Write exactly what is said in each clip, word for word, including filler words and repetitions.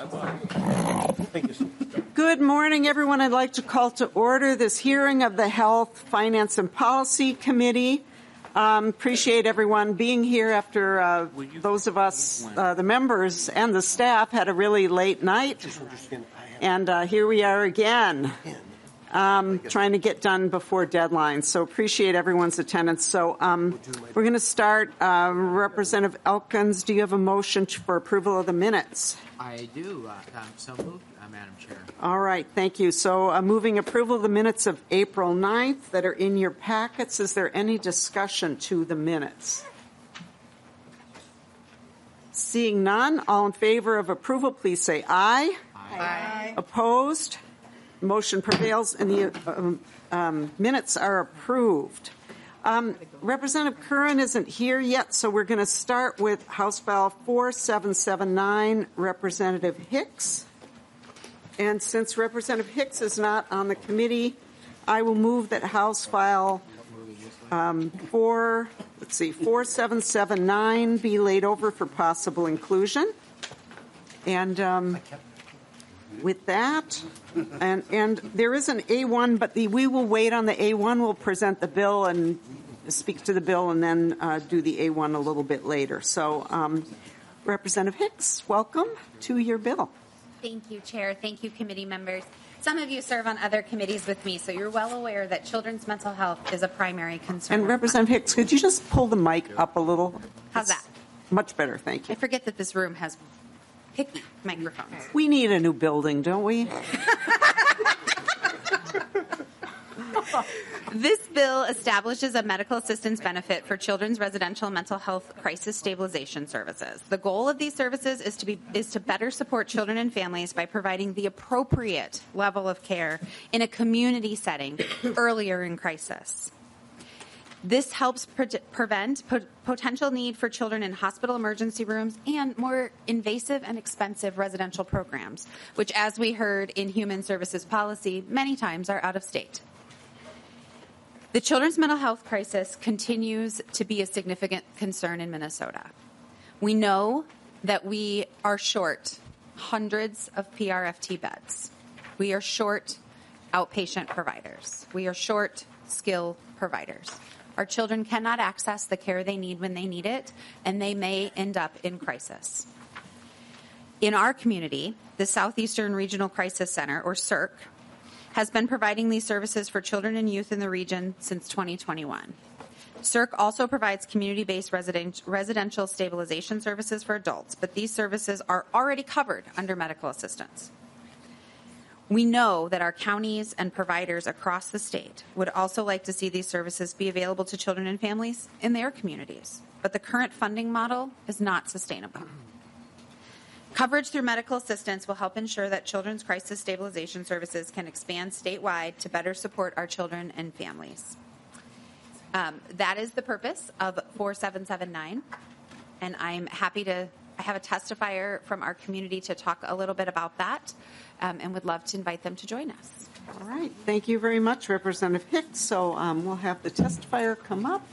Thank you so much. Good morning, everyone. I'd like to call to order this hearing of the Health, Finance, and Policy Committee. Um, appreciate everyone being here after uh, those of us, uh, the members and the staff, had a really late night. And uh, here we are again, um, trying to get done before deadline. So appreciate everyone's attendance. So um, we're going to start. Uh, Representative Elkins, do you have a motion for approval of the minutes? I do. Uh, um, so moved, uh, Madam Chair. All right. Thank you. So uh, moving approval of the minutes of April ninth that are in your packets. Is there any discussion to the minutes? Seeing none, all in favor of approval, please say aye. Aye. Aye. Opposed? Motion prevails and the um, um, minutes are approved. Um, Representative Curran isn't here yet, so we're going to start with House File four seven seven nine, Representative Hicks. And since Representative Hicks is not on the committee, I will move that House File um, four, let's see, four seven seven nine be laid over for possible inclusion. And um, with that, and and there is an A one, but the, we will wait on the A one. We'll present the bill and speak to the bill, and then uh, do the A one a little bit later. So, um, Representative Hicks, welcome to your bill. Thank you, Chair. Thank you, committee members. Some of you serve on other committees with me, so you're well aware that children's mental health is a primary concern. And Representative Hicks, could you just pull the mic up a little? How's that? Much better, thank you. I forget that this room has picky microphones. We need a new building, don't we? This bill establishes a medical assistance benefit for children's residential mental health crisis stabilization services. The goal of these services is to be is to better support children and families by providing the appropriate level of care in a community setting earlier in crisis. This helps pre- prevent po- potential need for children in hospital emergency rooms and more invasive and expensive residential programs, which, as we heard in Human Services Policy, many times are out of state. The children's mental health crisis continues to be a significant concern in Minnesota. We know that we are short hundreds of P R F T beds. We are short outpatient providers. We are short skill providers. Our children cannot access the care they need when they need it, and they may end up in crisis. In our community, the Southeastern Regional Crisis Center, or C I R C, has been providing these services for children and youth in the region since twenty twenty-one. C I R C also provides community-based resident, residential stabilization services for adults, but these services are already covered under medical assistance. We know that our counties and providers across the state would also like to see these services be available to children and families in their communities, but the current funding model is not sustainable. Coverage through medical assistance will help ensure that children's crisis stabilization services can expand statewide to better support our children and families. Um, that is the purpose of four seven seven nine, and I'm happy to I have a testifier from our community to talk a little bit about that, um, and would love to invite them to join us. All right. Thank you very much, Representative Hicks. So um, we'll have the testifier come up.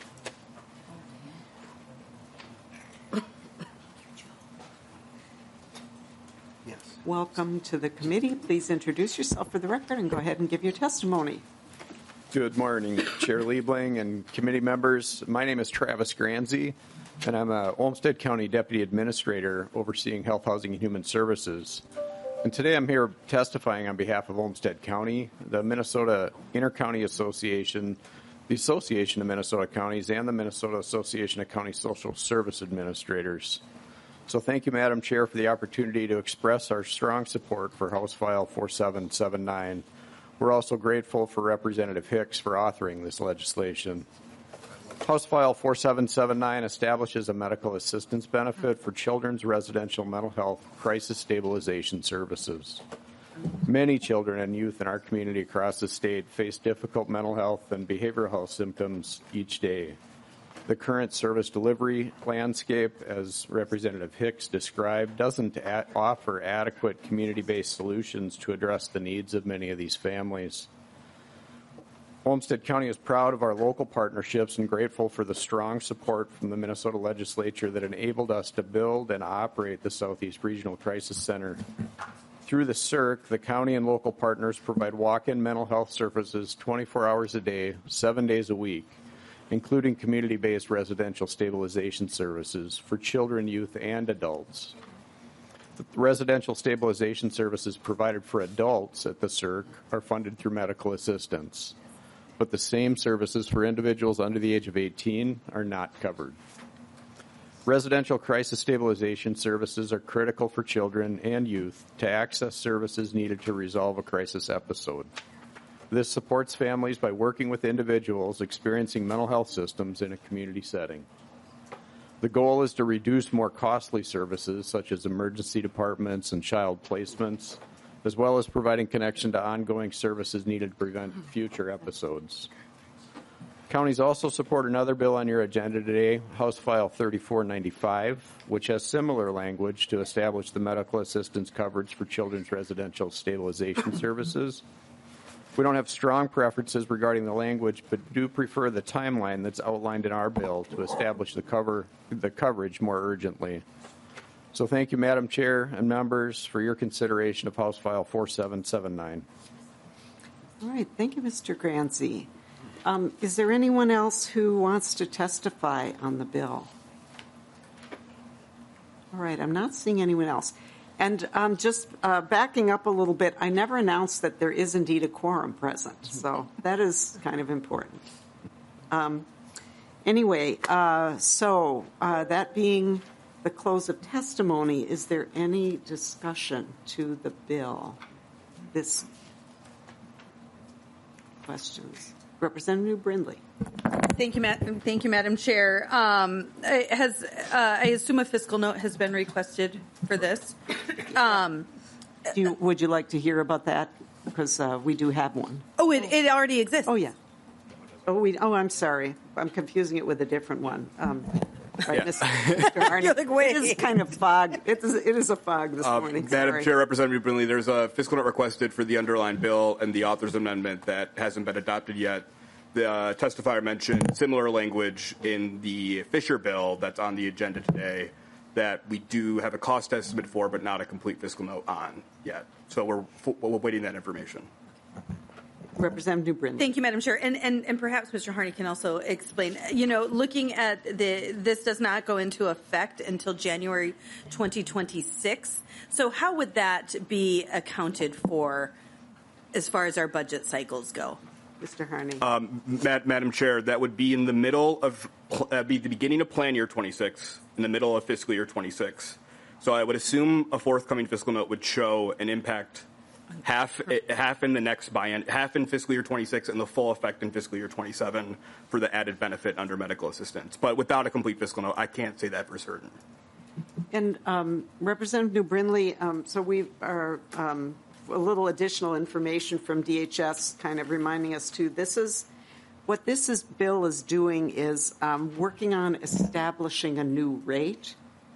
Welcome to the committee. Please introduce yourself for the record and go ahead and give your testimony. Good morning, Chair Liebling and committee members. My name is Travis Granzi, and I'm a Olmsted County Deputy Administrator overseeing Health, Housing, and Human Services. And today I'm here testifying on behalf of Olmsted County, the Minnesota Intercounty Association, the Association of Minnesota Counties, and the Minnesota Association of County Social Service Administrators. So thank you, Madam Chair, for the opportunity to express our strong support for House File four seven seven nine. We're also grateful for Representative Hicks for authoring this legislation. House File four seven seven nine establishes a medical assistance benefit for children's residential mental health crisis stabilization services. Many children and youth in our community across the state face difficult mental health and behavioral health symptoms each day. The current service delivery landscape, as Representative Hicks described, doesn't a- offer adequate community-based solutions to address the needs of many of these families. Olmsted County is proud of our local partnerships and grateful for the strong support from the Minnesota legislature that enabled us to build and operate the Southeast Regional Crisis Center. Through the C I R C, the county and local partners provide walk-in mental health services twenty-four hours a day, seven days a week, including community-based residential stabilization services for children, youth, and adults. The residential stabilization services provided for adults at the C I R C are funded through medical assistance, but the same services for individuals under the age of eighteen are not covered. Residential crisis stabilization services are critical for children and youth to access services needed to resolve a crisis episode. This supports families by working with individuals experiencing mental health symptoms in a community setting. The goal is to reduce more costly services such as emergency departments and child placements, as well as providing connection to ongoing services needed to prevent future episodes. Counties also support another bill on your agenda today, House File thirty-four ninety-five, which has similar language to establish the medical assistance coverage for children's residential stabilization services. We don't have strong preferences regarding the language, but do prefer the timeline that's outlined in our bill to establish the cover the coverage more urgently. So thank you, Madam Chair and members, for your consideration of House File forty-seven seventy-nine. All right, thank you, Mister Granzi. Um, is there anyone else who wants to testify on the bill? All right, I'm not seeing anyone else. And um, just uh, backing up a little bit, I never announced that there is indeed a quorum present, so that is kind of important. Um, anyway, uh, so uh, that being the close of testimony, is there any discussion to the bill? This questions. Representative Brindley. Thank you, Madam. Thank you, Madam Chair. Um, has uh, I assume a fiscal note has been requested for this? Um, do you, would you like to hear about that? Because uh, we do have one. Oh, it, it already exists. Oh yeah. Oh, we. Oh, I'm sorry. I'm confusing it with a different one. Um, right, Yeah. Mister Harney. You're like, wait. It is kind of fog. It is. It is a fog this Uh, morning. Madam Sorry. Chair, Representative Brindley, there's a fiscal note requested for the underlying bill and the author's amendment that hasn't been adopted yet. The uh, testifier mentioned similar language in the Fisher bill that's on the agenda today that we do have a cost estimate for, but not a complete fiscal note on yet. So we're, we're waiting that information. Representative Brindley. Thank you, Madam Chair. And, and, and perhaps Mister Harney can also explain, you know, looking at the, this does not go into effect until January twenty twenty-six. So how would that be accounted for as far as our budget cycles go? Mister Harney. Um, Mad- Madam Chair, that would be in the middle of, uh, be the beginning of plan year twenty-six, in the middle of fiscal year twenty-six. So I would assume a forthcoming fiscal note would show an impact half half in the next buy-in, half in fiscal year twenty-six, and the full effect in fiscal year twenty-seven for the added benefit under medical assistance. But without a complete fiscal note, I can't say that for certain. And um, Representative Brindley, um, so we are um, a little additional information from D H S, kind of reminding us too. This is what this is bill is doing is um, working on establishing a new rate.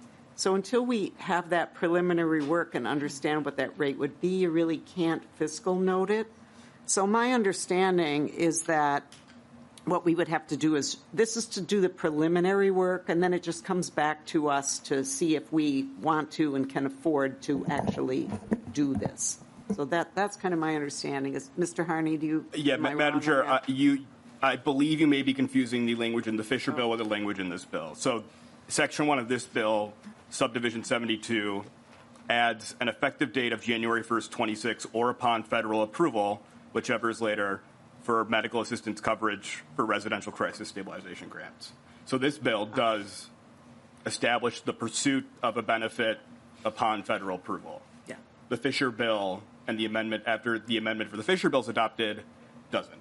So until we have that preliminary work and understand what that rate would be, you really can't fiscal note it. So my understanding is that what we would have to do is, this is to do the preliminary work, and then it just comes back to us to see if we want to and can afford to actually do this. So that that's kind of my understanding. Is Mister Harney, do you? Yeah, am I Madam wrong on Chair, uh, that? you, I believe you may be confusing the language in the Fisher bill with the language in this bill. So Section one of this bill, Subdivision seventy-two, adds an effective date of January first, twenty-six, or upon federal approval, whichever is later, for medical assistance coverage for residential crisis stabilization grants. So this bill does establish the pursuit of a benefit upon federal approval. Yeah. The Fisher bill and the amendment after the amendment for the Fisher bill is adopted doesn't.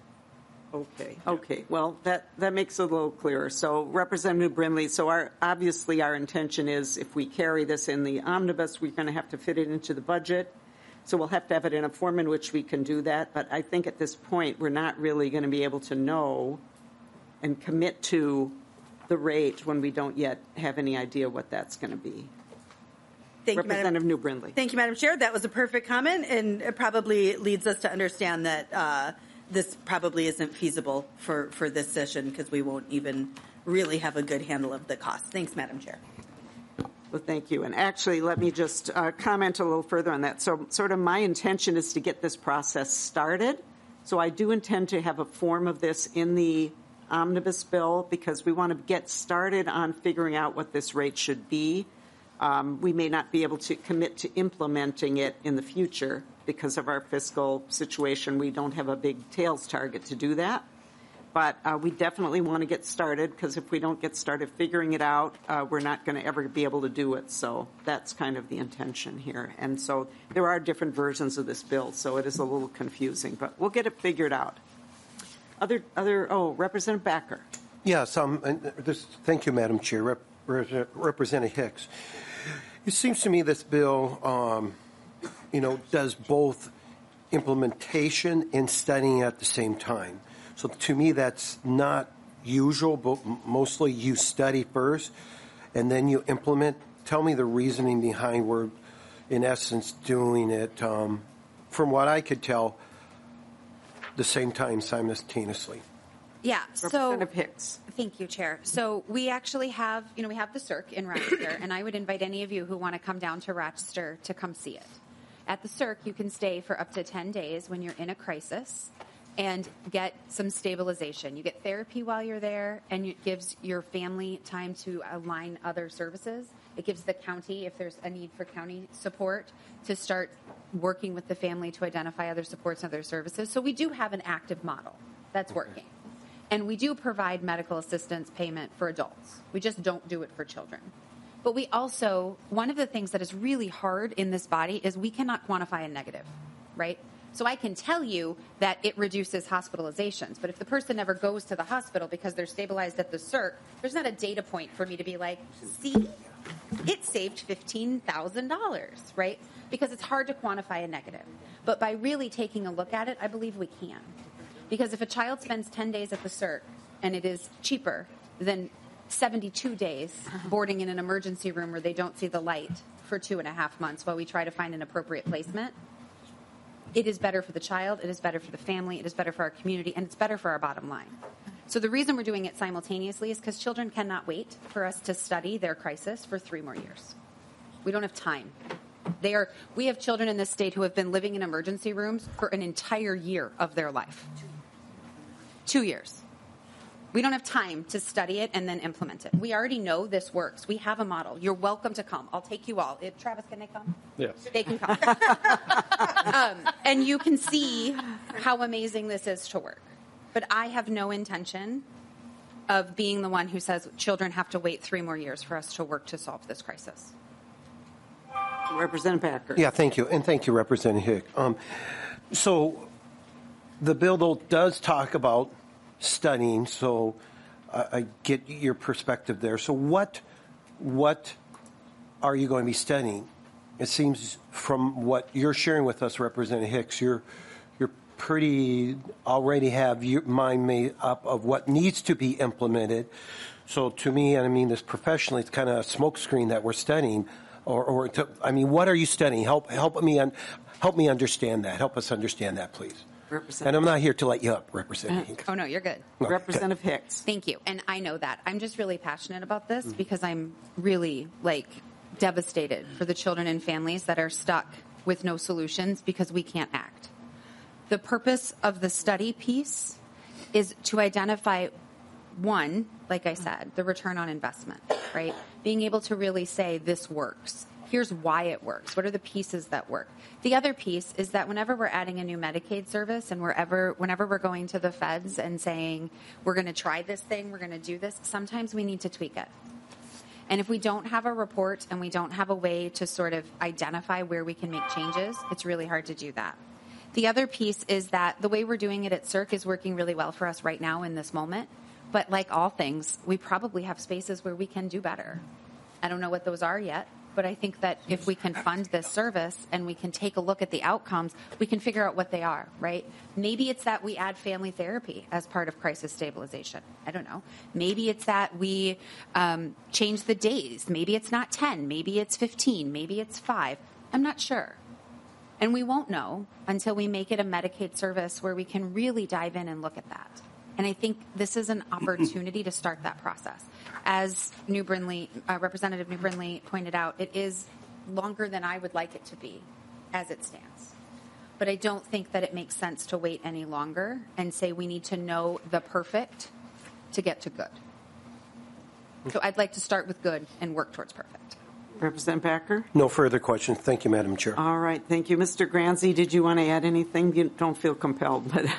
Okay. Okay. Well, that, that makes it a little clearer. So, Representative Brindley, so our obviously our intention is if we carry this in the omnibus, we're going to have to fit it into the budget. So we'll have to have it in a form in which we can do that. But I think at this point, we're not really going to be able to know and commit to the rate when we don't yet have any idea what that's going to be. Thank you, Representative Madam. New Brindley. Thank you, Madam Chair. That was a perfect comment, and it probably leads us to understand that uh, this probably isn't feasible for, for this session because we won't even really have a good handle of the cost. Thanks, Madam Chair. Well, thank you. And actually, let me just uh, comment a little further on that. So sort of my intention is to get this process started. So I do intend to have a form of this in the omnibus bill because we want to get started on figuring out what this rate should be. Um, we may not be able to commit to implementing it in the future because of our fiscal situation. We don't have a big tails target to do that. But uh, we definitely want to get started because if we don't get started figuring it out, uh, we're not going to ever be able to do it. So that's kind of the intention here. And so there are different versions of this bill, so it is a little confusing, but we'll get it figured out. Other, other. Oh, Representative Backer. Yes. Um, and this, thank you, Madam Chair. Rep, Rep, Representative Hicks. It seems to me this bill, um, you know, does both implementation and studying at the same time. So to me, that's not usual, but mostly you study first and then you implement. Tell me the reasoning behind we're, in essence, doing it, um, from what I could tell, the same time simultaneously. Yeah, so Representative Hicks. Thank you, Chair. So we actually have, you know, we have the C I R C in Rochester, and I would invite any of you who want to come down to Rochester to come see it. At the C I R C, you can stay for up to ten days when you're in a crisis and get some stabilization. You get therapy while you're there, and it gives your family time to align other services. It gives the county, if there's a need for county support, to start working with the family to identify other supports and other services. So we do have an active model that's working. And we do provide medical assistance payment for adults. We just don't do it for children. But we also, one of the things that is really hard in this body is we cannot quantify a negative, right? So I can tell you that it reduces hospitalizations, but if the person never goes to the hospital because they're stabilized at the C I R C, there's not a data point for me to be like, see, it saved fifteen thousand dollars, right? Because it's hard to quantify a negative. But by really taking a look at it, I believe we can. Because if a child spends ten days at the C I R C and it is cheaper than seventy-two days boarding in an emergency room where they don't see the light for two and a half months while we try to find an appropriate placement, it is better for the child, it is better for the family, it is better for our community, and it's better for our bottom line. So the reason we're doing it simultaneously is because children cannot wait for us to study their crisis for three more years. We don't have time. They are. We have children in this state who have been living in emergency rooms for an entire year of their life. Two years. We don't have time to study it and then implement it. We already know this works. We have a model. You're welcome to come. I'll take you all. It, Travis, can they come? Yes. They can come. um, and you can see how amazing this is to work. But I have no intention of being the one who says children have to wait three more years for us to work to solve this crisis. Representative Backer. Yeah, thank you. And thank you, Representative Hick. Um, so the bill, though, does talk about studying, so I, I get your perspective there. So what what are you going to be studying? It seems from what you're sharing with us, Representative Hicks, you're you're pretty already have your mind made up of what needs to be implemented. So to me, and I mean this professionally, it's kind of a smokescreen that we're studying. Or, or to, I mean, what are you studying? Help help me un, help me understand that. Help us understand that, please. And I'm not here to let you up, Representative Hicks. Oh, no, you're good. Okay, Representative good. Hicks. Thank you. And I know that. I'm just really passionate about this mm-hmm. because I'm really, like, devastated for the children and families that are stuck with no solutions because we can't act. The purpose of the study piece is to identify, one, like I said, the return on investment, right? Being able to really say this works. Here's why it works. What are the pieces that work? The other piece is that whenever we're adding a new Medicaid service and wherever, whenever we're going to the feds and saying, we're going to try this thing, we're going to do this, sometimes we need to tweak it. And if we don't have a report and we don't have a way to sort of identify where we can make changes, it's really hard to do that. The other piece is that the way we're doing it at C I R C is working really well for us right now in this moment. But like all things, we probably have spaces where we can do better. I don't know what those are yet, but I think that if we can fund this service and we can take a look at the outcomes, we can figure out what they are, right? Maybe it's that we add family therapy as part of crisis stabilization. I don't know. Maybe it's that we um, change the days. Maybe it's not ten. Maybe it's fifteen. Maybe it's five. I'm not sure. And we won't know until we make it a Medicaid service where we can really dive in and look at that. And I think this is an opportunity to start that process. As New Brindley, uh, Representative New Brindley pointed out, it is longer than I would like it to be as it stands. But I don't think that it makes sense to wait any longer and say we need to know the perfect to get to good. So I'd like to start with good and work towards perfect. Representative Backer? No further questions. Thank you, Madam Chair. All right, thank you. Mister Granzi, did you want to add anything? You don't feel compelled, but...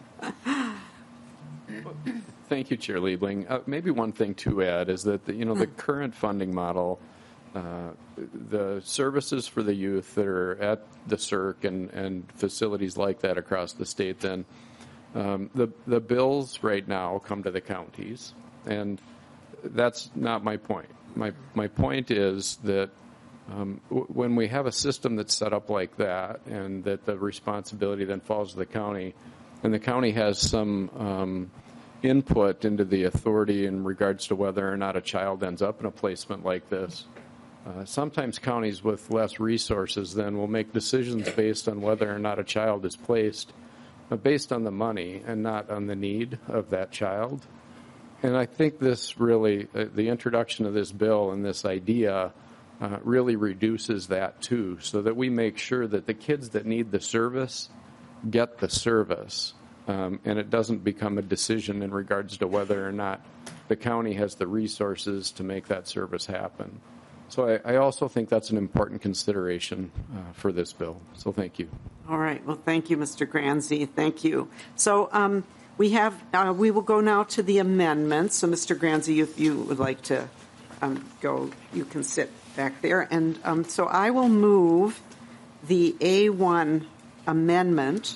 Thank you, Chair Liebling. Uh, maybe one thing to add is that the, you know the current funding model, uh, the services for the youth that are at the C I R C and, and facilities like that across the state, then um, the the bills right now come to the counties, and that's not my point. My my point is that um, w- when we have a system that's set up like that, and that the responsibility then falls to the county, and the county has some um, input into the authority in regards to whether or not a child ends up in a placement like this. Uh, sometimes counties with less resources then will make decisions based on whether or not a child is placed, uh, based on the money and not on the need of that child. And I think this really, uh, the introduction of this bill and this idea uh, really reduces that too, so that we make sure that the kids that need the service get the service. Um, and it doesn't become a decision in regards to whether or not the county has the resources to make that service happen. So I, I also think that's an important consideration uh, for this bill. So thank you. All right. Well, thank you, Mister Granzi. Thank you. So um, we have, uh, we will go now to the amendments. So Mister Granzi, if you would like to um, go, you can sit back there. And um, so I will move the A one amendment.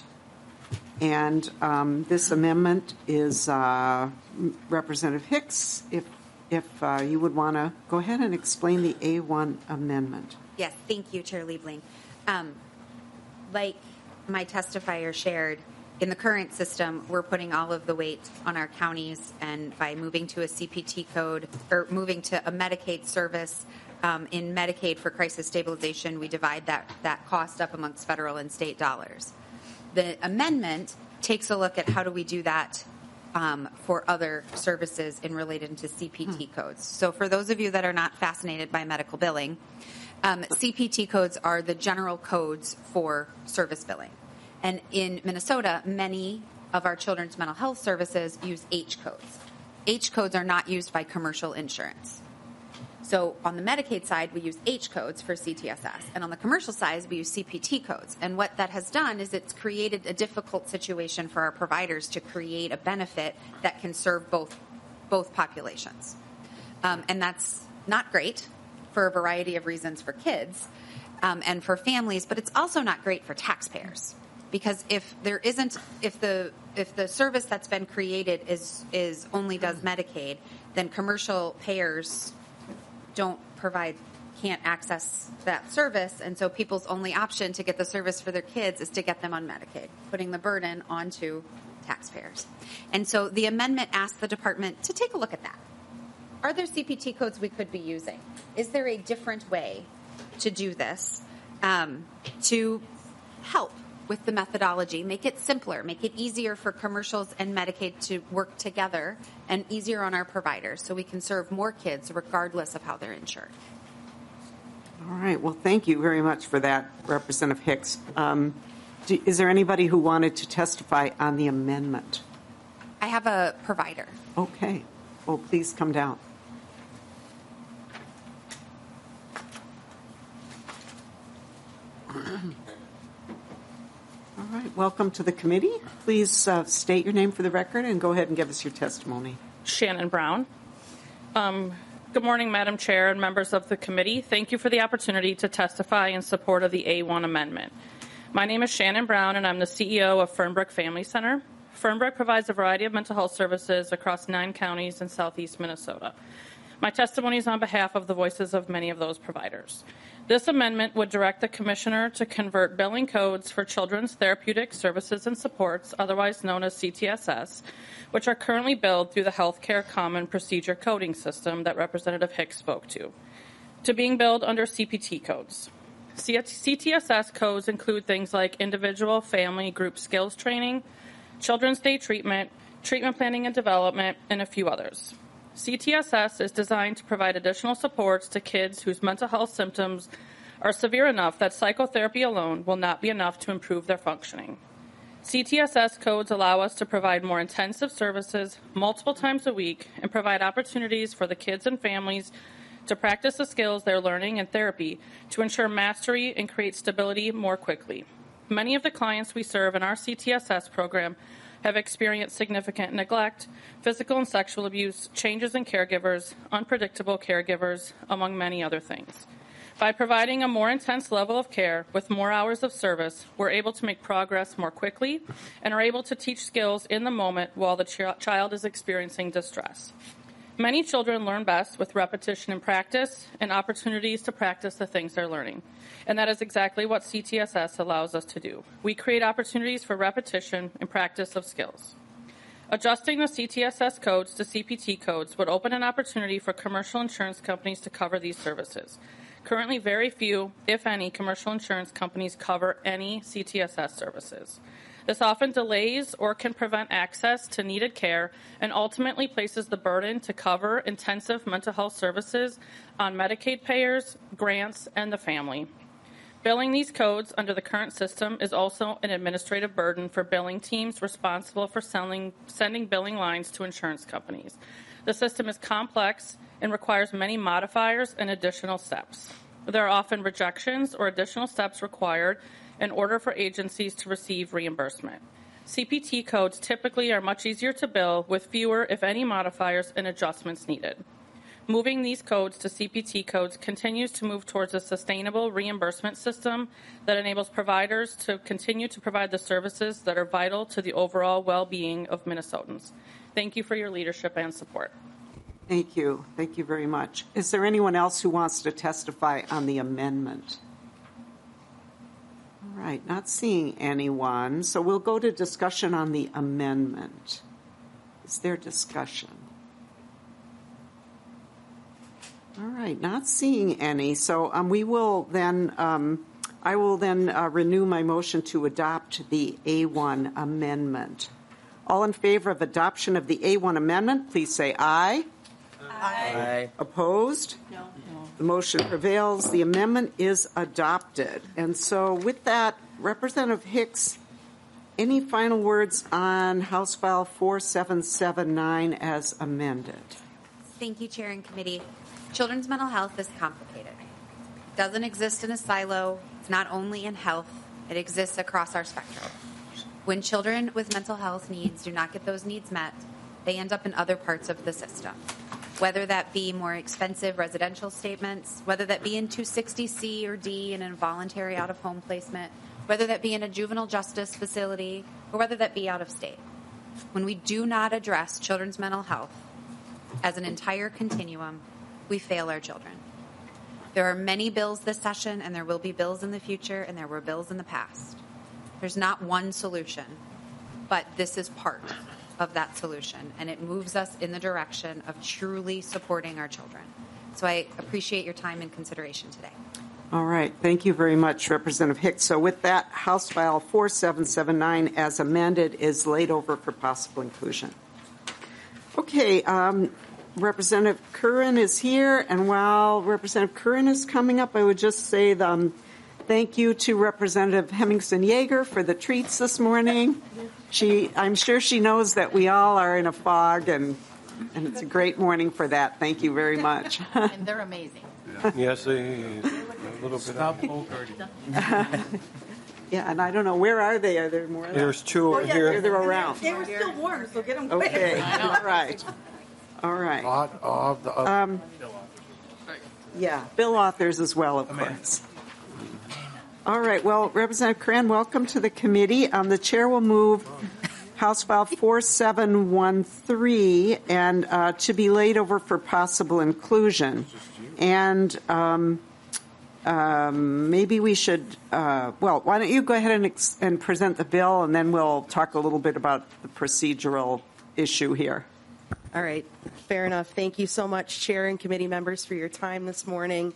And um, this amendment is uh, Representative Hicks, if if uh, you would want to go ahead and explain the A one amendment. Yes, thank you, Chair Liebling. Um, like my testifier shared, in the current system, we're putting all of the weight on our counties, and by moving to a C P T code or moving to a Medicaid service um, in Medicaid for crisis stabilization, we divide that, that cost up amongst federal and state dollars. The amendment takes a look at how do we do that um, for other services in related to C P T hmm. codes. So for those of you that are not fascinated by medical billing, um, C P T codes are the general codes for service billing. And in Minnesota, many of our children's mental health services use H codes. H codes are not used by commercial insurance. So on the Medicaid side, we use H codes for C T S S. And on the commercial side, we use C P T codes. And what that has done is it's created a difficult situation for our providers to create a benefit that can serve both, both populations. Um, and that's not great for a variety of reasons for kids um, and for families, but it's also not great for taxpayers. Because if there isn't, if the if the service that's been created is is only does Medicaid, then commercial payers don't provide, can't access that service, and so people's only option to get the service for their kids is to get them on Medicaid, putting the burden onto taxpayers. And so the amendment asks the department to take a look at that. Are there C P T codes we could be using? Is there a different way to do this um, to help with the methodology, make it simpler, make it easier for commercials and Medicaid to work together and easier on our providers so we can serve more kids regardless of how they're insured. All right. Well, thank you very much for that, Representative Hicks. Um, do, is there anybody who wanted to testify on the amendment? I have a provider. Okay. Well, please come down. All right. Welcome to the committee. Please uh, state your name for the record and go ahead and give us your testimony. Shannon Brown. Um, good morning, Madam Chair and members of the committee. Thank you for the opportunity to testify in support of the A one amendment. My name is Shannon Brown, and I'm the C E O of Fernbrook Family Center. Fernbrook provides a variety of mental health services across nine counties in southeast Minnesota. My testimony is on behalf of the voices of many of those providers. This amendment would direct the Commissioner to convert billing codes for children's therapeutic services and supports, otherwise known as C T S S, which are currently billed through the Healthcare Common Procedure Coding System that Representative Hicks spoke to, to being billed under C P T codes. C T S S codes include things like individual, family, group skills training, Children's Day treatment, treatment planning and development, and a few others. C T S S is designed to provide additional supports to kids whose mental health symptoms are severe enough that psychotherapy alone will not be enough to improve their functioning. C T S S codes allow us to provide more intensive services multiple times a week and provide opportunities for the kids and families to practice the skills they're learning in therapy to ensure mastery and create stability more quickly. Many of the clients we serve in our C T S S program have experienced significant neglect, physical and sexual abuse, changes in caregivers, unpredictable caregivers, among many other things. By providing a more intense level of care with more hours of service, we're able to make progress more quickly and are able to teach skills in the moment while the ch- child is experiencing distress. Many children learn best with repetition and practice and opportunities to practice the things they're learning. And that is exactly what C T S S allows us to do. We create opportunities for repetition and practice of skills. Adjusting the C T S S codes to C P T codes would open an opportunity for commercial insurance companies to cover these services. Currently, very few, if any, commercial insurance companies cover any C T S S services. This often delays or can prevent access to needed care and ultimately places the burden to cover intensive mental health services on Medicaid payers, grants, and the family. Billing these codes under the current system is also an administrative burden for billing teams responsible for selling, sending billing lines to insurance companies. The system is complex and requires many modifiers and additional steps. There are often rejections or additional steps required in order for agencies to receive reimbursement. C P T codes typically are much easier to bill with fewer, if any, modifiers and adjustments needed. Moving these codes to C P T codes continues to move towards a sustainable reimbursement system that enables providers to continue to provide the services that are vital to the overall well-being of Minnesotans. Thank you for your leadership and support. Thank you. Thank you very much. Is there anyone else who wants to testify on the amendment? All right, not seeing anyone. So we'll go to discussion on the amendment. Is there discussion? All right, not seeing any. So um, we will then, um, I will then uh, renew my motion to adopt the A one amendment. All in favor of adoption of the A one amendment, please say aye. Aye. Opposed? No. The motion prevails. The amendment is adopted. And so with that, Representative Hicks, any final words on House File four seven seven nine as amended? Thank you, Chair and Committee. Children's mental health is complicated. It doesn't exist in a silo. It's not only in health. It exists across our spectrum. When children with mental health needs do not get those needs met, they end up in other parts of the system, whether that be more expensive residential statements, whether that be in two sixty C or D in involuntary out-of-home placement, whether that be in a juvenile justice facility, or whether that be out of state. When we do not address children's mental health as an entire continuum, we fail our children. There are many bills this session, and there will be bills in the future, and there were bills in the past. There's not one solution, but this is part of that solution, and it moves us in the direction of truly supporting our children. So I appreciate your time and consideration today. All right. Thank you very much, Representative Hicks. So with that, House File four seven seven nine as amended is laid over for possible inclusion. Okay. Um, Representative Curran is here, and while Representative Curran is coming up, I would just say the, um, thank you to Representative Hemmingson-Yager for the treats this morning. She, I'm sure she knows that we all are in a fog, and, and it's a great morning for that. Thank you very much. And they're amazing. Yes, they, a little bit. Stop Yeah, and I don't know, where are they? Are there more? There's two over Here here. they're around. They were still warm, so get them quick. Okay, all right. All right. Lot of the other. Um, yeah, bill authors as well, of course. All right. Well, Representative Curran, welcome to the committee. Um, the chair will move House File four seven one three and uh, to be laid over for possible inclusion. And um, um, maybe we should, uh, well, why don't you go ahead and, ex- and present the bill, and then we'll talk a little bit about the procedural issue here. All right. Fair enough. Thank you so much, Chair and committee members, for your time this morning.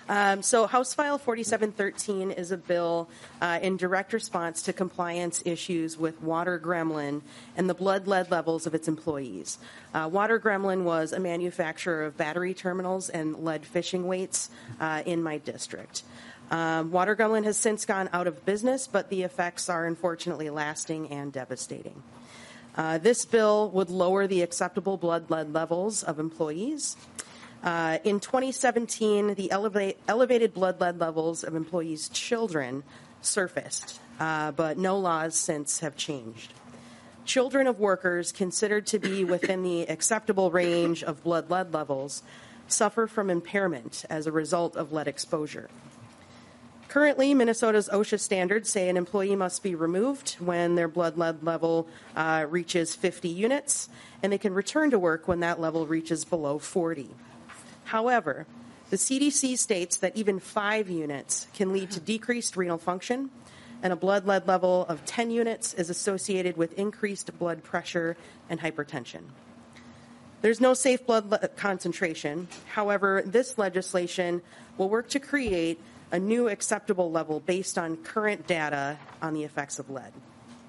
Um, so House File forty-seven thirteen is a bill uh, in direct response to compliance issues with Water Gremlin and the blood lead levels of its employees. Uh, Water Gremlin was a manufacturer of battery terminals and lead fishing weights uh, in my district. Um, Water Gremlin has since gone out of business, but the effects are unfortunately lasting and devastating. Uh, this bill would lower the acceptable blood lead levels of employees. Uh, in twenty seventeen, the elevate, elevated blood lead levels of employees' children surfaced, uh, but no laws since have changed. Children of workers considered to be within the acceptable range of blood lead levels suffer from impairment as a result of lead exposure. Currently, Minnesota's OSHA standards say an employee must be removed when their blood lead level uh, reaches fifty units, and they can return to work when that level reaches below forty. However, the C D C states that even five units can lead to decreased renal function, and a blood lead level of ten units is associated with increased blood pressure and hypertension. There's no safe blood le- concentration. However, this legislation will work to create a new acceptable level based on current data on the effects of lead.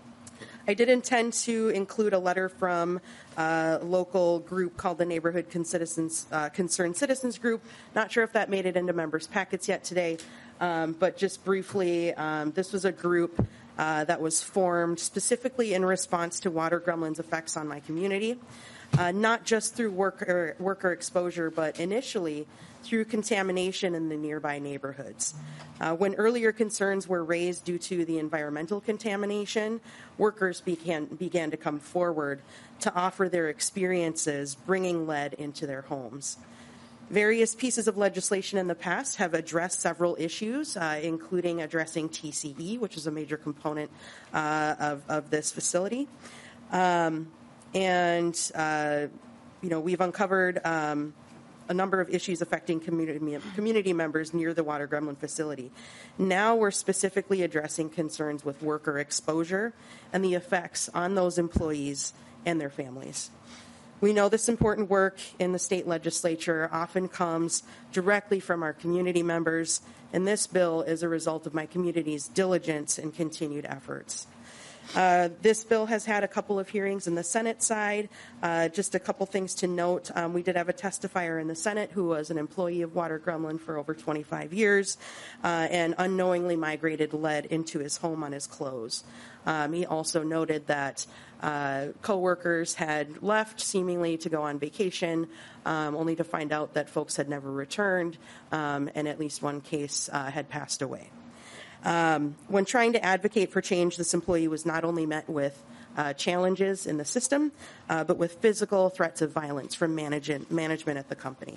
I did intend to include a letter from a local group called the Neighborhood Citizens, uh, Concerned Citizens Group. Not sure if that made it into members' packets yet today, um, but just briefly, um, this was a group uh, that was formed specifically in response to Water Gremlin's effects on my community, uh, not just through worker, worker exposure, but initially through contamination in the nearby neighborhoods. Uh, when earlier concerns were raised due to the environmental contamination, workers began, began to come forward to offer their experiences bringing lead into their homes. Various pieces of legislation in the past have addressed several issues, uh, including addressing T C E, which is a major component uh, of, of this facility. Um, and, uh, you know, we've uncovered um, a number of issues affecting community, community members near the Water Gremlin facility. Now we're specifically addressing concerns with worker exposure and the effects on those employees and their families. We know this important work in the state legislature often comes directly from our community members, and this bill is a result of my community's diligence and continued efforts. Uh, this bill has had a couple of hearings in the Senate side. Uh, just a couple things to note. Um, we did have a testifier in the Senate who was an employee of Water Gremlin for over twenty-five years uh, and unknowingly migrated lead into his home on his clothes. Um, he also noted that uh, coworkers had left seemingly to go on vacation, um, only to find out that folks had never returned, um, and at least one case uh, had passed away. Um, when trying to advocate for change, this employee was not only met with uh, challenges in the system, uh, but with physical threats of violence from management, management at the company.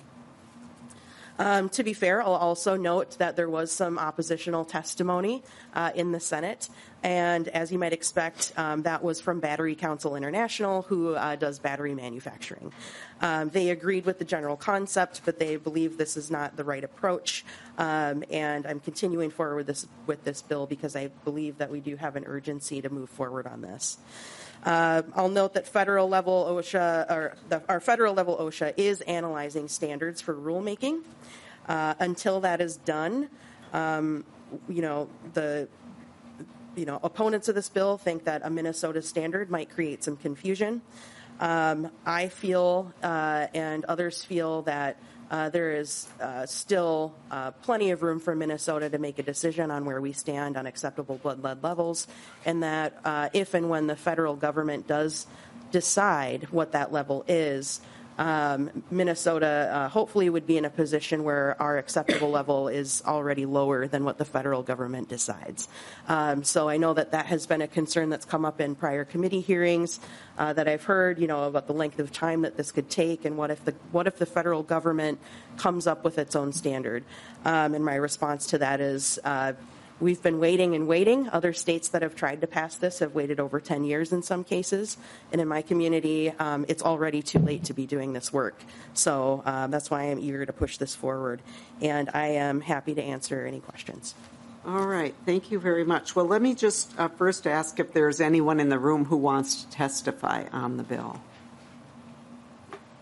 Um, to be fair, I'll also note that there was some oppositional testimony uh, in the Senate, and as you might expect, um, that was from Battery Council International, who uh, does battery manufacturing. Um, they agreed with the general concept, but they believe this is not the right approach, um, and I'm continuing forward with this, with this bill because I believe that we do have an urgency to move forward on this. Uh, I'll note that federal level OSHA, or the, our federal level OSHA is analyzing standards for rulemaking. Uh, until that is done, um, you know, the you know opponents of this bill think that a Minnesota standard might create some confusion. Um, I feel uh, and others feel that uh, there is uh, still uh, plenty of room for Minnesota to make a decision on where we stand on acceptable blood lead levels, and that uh, if and when the federal government does decide what that level is, um, Minnesota uh, hopefully would be in a position where our acceptable level is already lower than what the federal government decides. Um, so I know that that has been a concern that's come up in prior committee hearings uh, that I've heard, you know, about the length of time that this could take, and what if the what if the federal government comes up with its own standard. Um, and my response to that is, uh, we've been waiting and waiting. Other states that have tried to pass this have waited over ten years in some cases. And in my community, um, it's already too late to be doing this work. So um, that's why I'm eager to push this forward. And I am happy to answer any questions. All right. Thank you very much. Well, let me just uh, first ask if there's anyone in the room who wants to testify on the bill.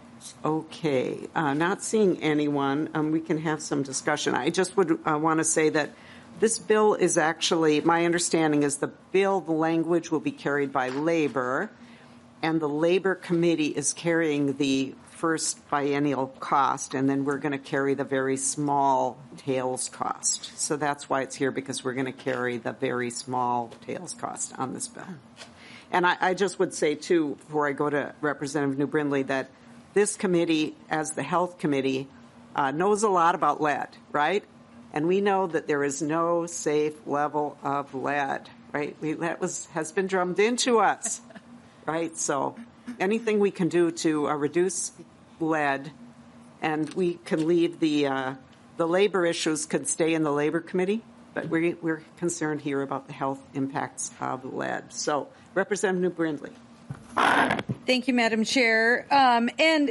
Okay, uh, not seeing anyone. Um, we can have some discussion. I just would uh, want to say that this bill is actually, my understanding is the bill, the language will be carried by Labor, and the Labor Committee is carrying the first biennial cost, and then we're going to carry the very small tails cost. So that's why it's here, because we're going to carry the very small tails cost on this bill. And I, I just would say, too, before I go to Representative New Brindley, that this committee, as the Health Committee, uh, knows a lot about lead, right? And we know that there is no safe level of lead, right? We, that was has been drummed into us, right? So anything we can do to uh, reduce lead, and we can leave the uh, the labor issues could stay in the Labor Committee, but we're, we're concerned here about the health impacts of lead. So, Representative New Brindley. Thank you, Madam Chair. Um, and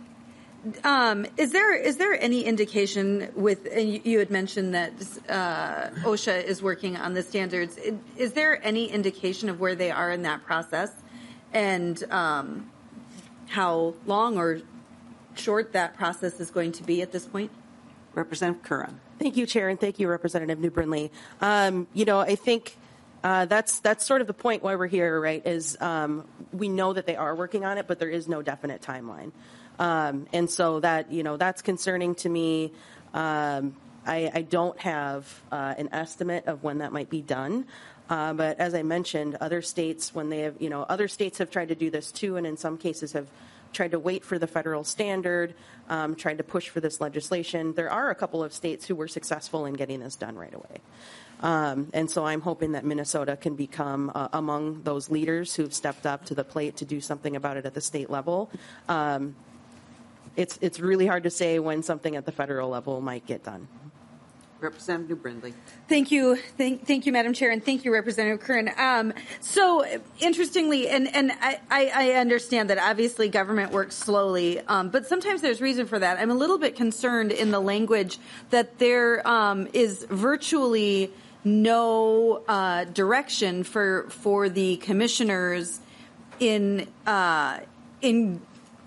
um, is there is there any indication with, and you, you had mentioned that uh, OSHA is working on the standards. Is there any indication of where they are in that process, and um, how long or short that process is going to be at this point? Representative Curran. Thank you, Chair, and thank you, Representative New Brindley. Um, you know, I think uh, that's that's sort of the point why we're here, right? Is um, we know that they are working on it, but there is no definite timeline, um, and so that you know that's concerning to me. Um, I, I don't have uh, an estimate of when that might be done. Uh, but as I mentioned, other states, when they have, you know, other states have tried to do this too, and in some cases have tried to wait for the federal standard, um, tried to push for this legislation. There are a couple of states who were successful in getting this done right away. Um, and so I'm hoping that Minnesota can become uh, among those leaders who've stepped up to the plate to do something about it at the state level. Um, it's, it's really hard to say when something at the federal level might get done. Representative New Brindley. Thank you. Thank, thank you, Madam Chair, and thank you, Representative Curran. Um, so, interestingly, and, and I, I understand that obviously government works slowly, um, but sometimes there's reason for that. I'm a little bit concerned in the language that there um, is virtually no uh, direction for for the commissioners in uh, in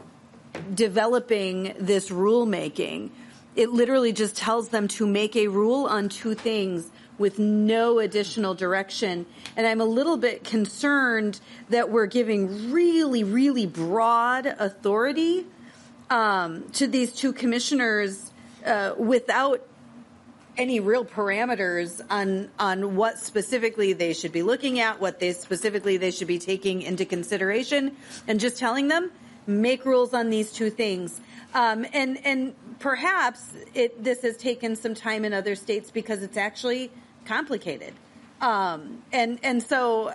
developing this rulemaking. It literally just tells them to make a rule on two things with no additional direction. And I'm a little bit concerned that we're giving really, really broad authority um, to these two commissioners uh, without any real parameters on on what specifically they should be looking at, what they specifically they should be taking into consideration, and just telling them, make rules on these two things. Um, and and perhaps it, this has taken some time in other states because it's actually complicated. Um, and and so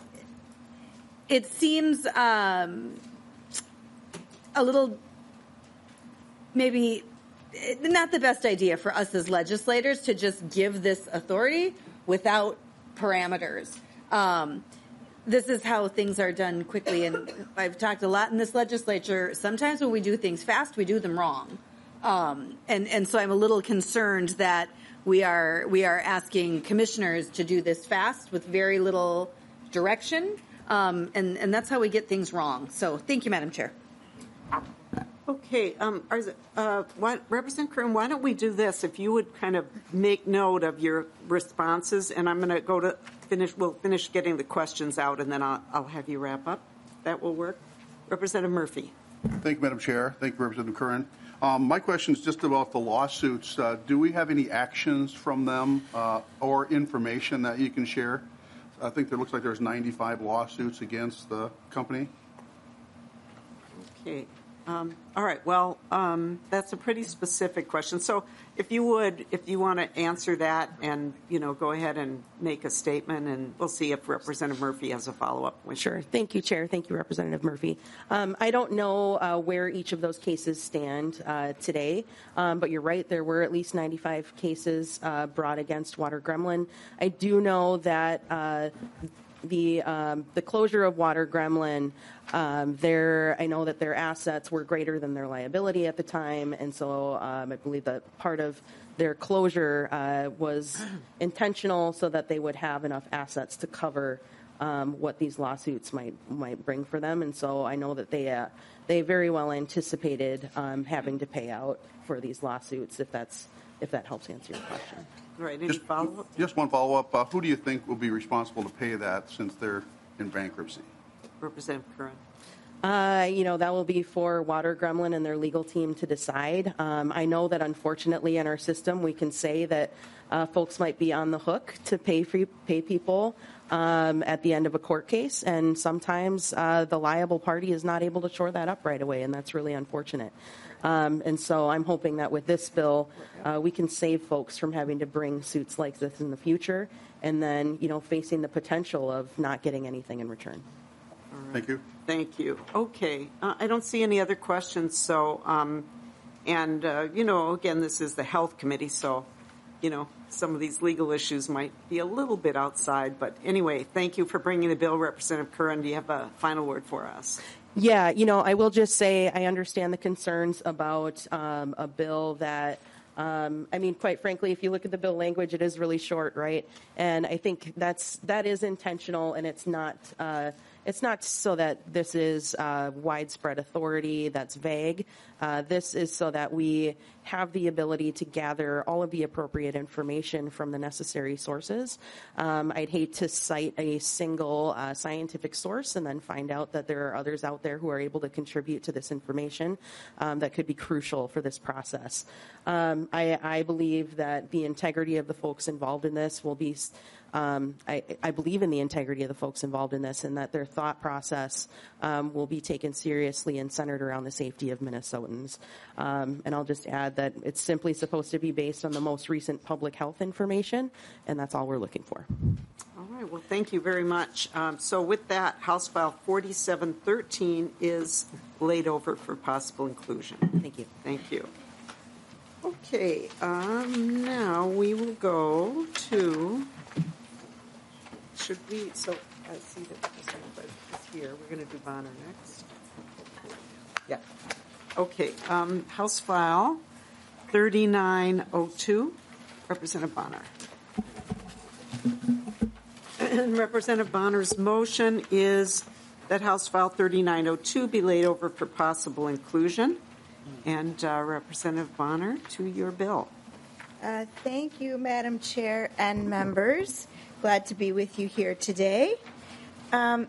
it seems um, a little maybe not the best idea for us as legislators to just give this authority without parameters. Um, This is how things are done quickly, and I've talked a lot in this legislature. Sometimes when we do things fast, we do them wrong, um, and and so I'm a little concerned that we are we are asking commissioners to do this fast with very little direction, um, and and that's how we get things wrong. So thank you, Madam Chair. Okay, um, uh, why, Representative Curran, why don't we do this? If you would kind of make note of your responses, and I'm going to go to finish. We'll finish getting the questions out, and then I'll, I'll have you wrap up. That will work. Representative Murphy. Thank you, Madam Chair. Thank you, Representative Curran. Um, my question is just about the lawsuits. Uh, do we have any actions from them uh, or information that you can share? I think there looks like there's ninety-five lawsuits against the company. Okay. Um, all right. Well, um, that's a pretty specific question. So, if you would, if you want to answer that, and you know, go ahead and make a statement, and we'll see if Representative Murphy has a follow-up. Sure. Thank you, Chair. Thank you, Representative Murphy. Um, I don't know uh, where each of those cases stand uh, today, um, but you're right. There were at least ninety-five cases uh, brought against Water Gremlin. I do know that. Uh, The um, the closure of Water Gremlin, um, their I know that their assets were greater than their liability at the time, and so um, I believe that part of their closure uh, was intentional so that they would have enough assets to cover um, what these lawsuits might might bring for them. And so I know that they uh, they very well anticipated um, having to pay out for these lawsuits. If that's if that helps answer your question. All right. Any Just, follow-up? just one follow-up. Uh, who do you think will be responsible to pay that since they're in bankruptcy? Representative Curran. Uh, you know, that will be for Water Gremlin and their legal team to decide. Um, I know that unfortunately in our system we can say that uh, folks might be on the hook to pay for, pay people um, at the end of a court case, and sometimes uh, the liable party is not able to shore that up right away, and that's really unfortunate. Um, and so I'm hoping that with this bill, uh, we can save folks from having to bring suits like this in the future, and then, you know, facing the potential of not getting anything in return. Thank you. Thank you. Okay. Uh, I don't see any other questions. So, um, and, uh, you know, again, this is the Health Committee, so, you know, some of these legal issues might be a little bit outside. But anyway, thank you for bringing the bill. Representative Curran, do you have a final word for us? Yeah, you know, I will just say I understand the concerns about um, a bill that Um, I mean, quite frankly, if you look at the bill language, it is really short, right? And I think that's that is intentional, and it's not uh, it's not so that this is uh, widespread authority that's vague. Uh, this is so that we have the ability to gather all of the appropriate information from the necessary sources. Um, I'd hate to cite a single uh, scientific source and then find out that there are others out there who are able to contribute to this information um, that could be crucial for this process. Um, I, I believe that the integrity of the folks involved in this will be Um, I, I believe in the integrity of the folks involved in this, and that their thought process um, will be taken seriously and centered around the safety of Minnesotans. Um, and I'll just add that it's simply supposed to be based on the most recent public health information, and that's all we're looking for. All right. Well, thank you very much. Um, so with that, House File forty-seven thirteen is laid over for possible inclusion. Thank you. Thank you. Okay. Um, now we will go to... Should we, so I see that this is here. We're going to do Bonner next. Yeah. Okay. Um, House File thirty-nine oh two, Representative Bonner. And Representative Bonner's motion is that House File thirty-nine oh two be laid over for possible inclusion. And uh, Representative Bonner, to your bill. Uh, thank you, Madam Chair and members. Glad to be with you here today. Um,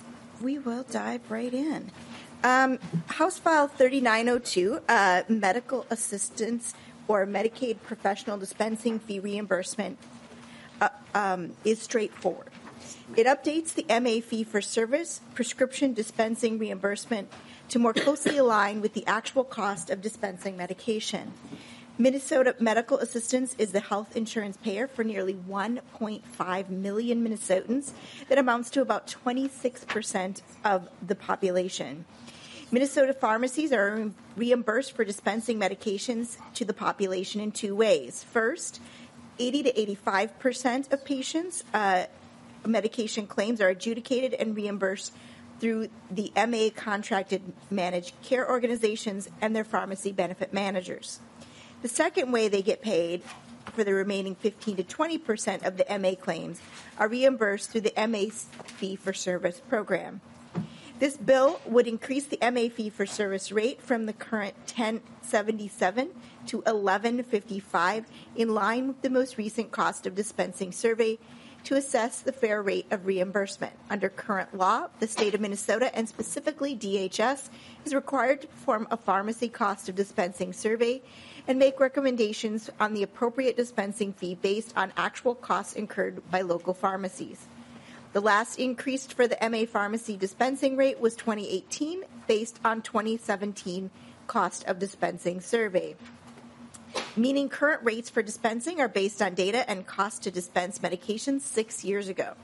we will dive right in. Um, House File thirty-nine oh two, uh, medical assistance or Medicaid professional dispensing fee reimbursement, uh, um, is straightforward. It updates the M A fee for service prescription dispensing reimbursement to more closely align with the actual cost of dispensing medication. Minnesota Medical Assistance is the health insurance payer for nearly one point five million Minnesotans. That amounts to about twenty-six percent of the population. Minnesota pharmacies are reimbursed for dispensing medications to the population in two ways. First, eighty to eighty-five percent of patients' uh, medication claims are adjudicated and reimbursed through the M A contracted managed care organizations and their pharmacy benefit managers. The second way they get paid for the remaining fifteen to twenty percent of the M A claims are reimbursed through the M A fee for service program. This bill would increase the M A fee for service rate from the current ten seventy-seven to eleven fifty-five, in line with the most recent cost of dispensing survey, to assess the fair rate of reimbursement. Under current law, the state of Minnesota, and specifically D H S, is required to perform a pharmacy cost of dispensing survey and make recommendations on the appropriate dispensing fee based on actual costs incurred by local pharmacies. The last increase for the M A pharmacy dispensing rate was twenty eighteen, based on twenty seventeen cost of dispensing survey, meaning current rates for dispensing are based on data and cost to dispense medications six years ago.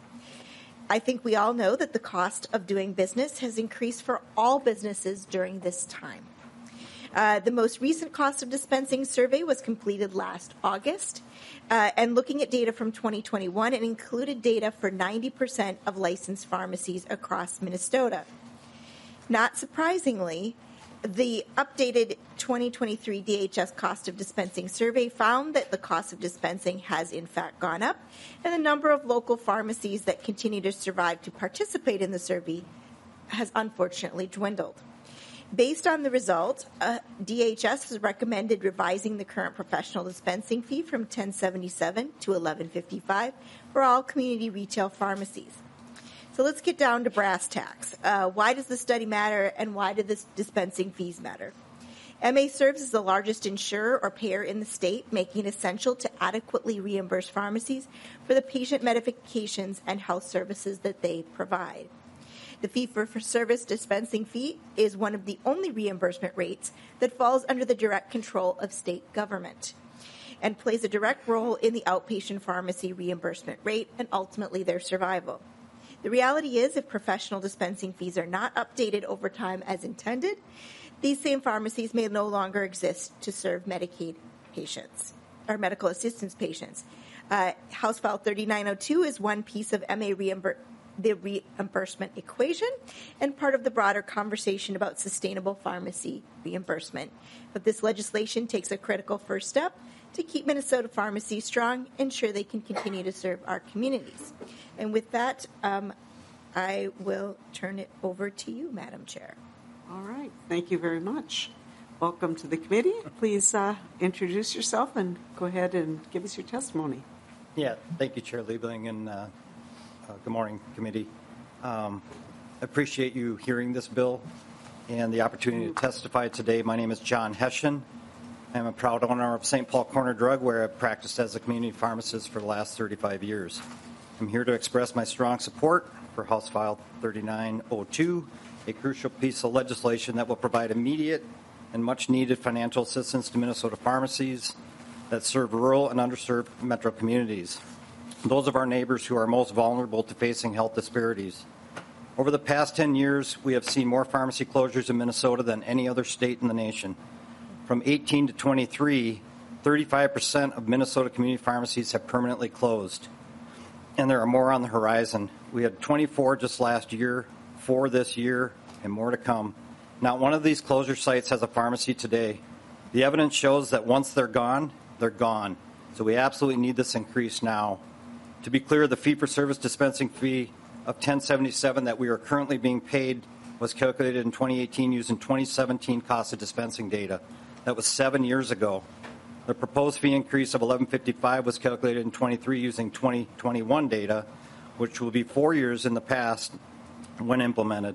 I think we all know that the cost of doing business has increased for all businesses during this time. Uh, the most recent cost of dispensing survey was completed last August, uh, and looking at data from twenty twenty-one, it included data for ninety percent of licensed pharmacies across Minnesota. Not surprisingly, the updated twenty twenty-three D H S cost of dispensing survey found that the cost of dispensing has in fact gone up, and the number of local pharmacies that continue to survive to participate in the survey has unfortunately dwindled. Based on the result, uh, D H S has recommended revising the current professional dispensing fee from ten seventy-seven to eleven fifty-five for all community retail pharmacies. So let's get down to brass tacks. Uh, why does the study matter, and why do the dispensing fees matter? M A serves as the largest insurer or payer in the state, making it essential to adequately reimburse pharmacies for the patient medications and health services that they provide. The fee-for-service dispensing fee is one of the only reimbursement rates that falls under the direct control of state government and plays a direct role in the outpatient pharmacy reimbursement rate and ultimately their survival. The reality is, if professional dispensing fees are not updated over time as intended, these same pharmacies may no longer exist to serve Medicaid patients or medical assistance patients. Uh, House File thirty-nine oh two is one piece of M A reimbursement the reimbursement equation and part of the broader conversation about sustainable pharmacy reimbursement. But this legislation takes a critical first step to keep Minnesota pharmacies strong, ensure they can continue to serve our communities. And with that, um, I will turn it over to you, Madam Chair. All right. Thank you very much. Welcome to the committee. Please uh, introduce yourself and go ahead and give us your testimony. Yeah, thank you, Chair Liebling, and uh, uh, good morning, committee. Um, I appreciate you hearing this bill and the opportunity to testify today. My name is John Hessian. I'm a proud owner of Saint Paul Corner Drug, where I've practiced as a community pharmacist for the last thirty-five years. I'm here to express my strong support for House File thirty-nine oh two, a crucial piece of legislation that will provide immediate and much-needed financial assistance to Minnesota pharmacies that serve rural and underserved metro communities, those of our neighbors who are most vulnerable to facing health disparities. Over the past ten years, we have seen more pharmacy closures in Minnesota than any other state in the nation. From eighteen to twenty-three, thirty-five percent of Minnesota community pharmacies have permanently closed, and there are more on the horizon. We had twenty-four just last year, four this year, and more to come. Not one of these closure sites has a pharmacy today. The evidence shows that once they're gone, they're gone. So we absolutely need this increase now. To be clear, the fee-for-service dispensing fee of ten seventy-seven that we are currently being paid was calculated in twenty eighteen using twenty seventeen cost of dispensing data. That was seven years ago. The proposed fee increase of eleven fifty-five was calculated in twenty-three using twenty twenty-one data, which will be four years in the past when implemented.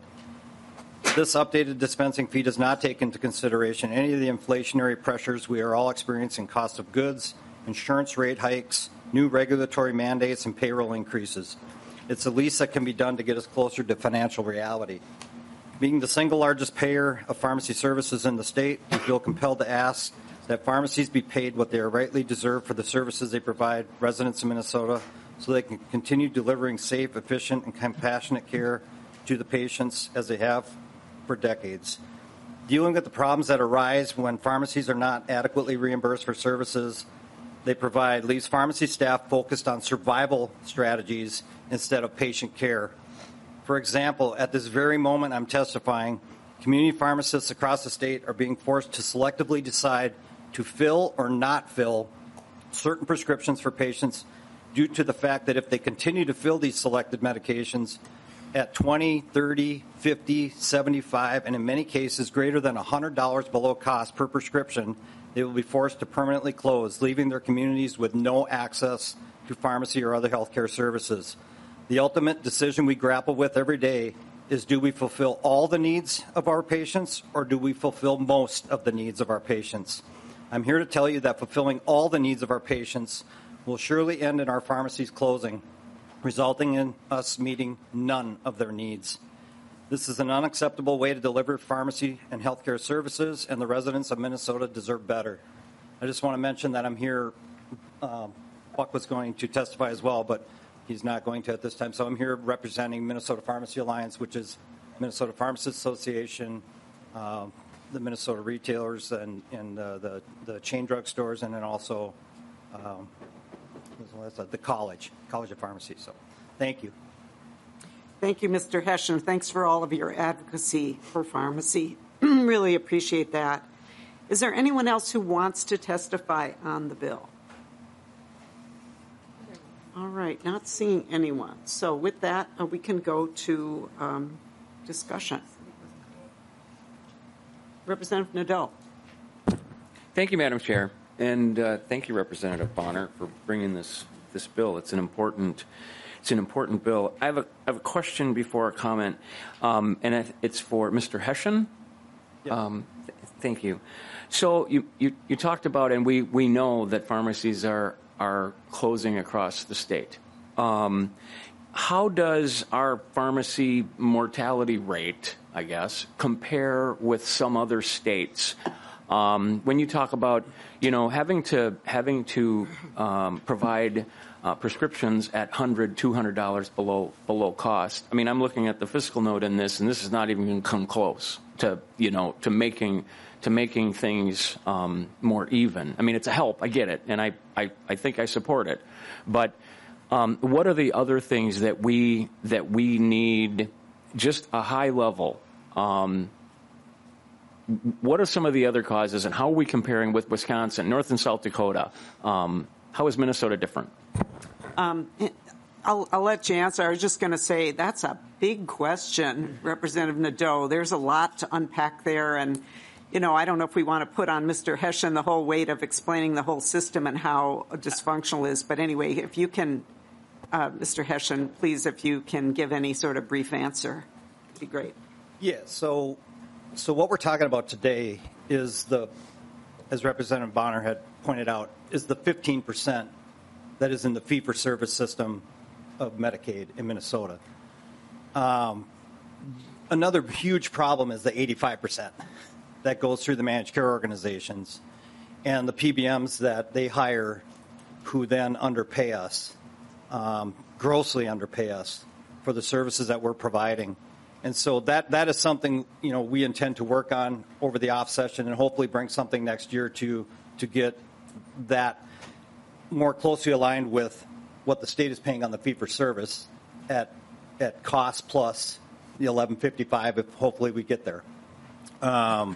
This updated dispensing fee does not take into consideration any of the inflationary pressures we are all experiencing: cost of goods, insurance rate hikes, new regulatory mandates, and payroll increases. It's the least that can be done to get us closer to financial reality. Being the single largest payer of pharmacy services in the state, we feel compelled to ask that pharmacies be paid what they are rightly deserved for the services they provide residents of Minnesota, so they can continue delivering safe, efficient, and compassionate care to the patients as they have for decades. Dealing with the problems that arise when pharmacies are not adequately reimbursed for services they provide leaves pharmacy staff focused on survival strategies instead of patient care. For example, at this very moment I'm testifying, community pharmacists across the state are being forced to selectively decide to fill or not fill certain prescriptions for patients due to the fact that if they continue to fill these selected medications at twenty, thirty, fifty, seventy-five, and in many cases greater than one hundred dollars below cost per prescription, they will be forced to permanently close, leaving their communities with no access to pharmacy or other healthcare services. The ultimate decision we grapple with every day is, do we fulfill all the needs of our patients, or do we fulfill most of the needs of our patients? I'm here to tell you that fulfilling all the needs of our patients will surely end in our pharmacies closing, resulting in us meeting none of their needs. This is an unacceptable way to deliver pharmacy and healthcare services, and the residents of Minnesota deserve better. I just want to mention that I'm here. Uh, Buck was going to testify as well, but he's not going to at this time. So I'm here representing Minnesota Pharmacy Alliance, which is Minnesota Pharmacists Association, uh, the Minnesota retailers, and, and uh, the, the chain drug stores, and then also um, the college, College of Pharmacy. So thank you. Thank you, Mister Hessian. Thanks for all of your advocacy for pharmacy Really appreciate that. Is there anyone else who wants to testify on the bill? All right, not seeing anyone. So with that, uh, we can go to um, discussion. Representative Nadeau. Thank you, Madam Chair, and uh, thank you, Representative Bonner, for bringing this this bill. It's an important it's an important bill. I have a I have a question before a comment, um, and it's for Mister Hession. Yep. Um, th- thank you. So you, you you talked about, and we we know that pharmacies are are closing across the state. Um, how does our pharmacy mortality rate, I guess, compare with some other states? Um, when you talk about, you know, having to having to um, provide uh, prescriptions at one hundred dollars, two hundred dollars below below cost. I mean, I'm looking at the fiscal note in this, and this is not even going to come close to, you know, to making to making things um, more even. I mean, it's a help. I get it, and I I, I think I support it. But um, what are the other things that we that we need? Just a high level. Um, What are some of the other causes, and how are we comparing with Wisconsin, North and South Dakota? Um, how is Minnesota different? Um, I'll, I'll let you answer. I was just going to say that's a big question, Representative Nadeau. There's a lot to unpack there, and you know, I don't know if we want to put on Mister Hession the whole weight of explaining the whole system and how dysfunctional it is. But anyway, if you can, uh, Mister Hession, please, if you can give any sort of brief answer, it'd be great. Yeah, so so what we're talking about today is the, as Representative Bonner had pointed out, is the fifteen percent that is in the fee-for-service system of Medicaid in Minnesota. Um, another huge problem is the eighty-five percent that goes through the managed care organizations and the P B Ms that they hire, who then underpay us, um, grossly underpay us for the services that we're providing. And so that, that is something, you know, we intend to work on over the off session and hopefully bring something next year to to get that more closely aligned with what the state is paying on the fee for service at at cost plus the eleven fifty-five if hopefully we get there. Um,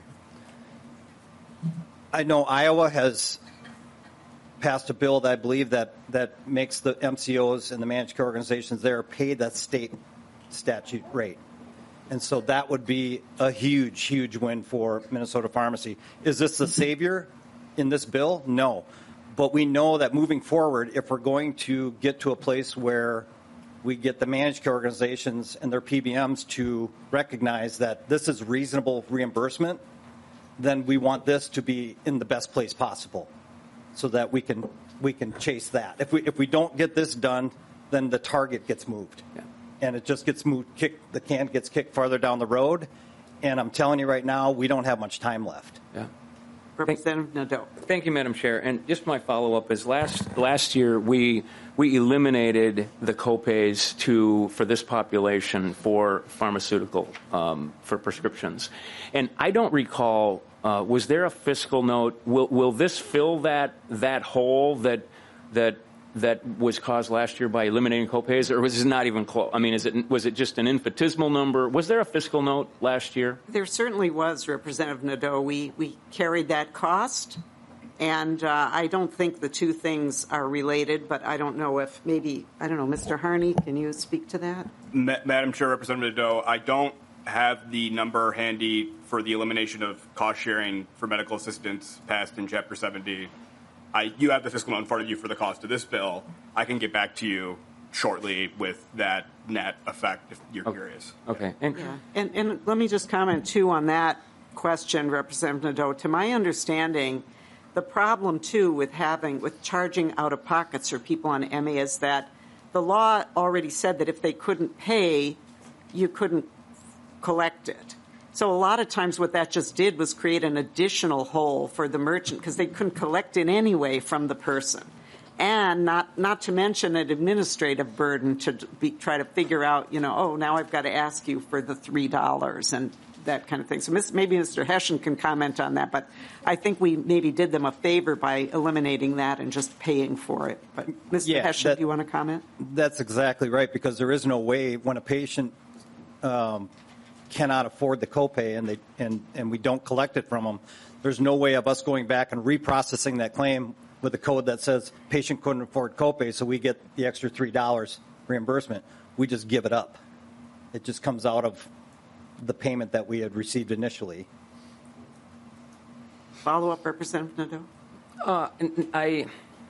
I know Iowa has passed a bill that I believe that, that makes the M C Os and the managed care organizations there pay that state statute rate. And so that would be a huge, huge win for Minnesota Pharmacy. Is this the savior in this bill? No. But we know that moving forward, if we're going to get to a place where we get the managed care organizations and their P B Ms to recognize that this is reasonable reimbursement, then we want this to be in the best place possible so that we can we can chase that. If we if we don't get this done, then the target gets moved. Yeah. And it just gets moved, kicked, the can gets kicked farther down the road. And I'm telling you right now, we don't have much time left. Yeah. Representative Nadeau. Thank you, Madam Chair. And just my follow-up is last last year we we eliminated the copays to for this population for pharmaceutical um, for prescriptions, and I don't recall. Uh, was there a fiscal note? Will will this fill that that hole that that that was caused last year by eliminating copays, or was it not even close? I mean, is it was it just an infinitesimal number? Was there a fiscal note last year? There certainly was, Representative Nadeau. We we carried that cost, and uh, I don't think the two things are related. But I don't know if maybe I don't know, Mister Harney, can you speak to that? Ma- Madam Chair, Representative Nadeau, I don't have the number handy for the elimination of cost sharing for medical assistance passed in Chapter seventy. I, you have the fiscal note in front of you for the cost of this bill. I can get back to you shortly with that net effect if you're okay. curious. Okay. And, yeah. and and let me just comment too on that question, Representative Nadeau. To my understanding, the problem too with having with charging out of pockets for people on M A is that the law already said that if they couldn't pay, you couldn't collect it. So a lot of times what that just did was create an additional hole for the merchant because they couldn't collect it anyway from the person. And not not to mention an administrative burden to be, try to figure out, you know, oh, now I've got to ask you for the three dollars and that kind of thing. So maybe Mister Hession can comment on that. But I think we maybe did them a favor by eliminating that and just paying for it. But Mister Yeah, Hession, that, do you want to comment? That's exactly right, because there is no way when a patient um, cannot afford the copay and they and, and we don't collect it from them, there's no way of us going back and reprocessing that claim with a code that says patient couldn't afford copay, so we get the extra three dollars reimbursement. We just give it up. It just comes out of the payment that we had received initially. Follow up, Representative Nadeau. Uh, I,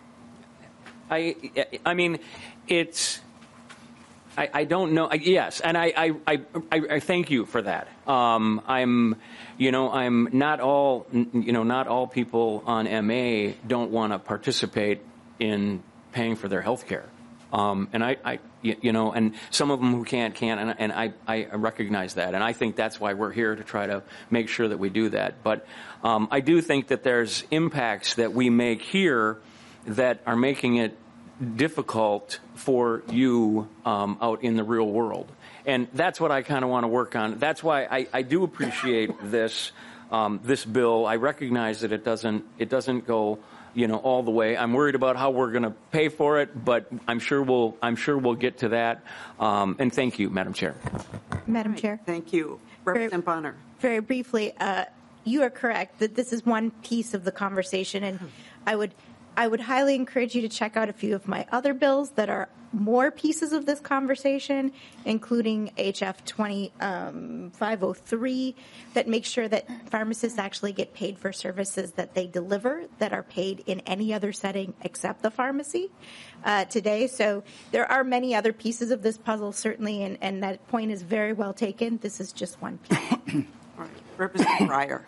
I, I mean, it's. I, I don't know. Yes, and I, I, I, I thank you for that. Um, I'm, you know, I'm not all, you know, not all people on M A don't want to participate in paying for their health care. Um, and I, I, you know, and some of them who can't, can't, and, and I, I recognize that. And I think that's why we're here to try to make sure that we do that. But um, I do think that there's impacts that we make here that are making it difficult for you um, out in the real world. And that's what I kind of want to work on. That's why I, I do appreciate this um, this bill. I recognize that it doesn't it doesn't go, you know, all the way. I'm worried about how we're going to pay for it, but I'm sure we'll I'm sure we'll get to that. Um, and thank you, Madam Chair. Madam Chair. Thank you. Representative Bonner. Very briefly, uh, you are correct that this is one piece of the conversation, and I would I would highly encourage you to check out a few of my other bills that are more pieces of this conversation, including H F twenty-five oh three, that makes sure that pharmacists actually get paid for services that they deliver that are paid in any other setting except the pharmacy uh, today. So there are many other pieces of this puzzle, certainly, and, and that point is very well taken. This is just one piece. All right. Representative Breyer.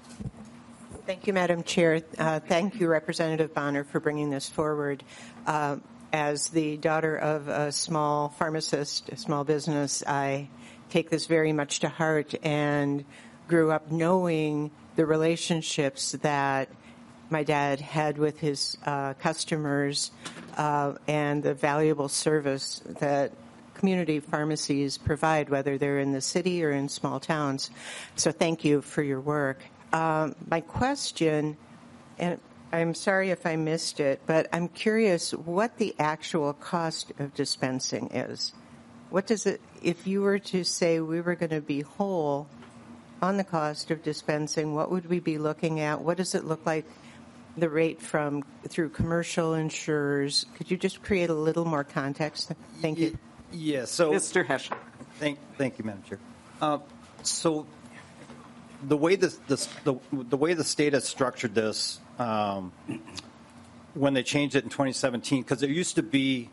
Thank you, Madam Chair. Uh, thank you, Representative Bonner, for bringing this forward. Uh, as the daughter of a small pharmacist, a small business, I take this very much to heart and grew up knowing the relationships that my dad had with his uh, customers uh, and the valuable service that community pharmacies provide, whether they're in the city or in small towns. So thank you for your work. Um, my question, and I'm sorry if I missed it, but I'm curious what the actual cost of dispensing is. What does it, if you were to say we were going to be whole on the cost of dispensing, what would we be looking at? What does it look like, the rate from through commercial insurers? Could you just create a little more context? Thank you. Yeah, so Mister Heschen. Thank, thank you, Madam Chair. Uh, so the way this, this the, the way the state has structured this, um, when they changed it in twenty seventeen, because there used to be,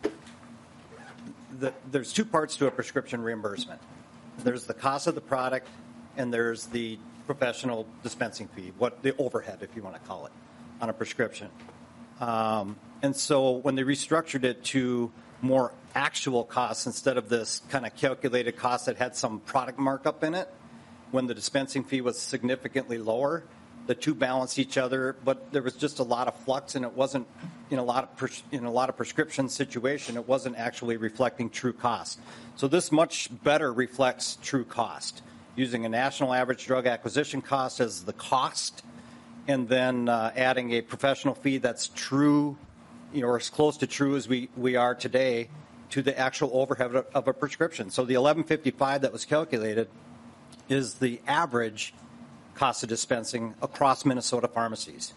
the, there's two parts to a prescription reimbursement. There's the cost of the product, and there's the professional dispensing fee, what the overhead, if you want to call it, on a prescription. Um, and so when they restructured it to more actual costs instead of this kind of calculated cost that had some product markup in it, when the dispensing fee was significantly lower, the two balanced each other, but there was just a lot of flux, and it wasn't in a lot of pres- in a lot of prescription situation, it wasn't actually reflecting true cost. So this much better reflects true cost, using a national average drug acquisition cost as the cost, and then uh, adding a professional fee that's true, you know, or as close to true as we, we are today, to the actual overhead of, of a prescription. So the eleven fifty-five that was calculated is the average cost of dispensing across Minnesota pharmacies.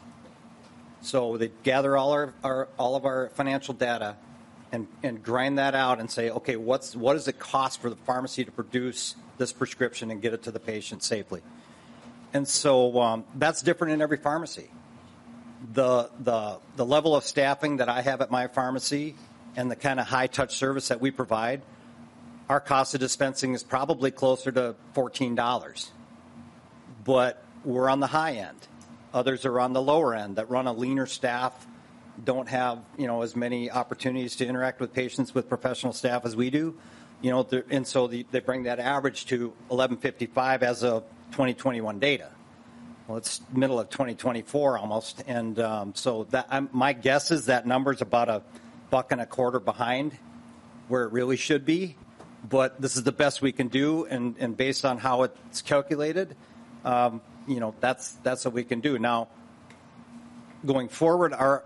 So they gather all our, our all of our financial data and, and grind that out and say, okay, what's what does it cost for the pharmacy to produce this prescription and get it to the patient safely? And so um, that's different in every pharmacy. The the the level of staffing that I have at my pharmacy and the kind of high touch service that we provide, our cost of dispensing is probably closer to fourteen dollars. But we're on the high end. Others are on the lower end that run a leaner staff, don't have, you know, as many opportunities to interact with patients with professional staff as we do. You know, and so the, they bring that average to eleven fifty-five as of twenty twenty-one data. Well, it's middle of twenty twenty-four almost, and um, so that I'm, my guess is that number's about a buck and a quarter behind where it really should be. But this is the best we can do, and, and based on how it's calculated, um, you know, that's that's what we can do. Now, going forward, our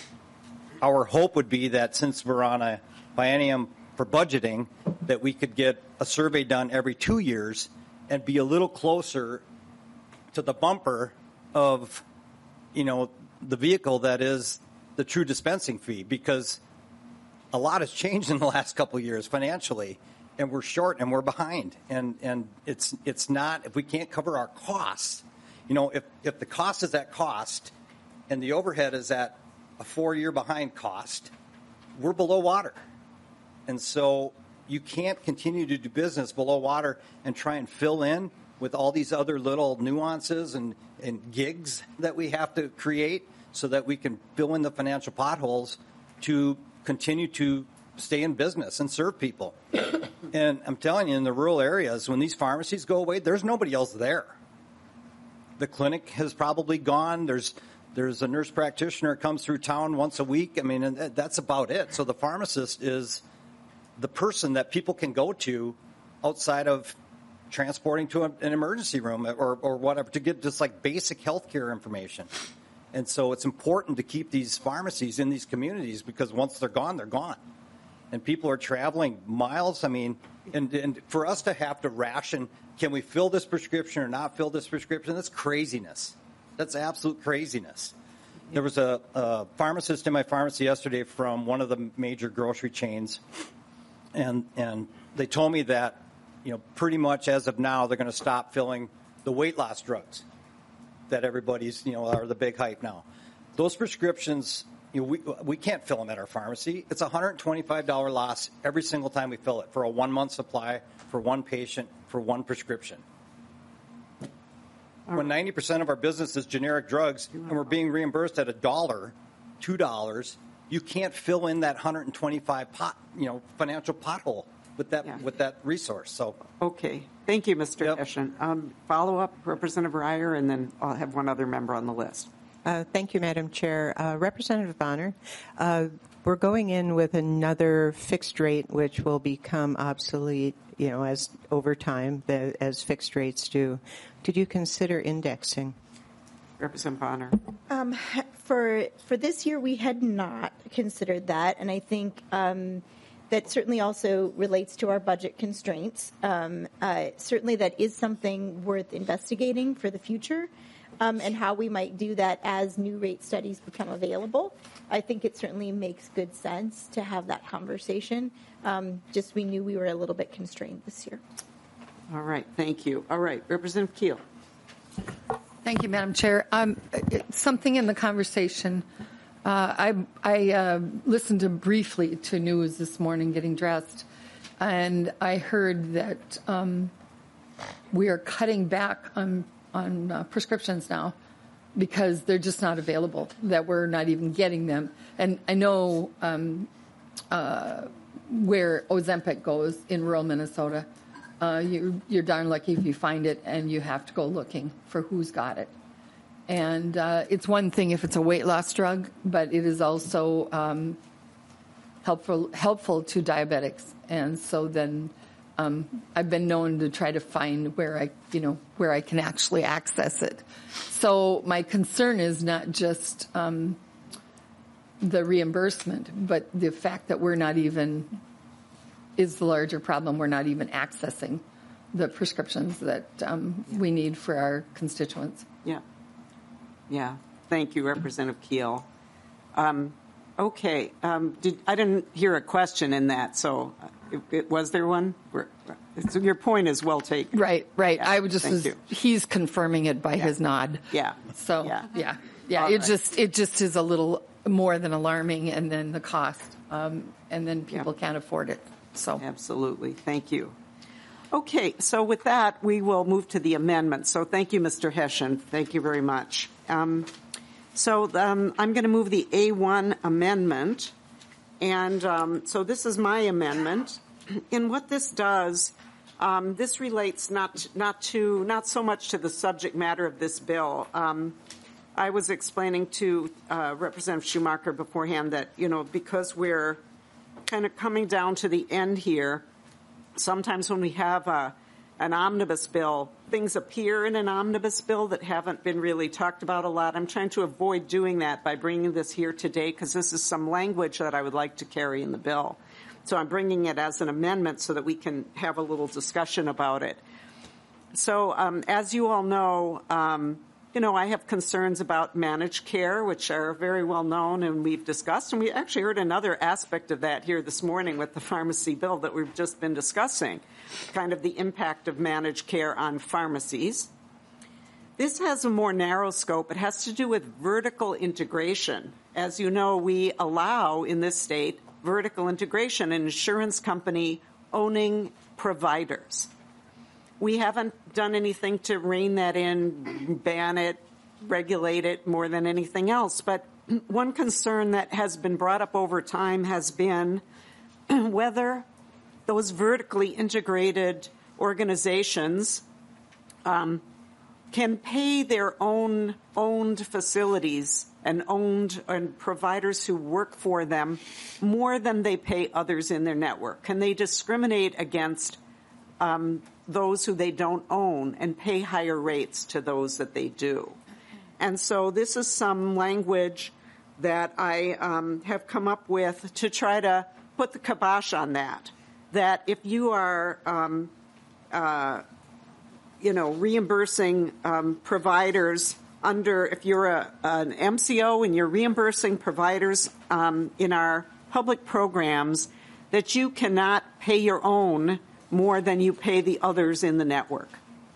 our hope would be that since we're on a biennium for budgeting, that we could get a survey done every two years and be a little closer to the bumper of, you know, the vehicle that is the true dispensing fee, because a lot has changed in the last couple of years financially, and we're short and we're behind. And and it's it's not, if we can't cover our costs, you know, if, if the cost is at cost and the overhead is at a four-year behind cost, we're below water. And so you can't continue to do business below water and try and fill in with all these other little nuances and, and gigs that we have to create so that we can fill in the financial potholes to continue to stay in business and serve people. And I'm telling you, in the rural areas, when these pharmacies go away, there's nobody else there. The clinic has probably gone. There's there's a nurse practitioner that comes through town once a week. I mean, and that's about it. So the pharmacist is the person that people can go to outside of transporting to an emergency room or, or whatever to get just like basic health care information. And so it's important to keep these pharmacies in these communities, because once they're gone, they're gone. And people are traveling miles. I mean, and, and for us to have to ration, can we fill this prescription or not fill this prescription? That's craziness. That's absolute craziness. There was a, a pharmacist in my pharmacy yesterday from one of the major grocery chains, and and they told me that, you know, pretty much as of now, they're going to stop filling the weight loss drugs that everybody's, you know, are the big hype now. Those prescriptions, you know, we we can't fill them at our pharmacy. It's a one hundred twenty-five dollars loss every single time we fill it for a one-month supply, for one patient, for one prescription. When ninety percent of our business is generic drugs and we're being reimbursed at a dollar, two dollars, you can't fill in that one hundred twenty-five pot, you know, financial pothole with that yeah. with that resource. So okay, thank you, Mister Yep. Hession. Um, follow up, Representative Reier, and then I'll have one other member on the list. Uh, thank you, Madam Chair. Uh, Representative Bonner, uh, we're going in with another fixed rate, which will become obsolete, you know, as over time, the, as fixed rates do. Did you consider indexing? Representative Bonner. Um, for for this year, we had not considered that, and I think um, that certainly also relates to our budget constraints. Um, uh, certainly, that is something worth investigating for the future, um, and how we might do that as new rate studies become available. I think it certainly makes good sense to have that conversation. Um, just we knew we were a little bit constrained this year. All right, thank you. All right, Representative Keel. Thank you, Madam Chair. Um, something in the conversation. Uh, I, I uh, listened to briefly to news this morning getting dressed, and I heard that um, we are cutting back on, on uh, prescriptions now because they're just not available, that we're not even getting them. And I know um, uh, where Ozempic goes in rural Minnesota. Uh, you, you're darn lucky if you find it, and you have to go looking for who's got it. And uh, it's one thing if it's a weight loss drug, but it is also um, helpful helpful to diabetics. And so then um, I've been known to try to find where I, you know, where I can actually access it. So my concern is not just um, the reimbursement, but the fact that we're not even. Is the larger problem. We're not even accessing the prescriptions that um, yeah. we need for our constituents. Yeah. Yeah. Thank you, Representative Keel. Um, okay. Um, did, I didn't hear a question in that, so it, it, was there one? So your point is well taken. Right, right. Yeah, I would just, was, he's confirming it by yeah. his nod. Yeah. So, yeah. Yeah. Yeah. All it right. just, it just is a little more than alarming, and then the cost, um, and then people yeah. can't afford it. So absolutely. Thank you. Okay, so with that, we will move to the amendment. So thank you, Mister Hession. Thank you very much. Um, so um, I'm going to move the A one amendment. And um, so this is my amendment. And what this does, um, this relates not not to not so much to the subject matter of this bill. Um, I was explaining to uh, Representative Schumacher beforehand that, you know, because we're kind of coming down to the end here, sometimes when we have a, an omnibus bill, things appear in an omnibus bill that haven't been really talked about a lot. I'm trying to avoid doing that by bringing this here today because this is some language that I would like to carry in the bill. So I'm bringing it as an amendment so that we can have a little discussion about it. So um, as you all know, um, you know, I have concerns about managed care, which are very well known and we've discussed. And we actually heard another aspect of that here this morning with the pharmacy bill that we've just been discussing, kind of the impact of managed care on pharmacies. This has a more narrow scope. It has to do with vertical integration. As you know, we allow in this state vertical integration, an insurance company owning providers. We haven't done anything to rein that in, ban it, regulate it more than anything else. But one concern that has been brought up over time has been whether those vertically integrated organizations um, can pay their own owned facilities and owned and providers who work for them more than they pay others in their network. Can they discriminate against um, those who they don't own and pay higher rates to those that they do? And so this is some language that I um, have come up with to try to put the kibosh on that, that if you are um, uh, you know, reimbursing um, providers under, if you're a, an M C O and you're reimbursing providers um, in our public programs, that you cannot pay your own more than you pay the others in the network.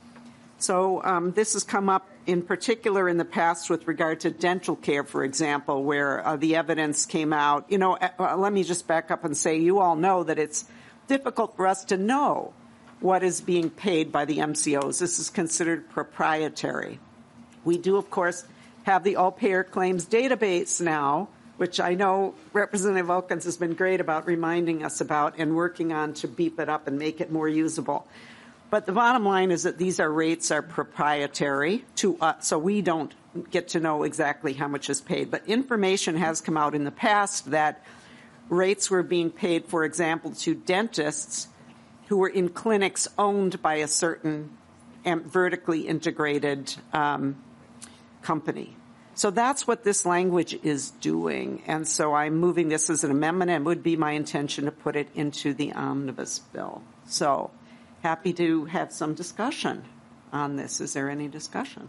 So um, this has come up in particular in the past with regard to dental care, for example, where uh, the evidence came out. You know, uh, let me just back up and say you all know that it's difficult for us to know what is being paid by the M C Os. This is considered proprietary. We do, of course, have the all-payer claims database now, which I know Representative Elkins has been great about reminding us about and working on to beef it up and make it more usable. But the bottom line is that these are rates are proprietary to us, so we don't get to know exactly how much is paid. But information has come out in the past that rates were being paid, for example, to dentists who were in clinics owned by a certain vertically integrated um, company. So that's what this language is doing. And so I'm moving this as an amendment, and it would be my intention to put it into the omnibus bill. So happy to have some discussion on this. Is there any discussion?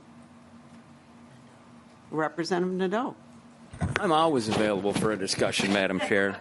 Representative Nadeau. I'm always available for a discussion, Madam Chair.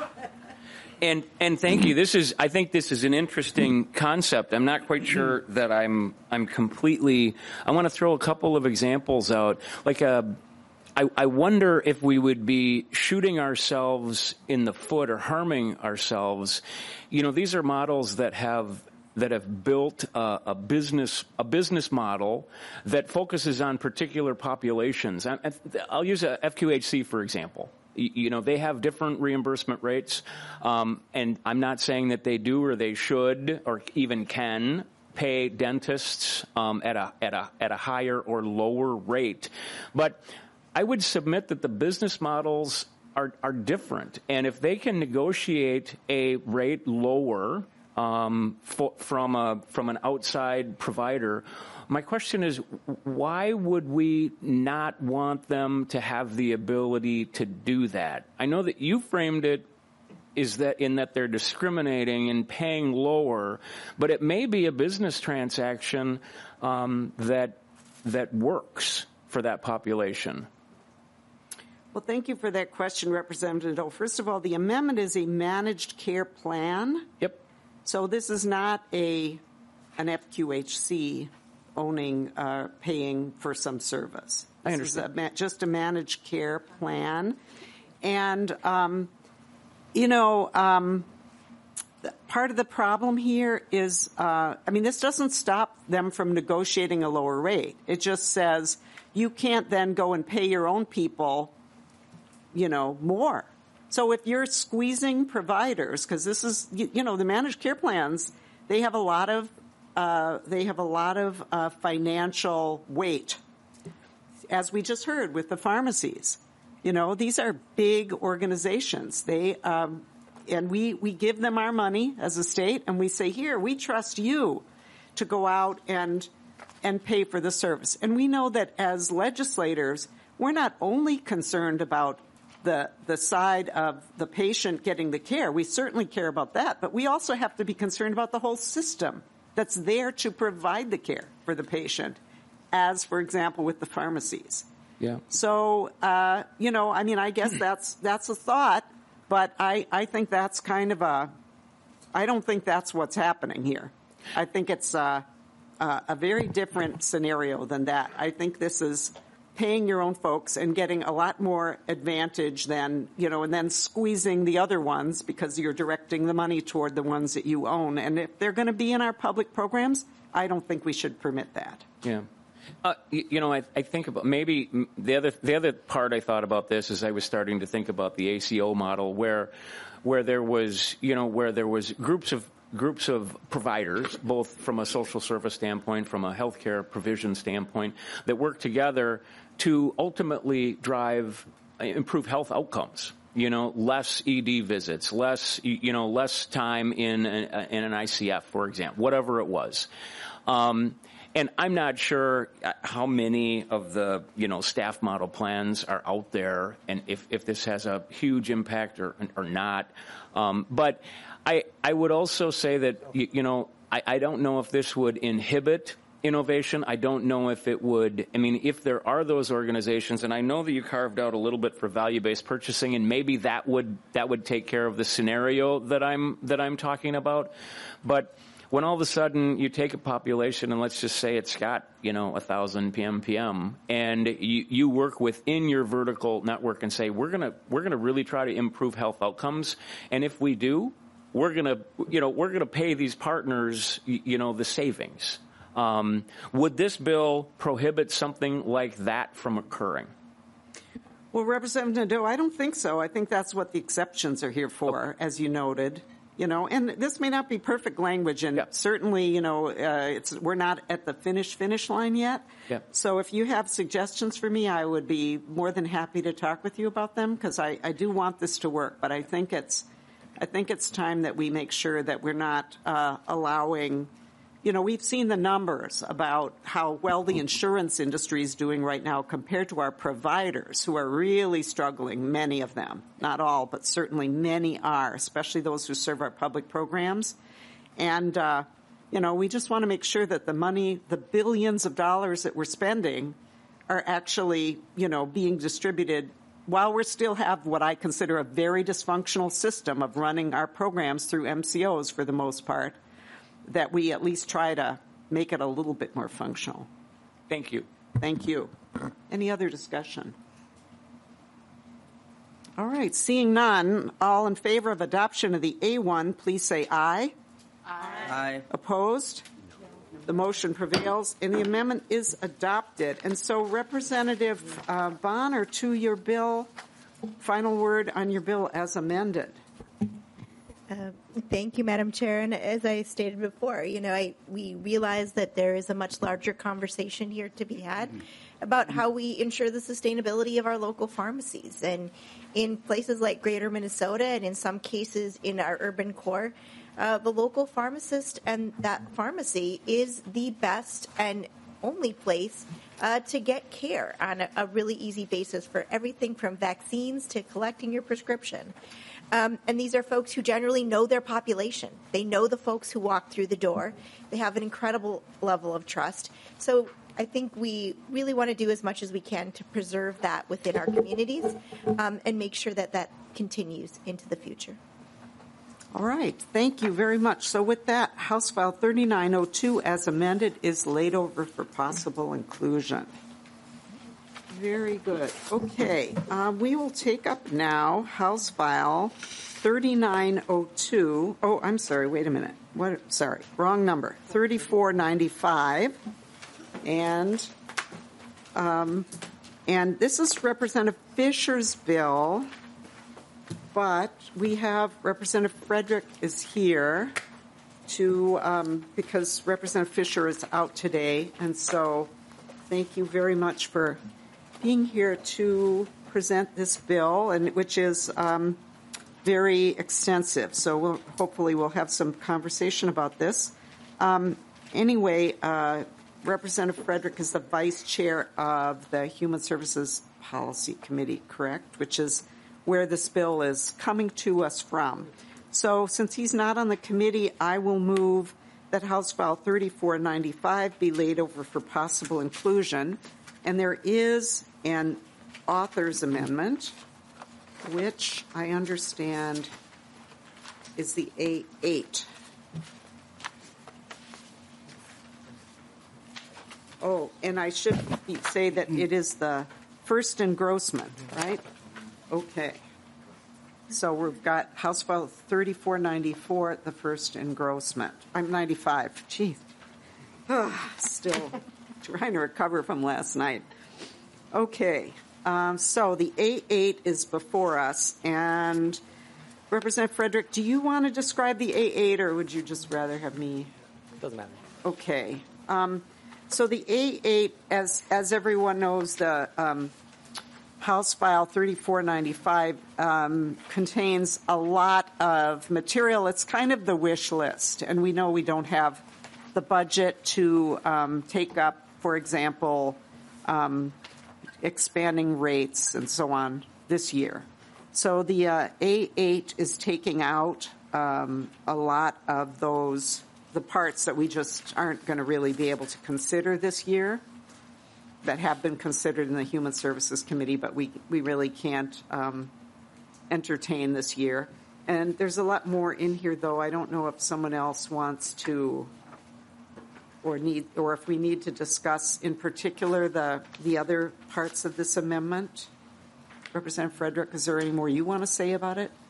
And and thank you. This is I think this is an interesting concept. I'm not quite sure that I'm I'm completely. I want to throw a couple of examples out. Like a, I, I wonder if we would be shooting ourselves in the foot or harming ourselves. You know, these are models that have that have built a, a business a business model that focuses on particular populations. I, I'll use a F Q H C for example. You know, they have different reimbursement rates, um, and I'm not saying that they do or they should or even can pay dentists um, at a at a at a higher or lower rate, but I would submit that the business models are are different, and if they can negotiate a rate lower um, for, from a from an outside provider. My question is, why would we not want them to have the ability to do that? I know that you framed it is that in that they're discriminating and paying lower, but it may be a business transaction um, that that works for that population. Well, thank you for that question, Representative Nadeau. First of all, the amendment is a managed care plan. Yep. So this is not a an F Q H C owning, uh, paying for some service. This I understand. Is a, just a managed care plan. And, um, you know, um, part of the problem here is, uh, I mean, this doesn't stop them from negotiating a lower rate. It just says you can't then go and pay your own people, you know, more. So if you're squeezing providers, because this is, you, you know, the managed care plans, they have a lot of Uh, they have a lot of uh, financial weight, as we just heard with the pharmacies. You know, these are big organizations. They um, and we we give them our money as a state, and we say, here, we trust you to go out and and pay for the service. And we know that as legislators, we're not only concerned about the the side of the patient getting the care. We certainly care about that, but we also have to be concerned about the whole system that's there to provide the care for the patient, as, for example, with the pharmacies. Yeah. So, uh, you know, I mean, I guess that's that's a thought, but I, I think that's kind of a, I don't think that's what's happening here. I think it's a, a, a very different scenario than that. I think this is paying your own folks and getting a lot more advantage than, you know, and then squeezing the other ones because you're directing the money toward the ones that you own. And if they're going to be in our public programs, I don't think we should permit that. Yeah. Uh, you, you know, I, I think about maybe the other the other part I thought about this is I was starting to think about the A C O model where where there was, you know, where there was groups of groups of providers, both from a social service standpoint, from a healthcare provision standpoint, that work together to ultimately drive, improve health outcomes. You know, less E D visits, less, you know, less time in, in an I C F, for example, whatever it was. Um, And I'm not sure how many of the, you know, staff model plans are out there and if, if this has a huge impact or, or not. Um, but I, I would also say that, you, you know, I, I don't know if this would inhibit innovation. I don't know if it would, I mean, if there are those organizations, and I know that you carved out a little bit for value-based purchasing, and maybe that would, that would take care of the scenario that I'm, that I'm talking about. But when all of a sudden you take a population and let's just say it's got, you know, one thousand P M P M, and you, you work within your vertical network and say, we're going to we're going to really try to improve health outcomes. And if we do, we're going to, you know, we're going to pay these partners, you know, the savings. Um, would this bill prohibit something like that from occurring? Well, Representative Nadeau, I don't think so. I think that's what the exceptions are here for, okay. As you noted. You know, and this may not be perfect language, and yep. certainly, you know, uh, it's we're not at the finish finish line yet. Yep. So if you have suggestions for me, I would be more than happy to talk with you about them because I, I do want this to work. But I think it's I think it's time that we make sure that we're not uh, allowing. You know, we've seen the numbers about how well the insurance industry is doing right now compared to our providers who are really struggling, many of them. Not all, but certainly many are, especially those who serve our public programs. And, uh, you know, we just want to make sure that the money, the billions of dollars that we're spending are actually, you know, being distributed while we still have what I consider a very dysfunctional system of running our programs through M C Os for the most part, that we at least try to make it a little bit more functional. Thank you. Thank you. Any other discussion? All right, seeing none, all in favor of adoption of the A one, please say aye. Aye. Aye. Opposed? The motion prevails, and the amendment is adopted. And so, Representative uh, Bonner, to your bill, final word on your bill as amended. Uh, thank you, Madam Chair. And as I stated before, you know, I, we realize that there is a much larger conversation here to be had about how we ensure the sustainability of our local pharmacies. And in places like Greater Minnesota and in some cases in our urban core, uh, the local pharmacist and that pharmacy is the best and only place uh, to get care on a, a really easy basis for everything from vaccines to collecting your prescription. Um, and these are folks who generally know their population. They know the folks who walk through the door. They have an incredible level of trust. So I think we really want to do as much as we can to preserve that within our communities um, and make sure that that continues into the future. All right. Thank you very much. So with that, House File thirty-nine oh two as amended is laid over for possible inclusion. Very good. Okay. Uh, we will take up now House File thirty-nine oh two. Oh, I'm sorry. Wait a minute. What? Sorry. Wrong number. thirty-four ninety-five. And, um, and this is Representative Fisher's bill, but we have Representative Frederick is here to, um, because Representative Fisher is out today. And so thank you very much for being here to present this bill, and which is um, very extensive. So we'll, hopefully we'll have some conversation about this. Um, anyway, uh, Representative Frederick is the vice chair of the Human Services Policy Committee, correct? Which is where this bill is coming to us from. So since he's not on the committee, I will move that House File thirty-four ninety-five be laid over for possible inclusion. And there is an author's amendment, which I understand is the A eight. Oh, and I should say that it is the first engrossment, right? Okay. So we've got House File thirty-four ninety-four, the first engrossment. I'm ninety-five. Gee. Oh, still trying to recover from last night. Okay. Um, so the A eight is before us. And Representative Frederick, do you want to describe the A eight, or would you just rather have me? Doesn't matter. Okay. Um, so the A eight, as as everyone knows, the um, House File thirty-four ninety-five um, contains a lot of material. It's kind of the wish list, and we know we don't have the budget to um, take up, for example, um, expanding rates and so on this year. So the uh, A eight is taking out um, a lot of those, the parts that we just aren't going to really be able to consider this year, that have been considered in the Human Services Committee, but we, we really can't um, entertain this year. And there's a lot more in here, though. I don't know if someone else wants to, or need, or if we need to discuss in particular the the other parts of this amendment. Representative Frederick, is there any more you want to say about it?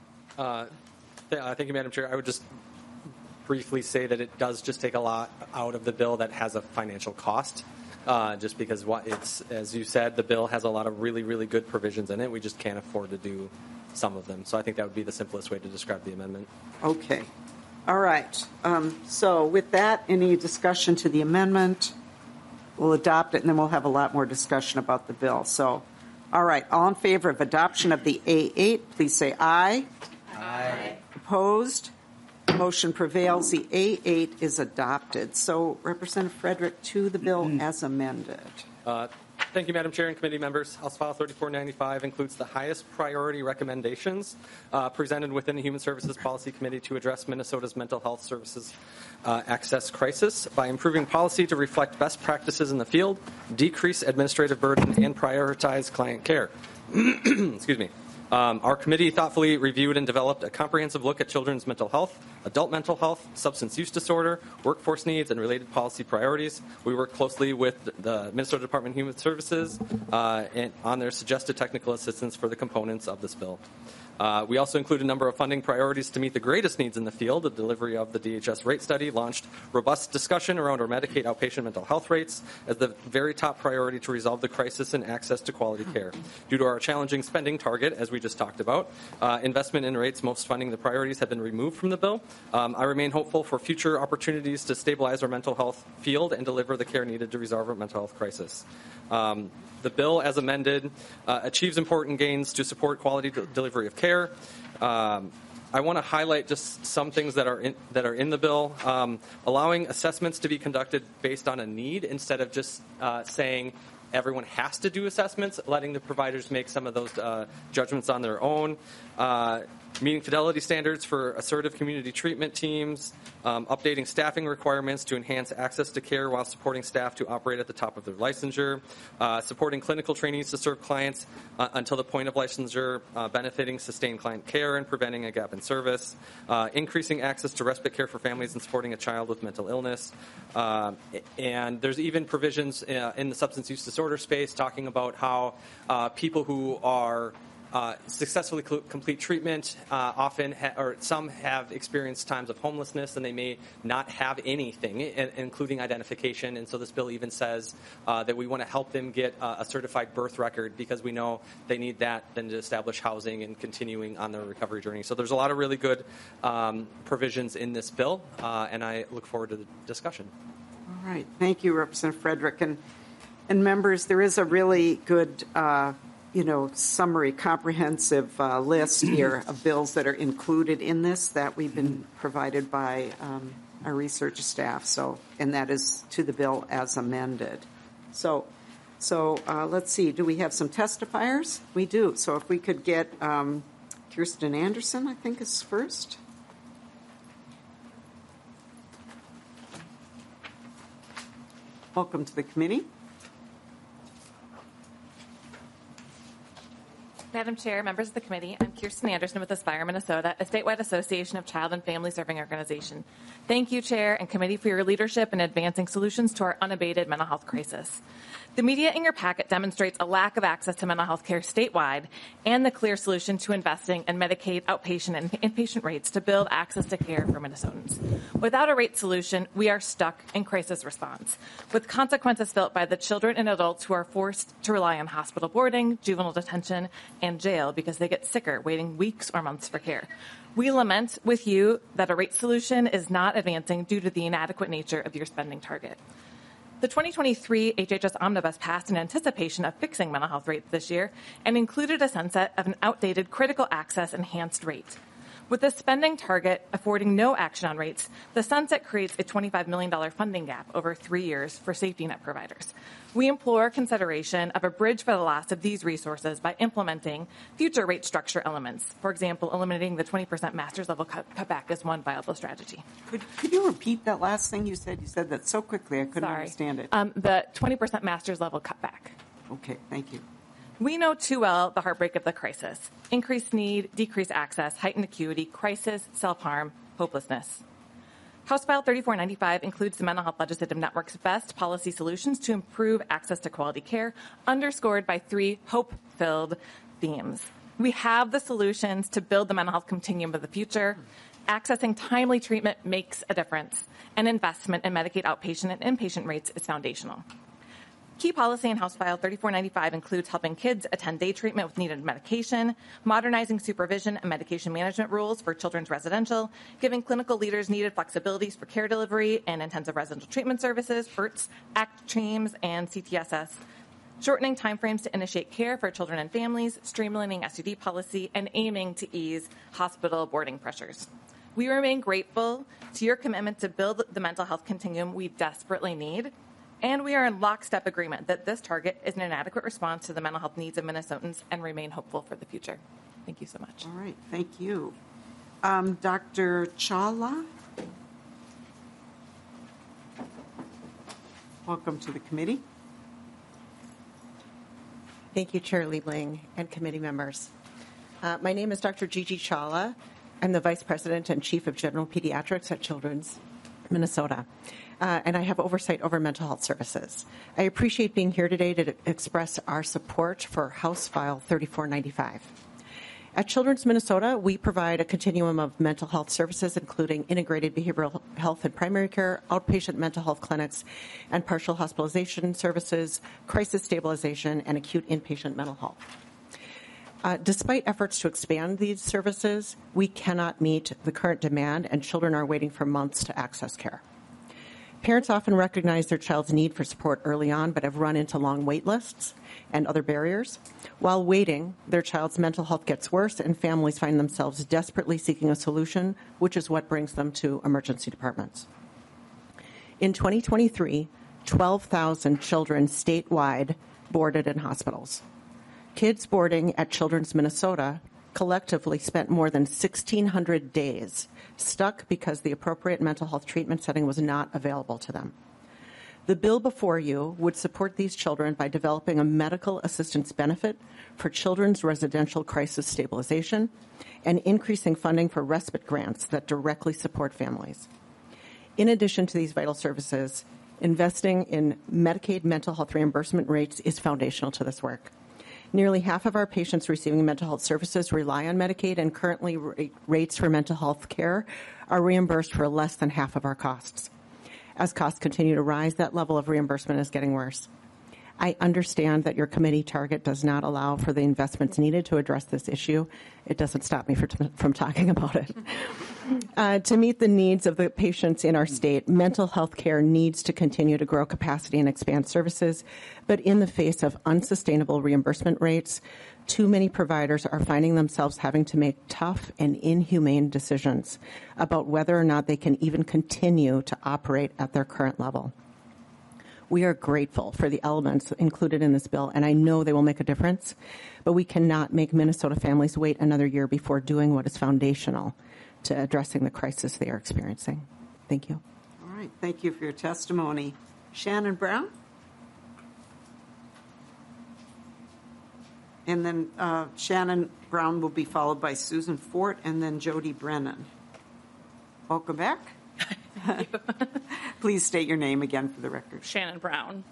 Uh, th- uh, thank you, Madam Chair. I would just briefly say that it does just take a lot out of the bill that has a financial cost. Uh, just because what it's, as you said, the bill has a lot of really, really good provisions in it. We just can't afford to do some of them. So I think that would be the simplest way to describe the amendment. Okay. All right. Um, so with that, any discussion to the amendment? We'll adopt it, and then we'll have a lot more discussion about the bill. So, all right. All in favor of adoption of the A eight, please say aye. Aye. Opposed? Motion prevails. The A eight is adopted. So, Representative Frederick, to the bill as amended. Uh, thank you, Madam Chair and committee members. House File thirty-four ninety-five includes the highest priority recommendations uh, presented within the Human Services Policy Committee to address Minnesota's mental health services uh, access crisis by improving policy to reflect best practices in the field, decrease administrative burden, and prioritize client care. Excuse me. Um, our committee thoughtfully reviewed and developed a comprehensive look at children's mental health, adult mental health, substance use disorder, workforce needs, and related policy priorities. We worked closely with the Minnesota Department of Human Services uh, and on their suggested technical assistance for the components of this bill. Uh, we also include a number of funding priorities to meet the greatest needs in the field. The delivery of the D H S rate study launched robust discussion around our Medicaid outpatient mental health rates as the very top priority to resolve the crisis in access to quality care. Due to our challenging spending target, as we just talked about, uh, investment in rates most funding the priorities have been removed from the bill. Um, I remain hopeful for future opportunities to stabilize our mental health field and deliver the care needed to resolve our mental health crisis. Um, the bill, as amended, uh, achieves important gains to support quality de- delivery of care. Um, I want to highlight just some things that are in, that are in the bill, um, allowing assessments to be conducted based on a need instead of just uh, saying everyone has to do assessments, letting the providers make some of those uh, judgments on their own. Uh, meeting fidelity standards for assertive community treatment teams, um, updating staffing requirements to enhance access to care while supporting staff to operate at the top of their licensure, uh, supporting clinical trainees to serve clients uh, until the point of licensure, uh, benefiting sustained client care and preventing a gap in service, uh, increasing access to respite care for families and supporting a child with mental illness. Uh, and there's even provisions uh, in the substance use disorder space talking about how uh, people who are Uh, successfully cl- complete treatment uh, often ha- or some have experienced times of homelessness and they may not have anything, I- including identification. And so this bill even says uh, that we want to help them get uh, a certified birth record because we know they need that then to establish housing and continuing on their recovery journey. So there's a lot of really good um, provisions in this bill, uh, and I look forward to the discussion. All right. Thank you, Representative Frederick. And, and members, there is a really good uh, you know, summary, comprehensive uh, list here of bills that are included in this that we've been provided by um, our research staff. So, and that is to the bill as amended. So, so uh, let's see. Do we have some testifiers? We do. So, if we could get um, Kirsten Anderson, I think is first. Welcome to the committee. Madam Chair, members of the committee, I'm Kirsten Anderson with Aspire Minnesota, a statewide association of child and family serving organization. Thank you, Chair and committee, for your leadership in advancing solutions to our unabated mental health crisis. The media in your packet demonstrates a lack of access to mental health care statewide and the clear solution to investing in Medicaid outpatient and inpatient rates to build access to care for Minnesotans. Without a rate solution, we are stuck in crisis response, with consequences felt by the children and adults who are forced to rely on hospital boarding, juvenile detention, and jail because they get sicker waiting weeks or months for care. We lament with you that a rate solution is not advancing due to the inadequate nature of your spending target. The twenty twenty-three H H S Omnibus passed in anticipation of fixing mental health rates this year and included a sunset of an outdated critical access enhanced rate. With the spending target affording no action on rates, the sunset creates a twenty-five million dollars funding gap over three years for safety net providers. We implore consideration of a bridge for the loss of these resources by implementing future rate structure elements. For example, eliminating the twenty percent master's level cut- cutback is one viable strategy. Could, could you repeat that last thing you said? You said that so quickly I couldn't Sorry. understand it. Um, the twenty percent master's level cutback. Okay, thank you. We know too well the heartbreak of the crisis. Increased need, decreased access, heightened acuity, crisis, self-harm, hopelessness. House File thirty-four ninety-five includes the Mental Health Legislative Network's best policy solutions to improve access to quality care, underscored by three hope-filled themes. We have the solutions to build the mental health continuum of the future. Accessing timely treatment makes a difference, and investment in Medicaid outpatient and inpatient rates is foundational. Key policy in House File thirty-four ninety-five includes helping kids attend day treatment with needed medication, modernizing supervision and medication management rules for children's residential, giving clinical leaders needed flexibilities for care delivery and intensive residential treatment services, F E R Ts, ACT TREAMS, and C T S S, shortening timeframes to initiate care for children and families, streamlining S U D policy, and aiming to ease hospital boarding pressures. We remain grateful to your commitment to build the mental health continuum we desperately need. And we are in lockstep agreement that this target is an inadequate response to the mental health needs of Minnesotans and remain hopeful for the future. Thank you so much. All right, thank you. Um, Doctor Chawla? Welcome to the committee. Thank you, Chair Liebling and committee members. Uh, my name is Doctor Gigi Chawla. I'm the Vice President and Chief of General Pediatrics at Children's Minnesota. Uh, and I have oversight over mental health services. I appreciate being here today to express our support for House File thirty-four ninety-five. At Children's Minnesota, we provide a continuum of mental health services, including integrated behavioral health and primary care, outpatient mental health clinics, and partial hospitalization services, crisis stabilization, and acute inpatient mental health. Uh, despite efforts to expand these services, we cannot meet the current demand, and children are waiting for months to access care. Parents often recognize their child's need for support early on, but have run into long wait lists and other barriers. While waiting, their child's mental health gets worse, and families find themselves desperately seeking a solution, which is what brings them to emergency departments. In twenty twenty-three, twelve thousand children statewide boarded in hospitals. Kids boarding at Children's Minnesota collectively spent more than sixteen hundred days stuck because the appropriate mental health treatment setting was not available to them. The bill before you would support these children by developing a medical assistance benefit for children's residential crisis stabilization and increasing funding for respite grants that directly support families. In addition to these vital services, investing in Medicaid mental health reimbursement rates is foundational to this work. Nearly half of our patients receiving mental health services rely on Medicaid, and currently rates for mental health care are reimbursed for less than half of our costs. As costs continue to rise, that level of reimbursement is getting worse. I understand that your committee target does not allow for the investments needed to address this issue. It doesn't stop me for t- from talking about it. Uh, to meet the needs of the patients in our state, mental health care needs to continue to grow capacity and expand services, but in the face of unsustainable reimbursement rates, too many providers are finding themselves having to make tough and inhumane decisions about whether or not they can even continue to operate at their current level. We are grateful for the elements included in this bill, and I know they will make a difference, but we cannot make Minnesota families wait another year before doing what is foundational to addressing the crisis they are experiencing. Thank you. All right, thank you for your testimony. Shannon Brown. And then uh, Shannon Brown will be followed by Susan Fort and then Jody Brennan. Welcome back. Please state your name again for the record. Shannon Brown.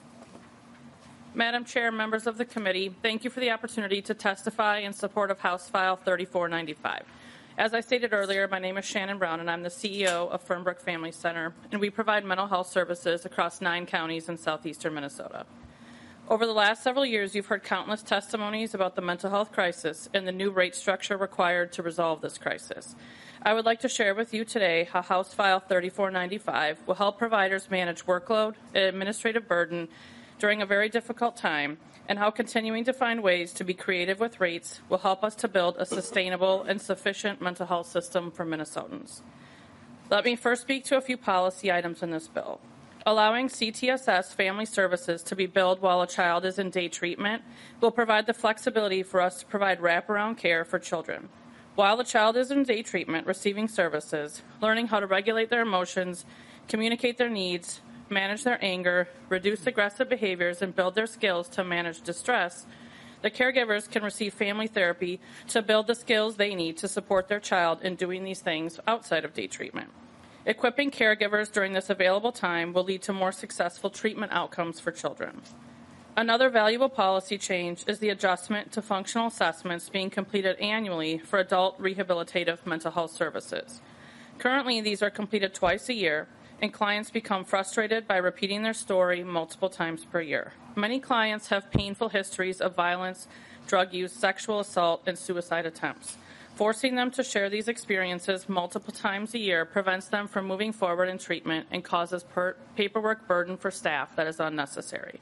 Madam Chair, members of the committee, thank you for the opportunity to testify in support of House File thirty-four ninety-five. As I stated earlier, my name is Shannon Brown, and I'm the C E O of Fernbrook Family Center, and we provide mental health services across nine counties in southeastern Minnesota. Over the last several years, you've heard countless testimonies about the mental health crisis and the new rate structure required to resolve this crisis. I would like to share with you today how House File thirty-four ninety-five will help providers manage workload and administrative burden during a very difficult time, and how continuing to find ways to be creative with rates will help us to build a sustainable and sufficient mental health system for Minnesotans. Let me first speak to a few policy items in this bill. Allowing C T S S family services to be billed while a child is in day treatment will provide the flexibility for us to provide wraparound care for children. While the child is in day treatment receiving services, learning how to regulate their emotions, communicate their needs, manage their anger, reduce aggressive behaviors, and build their skills to manage distress, the caregivers can receive family therapy to build the skills they need to support their child in doing these things outside of day treatment. Equipping caregivers during this available time will lead to more successful treatment outcomes for children. Another valuable policy change is the adjustment to functional assessments being completed annually for adult rehabilitative mental health services. Currently, these are completed twice a year, and clients become frustrated by repeating their story multiple times per year. Many clients have painful histories of violence, drug use, sexual assault, and suicide attempts. Forcing them to share these experiences multiple times a year prevents them from moving forward in treatment and causes per- paperwork burden for staff that is unnecessary.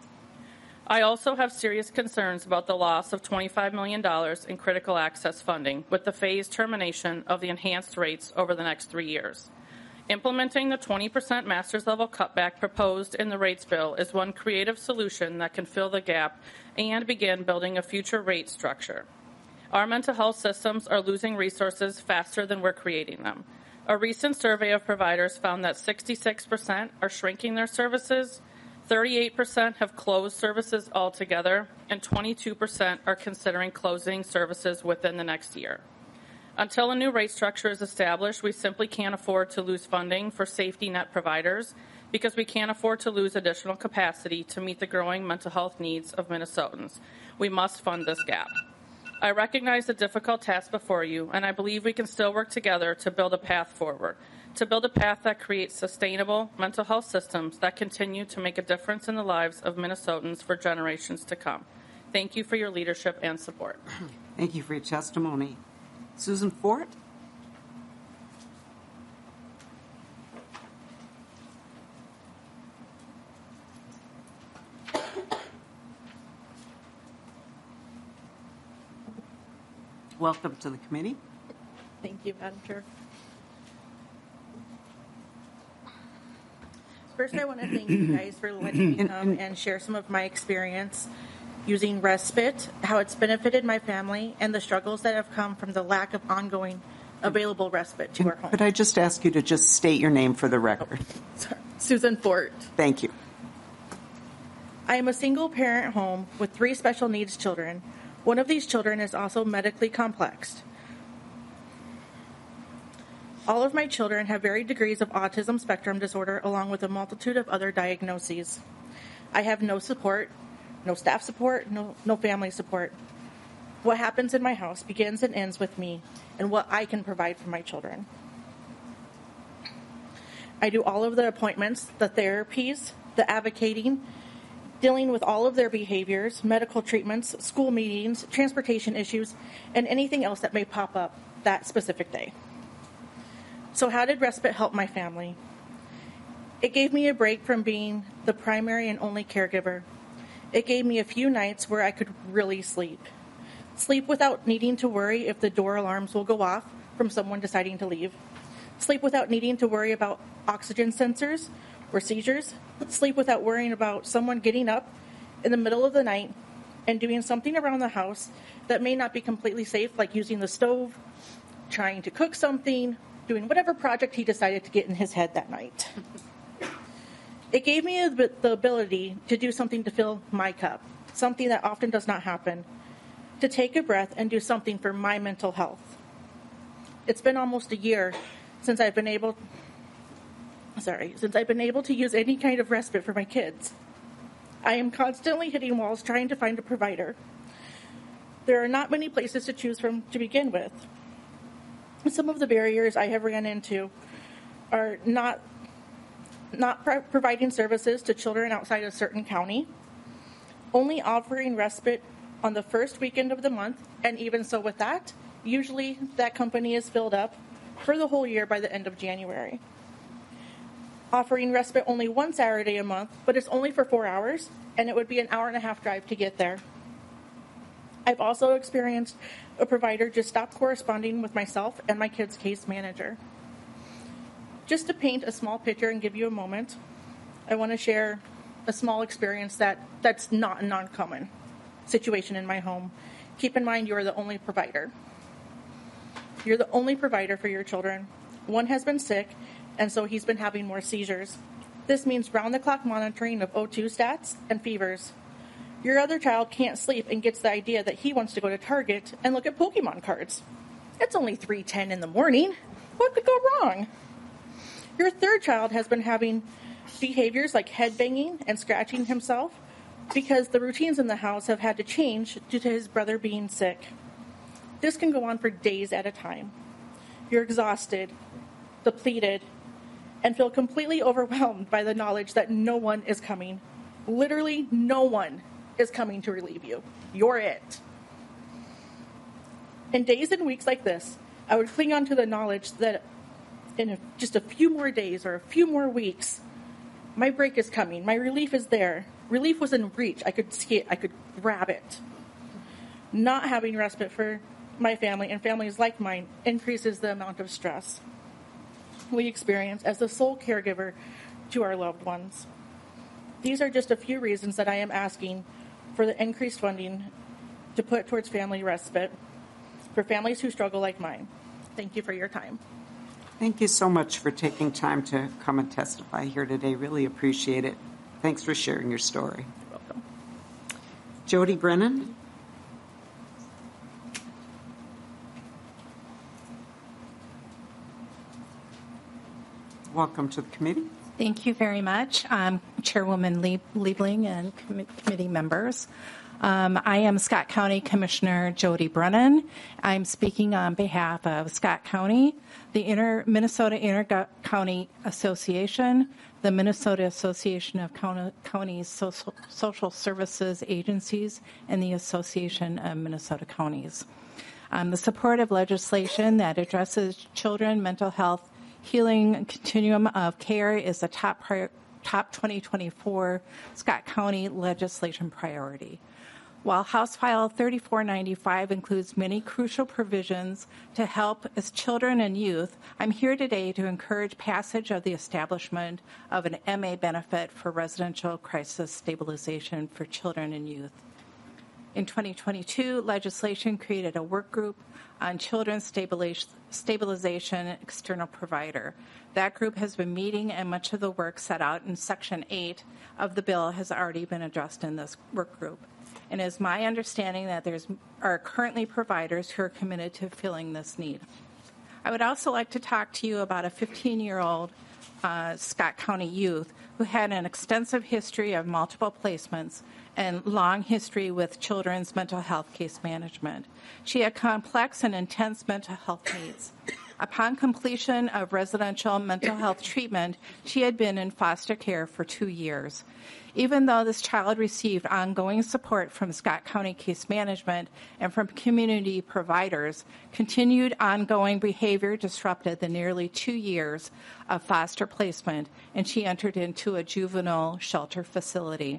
I also have serious concerns about the loss of twenty-five million dollars in critical access funding with the phased termination of the enhanced rates over the next three years. Implementing the twenty percent master's level cutback proposed in the rates bill is one creative solution that can fill the gap and begin building a future rate structure. Our mental health systems are losing resources faster than we're creating them. A recent survey of providers found that sixty-six percent are shrinking their services, thirty-eight percent have closed services altogether, and twenty-two percent are considering closing services within the next year. Until a new rate structure is established, we simply can't afford to lose funding for safety net providers because we can't afford to lose additional capacity to meet the growing mental health needs of Minnesotans. We must fund this gap. I recognize the difficult task before you, and I believe we can still work together to build a path forward, to build a path that creates sustainable mental health systems that continue to make a difference in the lives of Minnesotans for generations to come. Thank you for your leadership and support. Thank you for your testimony. Susan Fort? Welcome to the committee. Thank you, Madam Chair. First, I want to thank you guys for letting me come and share some of my experience using respite, how it's benefited my family, and the struggles that have come from the lack of ongoing available respite to our home. Could I just ask you to just state your name for the record? Sorry. Susan Fort. Thank you. I am a single parent home with three special needs children. One of these children is also medically complex. All of my children have varied degrees of autism spectrum disorder along with a multitude of other diagnoses. I have no support, no staff support, no, no family support. What happens in my house begins and ends with me and what I can provide for my children. I do all of the appointments, the therapies, the advocating, dealing with all of their behaviors, medical treatments, school meetings, transportation issues, and anything else that may pop up that specific day. So how did respite help my family? It gave me a break from being the primary and only caregiver. It gave me a few nights where I could really sleep. Sleep without needing to worry if the door alarms will go off from someone deciding to leave. Sleep without needing to worry about oxygen sensors or seizures. Sleep without worrying about someone getting up in the middle of the night and doing something around the house that may not be completely safe, like using the stove, trying to cook something, doing whatever project he decided to get in his head that night. It gave me the ability to do something to fill my cup, something that often does not happen, to take a breath and do something for my mental health. It's been almost a year since I've been able, sorry, since I've been able to use any kind of respite for my kids. I am constantly hitting walls trying to find a provider. There are not many places to choose from to begin with. Some of the barriers I have ran into are not not pro- providing services to children outside a certain county, only offering respite on the first weekend of the month, and even so with that, usually that company is filled up for the whole year by the end of January. Offering respite only one Saturday a month, but it's only for four hours, and it would be an hour and a half drive to get there. I've also experienced a provider just stop corresponding with myself and my kid's case manager. Just to paint a small picture and give you a moment, I want to share a small experience that, that's not an uncommon situation in my home. Keep in mind you are the only provider. You're the only provider for your children. One has been sick, and so he's been having more seizures. This means round-the-clock monitoring of O two stats and fevers. Your other child can't sleep and gets the idea that he wants to go to Target and look at Pokemon cards. It's only three ten in the morning. What could go wrong? Your third child has been having behaviors like headbanging and scratching himself because the routines in the house have had to change due to his brother being sick. This can go on for days at a time. You're exhausted, depleted, and feel completely overwhelmed by the knowledge that no one is coming. Literally no one is coming to relieve you. You're it. In days and weeks like this, I would cling on to the knowledge that in a, just a few more days or a few more weeks, my break is coming. My relief is there. Relief was in reach. I could see it. I could grab it. Not having respite for my family and families like mine increases the amount of stress we experience as the sole caregiver to our loved ones. These are just a few reasons that I am asking for the increased funding to put towards family respite for families who struggle like mine. Thank you for your time. Thank you so much for taking time to come and testify here today. Really appreciate it. Thanks for sharing your story. You're welcome. Jody Brennan. Welcome to the committee. Thank you very much, um, Chairwoman Liebling and com- committee members. Um, I am Scott County Commissioner Jody Brennan. I'm speaking on behalf of Scott County, the Inter- Minnesota Inter-County Association, the Minnesota Association of County- Counties Social-, Social Services Agencies, and the Association of Minnesota Counties. Um, the support of legislation that addresses children mental health healing continuum of care is a top prior, top twenty twenty-four Scott County legislation priority. While House File thirty-four ninety-five includes many crucial provisions to help as children and youth, I'm here today to encourage passage of the establishment of an M A benefit for residential crisis stabilization for children and youth. In twenty twenty-two, legislation created a work group on children's stabilization external provider. That group has been meeting, and much of the work set out in Section eight of the bill has already been addressed in this work group. And it is my understanding that there are currently providers who are committed to filling this need. I would also like to talk to you about a fifteen-year-old uh, Scott County youth who had an extensive history of multiple placements and long history with children's mental health case management. She had complex and intense mental health needs. Upon completion of residential mental health treatment, she had been in foster care for two years. Even though this child received ongoing support from Scott County Case Management and from community providers, continued ongoing behavior disrupted the nearly two years of foster placement, and she entered into a juvenile shelter facility.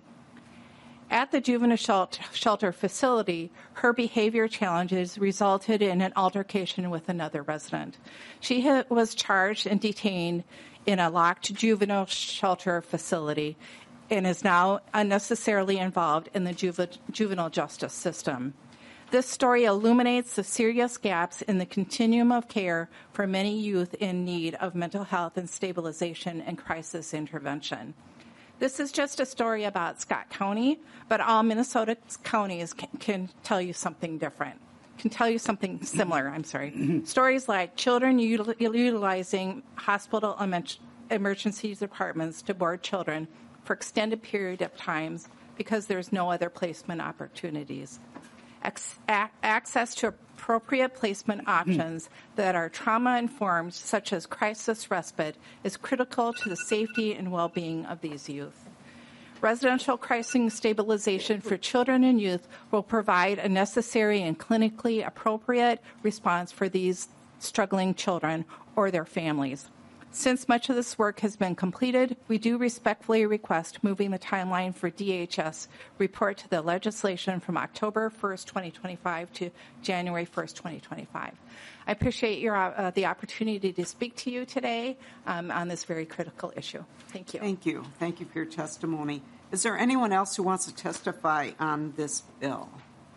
At the juvenile shelter facility, her behavior challenges resulted in an altercation with another resident. She was charged and detained in a locked juvenile shelter facility and is now unnecessarily involved in the juve- juvenile justice system. This story illuminates the serious gaps in the continuum of care for many youth in need of mental health and stabilization and crisis intervention. This is just a story about Scott County, but all Minnesota counties can, can tell you something different, can tell you something similar, I'm sorry. Stories like children util- utilizing hospital emergency departments to board children for extended period of times because there's no other placement opportunities. Access to appropriate placement options that are trauma-informed, such as crisis respite, is critical to the safety and well-being of these youth. Residential crisis stabilization for children and youth will provide a necessary and clinically appropriate response for these struggling children or their families. Since much of this work has been completed, we do respectfully request moving the timeline for D H S report to the legislation from October first, twenty twenty-five to January first, twenty twenty-five. I appreciate your, uh, the opportunity to speak to you today um, on this very critical issue. Thank you. Thank you. Thank you for your testimony. Is there anyone else who wants to testify on this bill?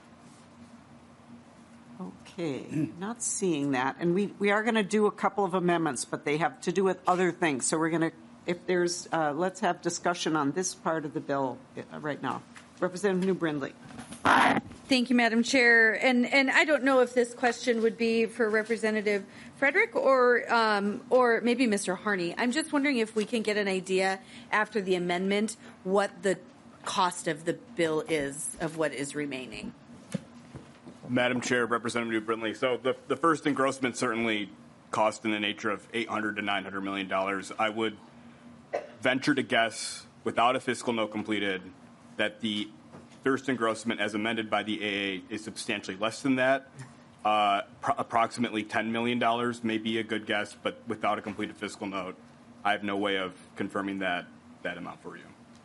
Okay, not seeing that. And we, we are going to do a couple of amendments, but they have to do with other things. So we're going to, if there's, uh, let's have discussion on this part of the bill right now. Representative New Brindley. Thank you, Madam Chair. And and I don't know if this question would be for Representative Frederick or um, or maybe Mister Harney. I'm just wondering if we can get an idea after the amendment what the cost of the bill is of what is remaining. Madam Chair, Representative New Brindley. So the, the first engrossment certainly cost in the nature of eight hundred to nine hundred million dollars. I would venture to guess, without a fiscal note completed, that the first engrossment as amended by the A A is substantially less than that. Uh, pro- approximately ten million dollars may be a good guess, but without a completed fiscal note, I have no way of confirming that, that amount for you.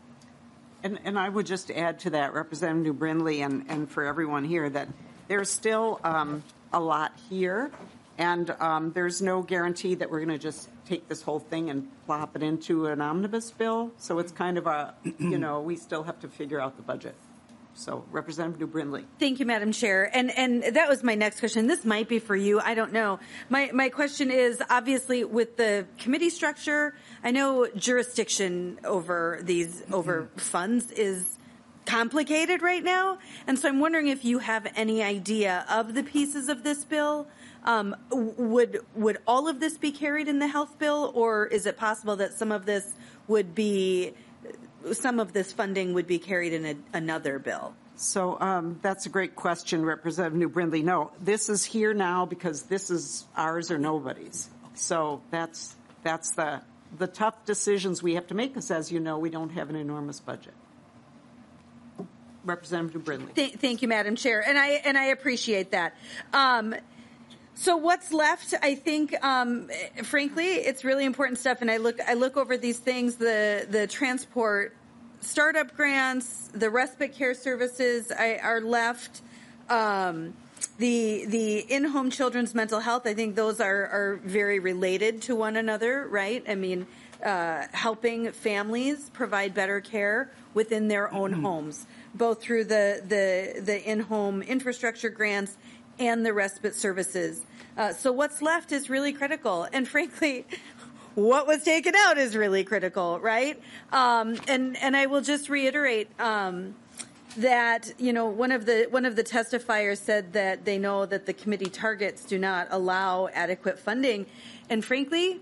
And, and I would just add to that, Representative New Brindley, and, and for everyone here, that there's still um, a lot here, and um, there's no guarantee that we're going to just take this whole thing and plop it into an omnibus bill. So it's kind of a, you know, we still have to figure out the budget. So, Representative New Brindley. Thank you, Madam Chair. And and that was my next question. This might be for you. I don't know. My my question is, obviously, with the committee structure, I know jurisdiction over these over funds is complicated right now, and so I'm wondering if you have any idea of the pieces of this bill. Um, would would all of this be carried in the health bill, or is it possible that some of this would be some of this funding would be carried in a, another bill? So um, that's a great question, Representative New Brindley. No, this is here now because this is ours or nobody's. So that's that's the the tough decisions we have to make, because, as you know, we don't have an enormous budget. Representative New Brindley. Th- thank you, Madam Chair, and I and I appreciate that. Um, so what's left? I think, um, frankly, it's really important stuff. And I look I look over these things: the the transport startup grants, the respite care services I, are left. Um, the the in-home children's mental health. I think those are are very related to one another, right? I mean, uh, helping families provide better care within their own homes, both through the, the, the in-home infrastructure grants and the respite services. Uh, so what's left is really critical. And frankly, what was taken out is really critical, right? Um, and, and I will just reiterate um, that, you know, one of the one of the testifiers said that they know that the committee targets do not allow adequate funding. And frankly,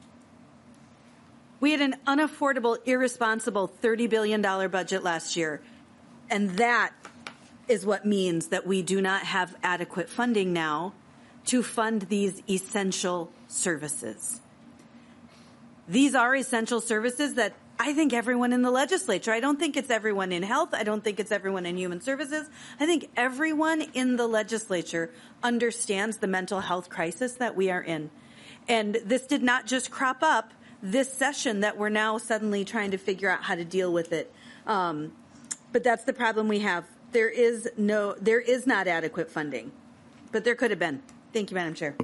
we had an unaffordable, irresponsible thirty billion dollars budget last year. And that is what means that we do not have adequate funding now to fund these essential services. These are essential services that I think everyone in the legislature, I don't think it's everyone in health, I don't think it's everyone in human services, I think everyone in the legislature understands the mental health crisis that we are in. And this did not just crop up this session that we're now suddenly trying to figure out how to deal with it. Um, but that's the problem we have. There is no, there is not adequate funding, but there could have been. Thank you, Madam Chair.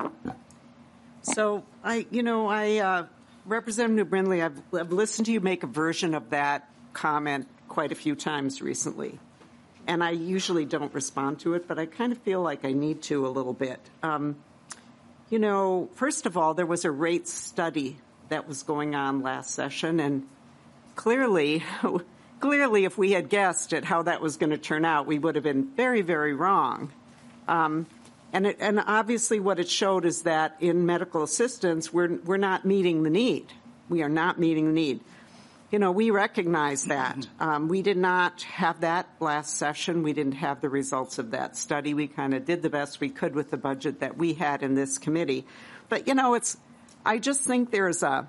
So I, you know, I, uh, Representative New Brindley, I've, I've listened to you make a version of that comment quite a few times recently, and I usually don't respond to it, but I kind of feel like I need to a little bit. Um, you know, first of all, there was a rates study that was going on last session, and clearly, clearly, if we had guessed at how that was going to turn out, we would have been very, very wrong. Um, and, it, and obviously what it showed is that in medical assistance, we're, we're not meeting the need. We are not meeting the need. You know, we recognize that. Um, we did not have that last session. We didn't have the results of that study. We kind of did the best we could with the budget that we had in this committee. But, you know, it's, I just think there's a,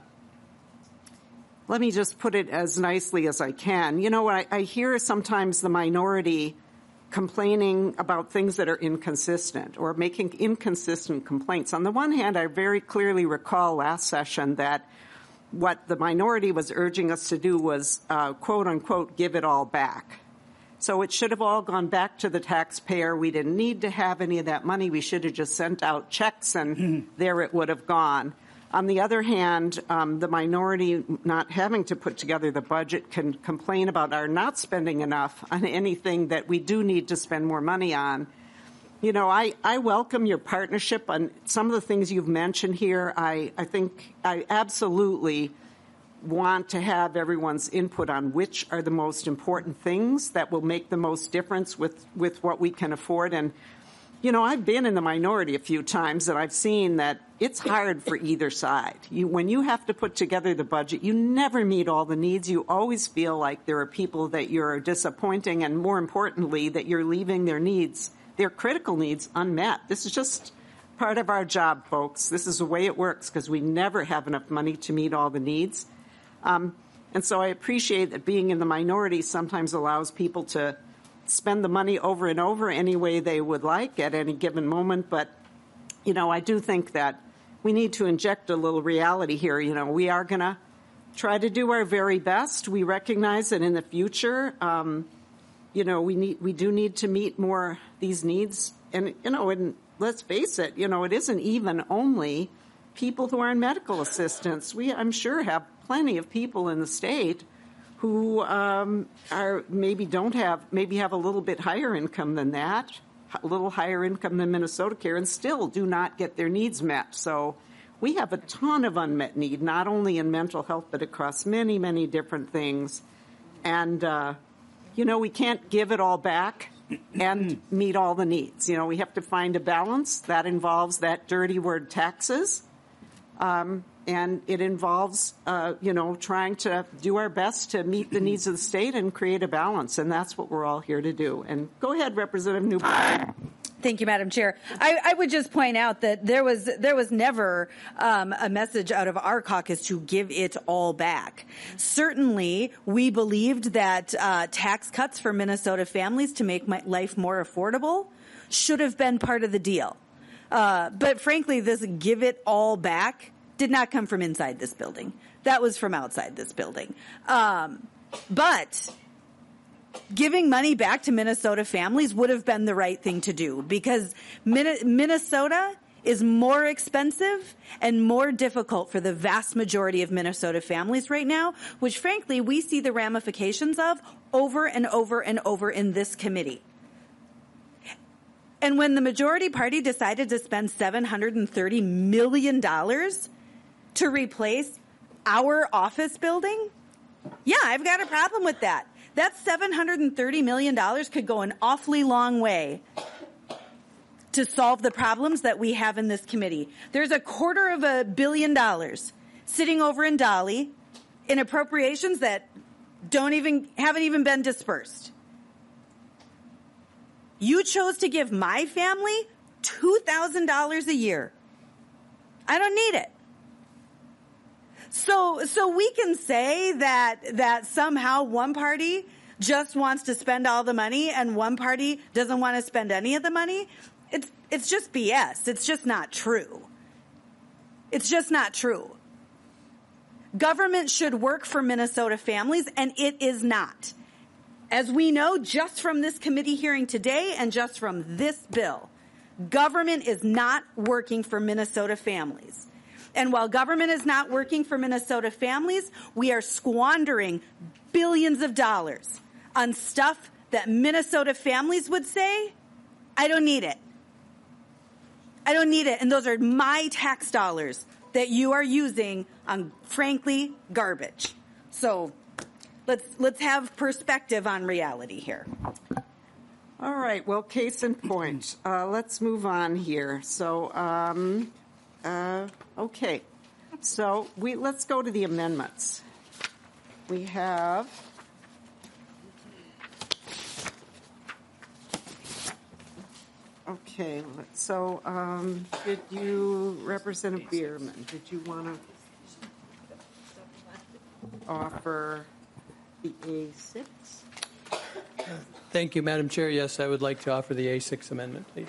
let me just put it as nicely as I can. You know, I, I hear sometimes the minority complaining about things that are inconsistent or making inconsistent complaints. On the one hand, I very clearly recall last session that what the minority was urging us to do was, uh, quote unquote, give it all back. So it should have all gone back to the taxpayer. We didn't need to have any of that money. We should have just sent out checks and mm-hmm. there it would have gone. On the other hand, um, the minority not having to put together the budget can complain about our not spending enough on anything that we do need to spend more money on. You know, I, I welcome your partnership on some of the things you've mentioned here. I, I think I absolutely want to have everyone's input on which are the most important things that will make the most difference with, with what we can afford. And, you know, I've been in the minority a few times, and I've seen that it's hard for either side. You, when you have to put together the budget, you never meet all the needs. You always feel like there are people that you're disappointing, and more importantly, that you're leaving their needs, their critical needs, unmet. This is just part of our job, folks. This is the way it works because we never have enough money to meet all the needs. Um, and so I appreciate that being in the minority sometimes allows people to spend the money over and over any way they would like at any given moment. But, you know, I do think that we need to inject a little reality here. You know, we are going to try to do our very best. We recognize that in the future, um, you know, we need, we do need to meet more these needs. And, you know, and let's face it, you know, it isn't even only people who are in medical assistance. We, I'm sure, have plenty of people in the state who um, are maybe don't have, maybe have a little bit higher income than that, a little higher income than Minnesota Care, and still do not get their needs met. So we have a ton of unmet need, not only in mental health, but across many, many different things. And, uh, you know, we can't give it all back and meet all the needs. You know, we have to find a balance. That involves that dirty word taxes. Um, and it involves, uh, you know, trying to do our best to meet the needs of the state and create a balance. And that's what we're all here to do. And go ahead, Representative Newberg. Thank you, Madam Chair. I, I would just point out that there was there was never um, a message out of our caucus to give it all back. Certainly, we believed that uh, tax cuts for Minnesota families to make my life more affordable should have been part of the deal. Uh, but frankly, this give it all back did not come from inside this building. That was from outside this building. Um, but giving money back to Minnesota families would have been the right thing to do because Minnesota is more expensive and more difficult for the vast majority of Minnesota families right now, which frankly we see the ramifications of over and over and over in this committee. And when the majority party decided to spend seven hundred thirty million dollars to replace our office building, yeah, I've got a problem with that. That seven hundred thirty million dollars could go an awfully long way to solve the problems that we have in this committee. There's a quarter of a billion dollars sitting over in Dolly in appropriations that don't even, haven't even been dispersed. You chose to give my family two thousand dollars a year. I don't need it. So, so we can say that, that somehow one party just wants to spend all the money and one party doesn't want to spend any of the money. It's, it's just B S. It's just not true. It's just not true. Government should work for Minnesota families, and it is not. As we know, just from this committee hearing today and just from this bill, government is not working for Minnesota families. And while government is not working for Minnesota families, we are squandering billions of dollars on stuff that Minnesota families would say, I don't need it. I don't need it. And those are my tax dollars that you are using on, frankly, garbage. So let's let's have perspective on reality here. All right. Well, case in point. Uh, let's move on here. So, um, uh, okay. So we let's go to the amendments. We have. Okay. So, um, did you, Representative Bierman, did you want to offer the A six? Thank you, Madam Chair. Yes, I would like to offer the A six amendment, please.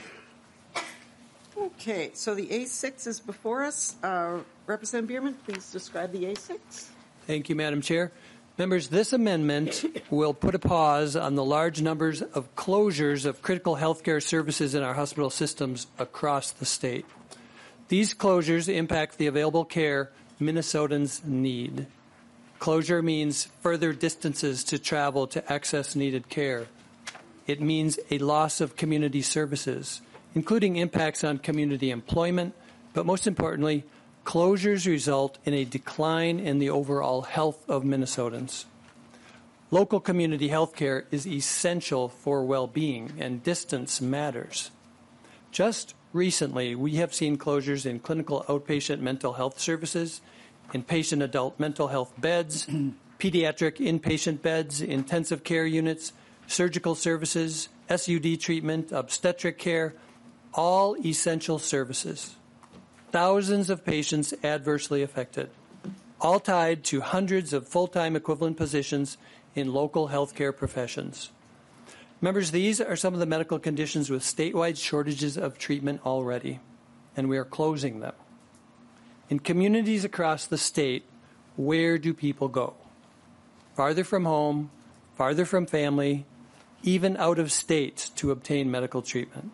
Okay, so the A six is before us. Uh, Representative Bierman, please describe the A six. Thank you, Madam Chair. Members, this amendment will put a pause on the large numbers of closures of critical healthcare services in our hospital systems across the state. These closures impact the available care Minnesotans need. Closure means further distances to travel to access needed care. It means a loss of community services, including impacts on community employment, but most importantly, closures result in a decline in the overall health of Minnesotans. Local community health care is essential for well-being, and distance matters. Just recently, we have seen closures in clinical outpatient mental health services, inpatient adult mental health beds, pediatric inpatient beds, intensive care units, surgical services, S U D treatment, obstetric care, all essential services. Thousands of patients adversely affected, all tied to hundreds of full-time equivalent positions in local healthcare professions. Members, these are some of the medical conditions with statewide shortages of treatment already, and we are closing them. In communities across the state, where do people go? Farther from home, farther from family, even out of state to obtain medical treatment.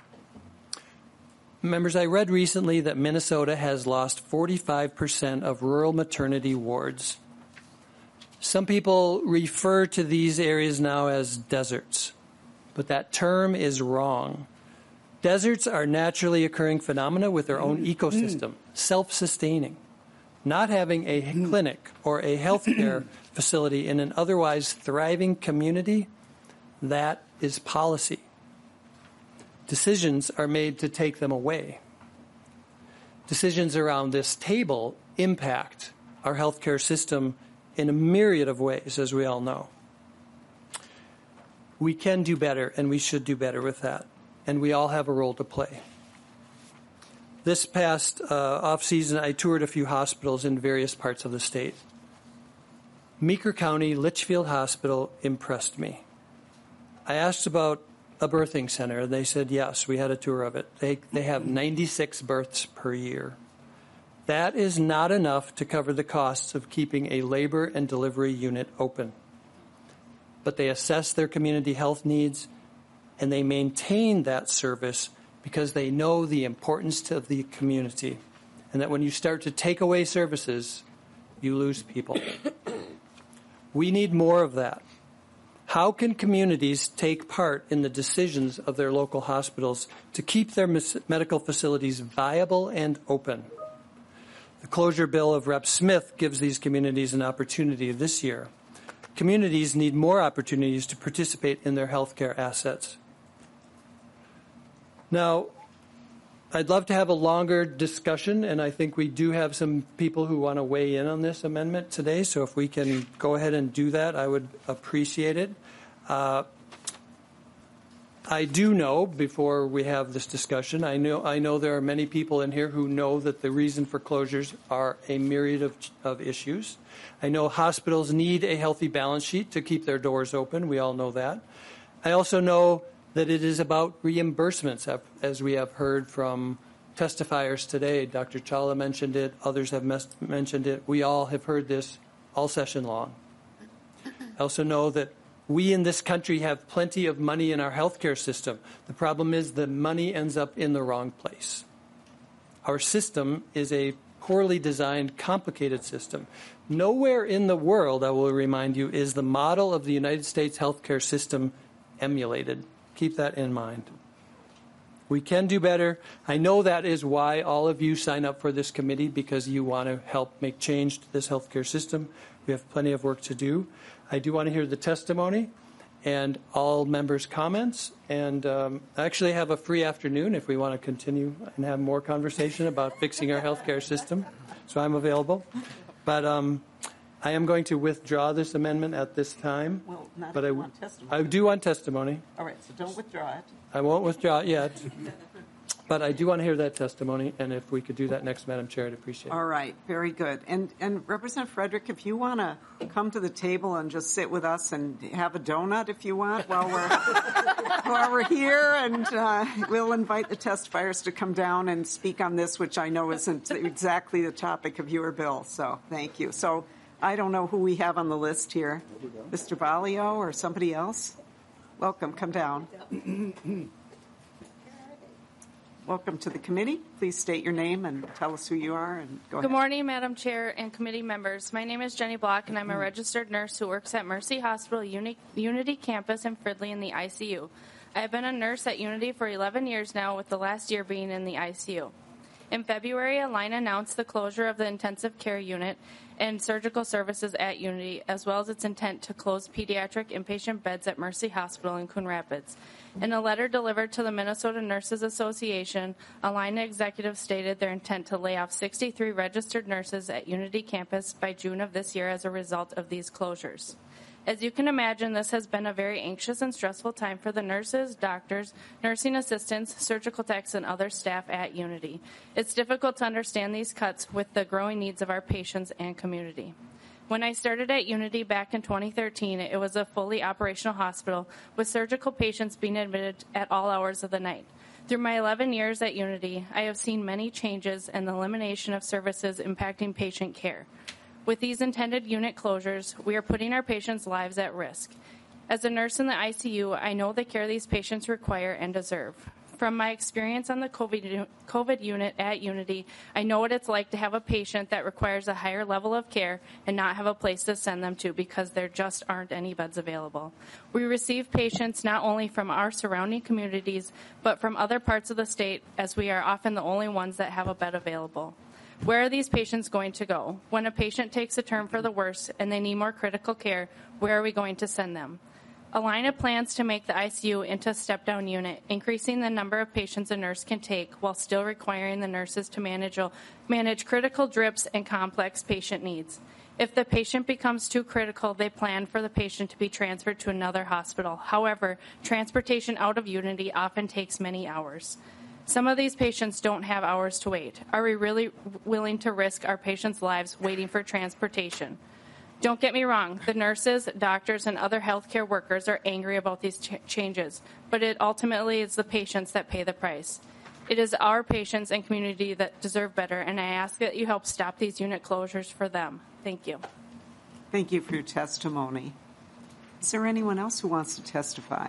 Members, I read recently that Minnesota has lost forty-five percent of rural maternity wards. Some people refer to these areas now as deserts, but that term is wrong. Deserts are naturally occurring phenomena with their own ecosystem, self-sustaining. Not having a clinic or a healthcare facility in an otherwise thriving community, that is policy. Decisions are made to take them away. Decisions around this table impact our healthcare system in a myriad of ways, as we all know. We can do better, and we should do better with that, and we all have a role to play. This past uh, off-season, I toured a few hospitals in various parts of the state. Meeker County Litchfield Hospital impressed me. I asked about a birthing center, and they said, yes, we had a tour of it. They, they have ninety-six births per year. That is not enough to cover the costs of keeping a labor and delivery unit open. But they assess their community health needs, and they maintain that service because they know the importance to the community, and that when you start to take away services, you lose people. We need more of that. How can communities take part in the decisions of their local hospitals to keep their medical facilities viable and open? The closure bill of Representative Smith gives these communities an opportunity this year. Communities need more opportunities to participate in their healthcare assets. Now, I'd love to have a longer discussion, and I think we do have some people who want to weigh in on this amendment today, so if we can go ahead and do that, I would appreciate it. Uh, I do know, before we have this discussion, I know I know there are many people in here who know that the reason for closures are a myriad of, of issues. I know hospitals need a healthy balance sheet to keep their doors open. We all know that. I also know that it is about reimbursements, as we have heard from testifiers today. Doctor Chawla mentioned it. Others have mes- mentioned it. We all have heard this all session long. I also know that we in this country have plenty of money in our healthcare system. The problem is the money ends up in the wrong place. Our system is a poorly designed, complicated system. Nowhere in the world, I will remind you, is the model of the United States healthcare system emulated. Keep that in mind. We can do better. I know that is why all of you sign up for this committee, because you want to help make change to this healthcare system. We have plenty of work to do. I do want to hear the testimony and all members' comments. And um, I actually have a free afternoon if we want to continue and have more conversation about fixing our healthcare system. So I'm available. But um, I am going to withdraw this amendment at this time. Well, not but if I, you want testimony. I do want testimony. All right, so don't withdraw it. I won't withdraw it yet. But I do want to hear that testimony, and if we could do that next, Madam Chair, I'd appreciate it. All right, very good. And and Representative Frederick, if you want to come to the table and just sit with us and have a donut if you want while we're while we're here, and uh, we'll invite the testifiers to come down and speak on this, which I know isn't exactly the topic of your bill. So thank you. So I don't know who we have on the list here, Mister Balio or somebody else. Welcome, come down. Welcome to the committee. Please state your name and tell us who you are, and go ahead. Good morning, Madam Chair and committee members. My name is Jenny Block, and I'm a registered nurse who works at Mercy Hospital Uni- Unity Campus in Fridley in the I C U. I have been a nurse at Unity for eleven years now, with the last year being in the I C U. In February, Allina announced the closure of the intensive care unit and surgical services at Unity, as well as its intent to close pediatric inpatient beds at Mercy Hospital in Coon Rapids. In a letter delivered to the Minnesota Nurses Association, Allina executives stated their intent to lay off sixty-three registered nurses at Unity Campus by June of this year as a result of these closures. As you can imagine, this has been a very anxious and stressful time for the nurses, doctors, nursing assistants, surgical techs, and other staff at Unity. It's difficult to understand these cuts with the growing needs of our patients and community. When I started at Unity back in twenty thirteen, it was a fully operational hospital with surgical patients being admitted at all hours of the night. Through my eleven years at Unity, I have seen many changes and the elimination of services impacting patient care. With these intended unit closures, we are putting our patients' lives at risk. As a nurse in the I C U, I know the care these patients require and deserve. From my experience on the COVID, COVID unit at Unity, I know what it's like to have a patient that requires a higher level of care and not have a place to send them to because there just aren't any beds available. We receive patients not only from our surrounding communities, but from other parts of the state, as we are often the only ones that have a bed available. Where are these patients going to go? When a patient takes a turn for the worse and they need more critical care, where are we going to send them? Allina plans to make the I C U into a step-down unit, increasing the number of patients a nurse can take while still requiring the nurses to manage, manage critical drips and complex patient needs. If the patient becomes too critical, they plan for the patient to be transferred to another hospital. However, transportation out of Unity often takes many hours. Some of these patients don't have hours to wait. Are we really willing to risk our patients' lives waiting for transportation? Don't get me wrong, the nurses, doctors, and other healthcare workers are angry about these ch- changes, but it ultimately is the patients that pay the price. It is our patients and community that deserve better, and I ask that you help stop these unit closures for them. Thank you. Thank you for your testimony. Is there anyone else who wants to testify?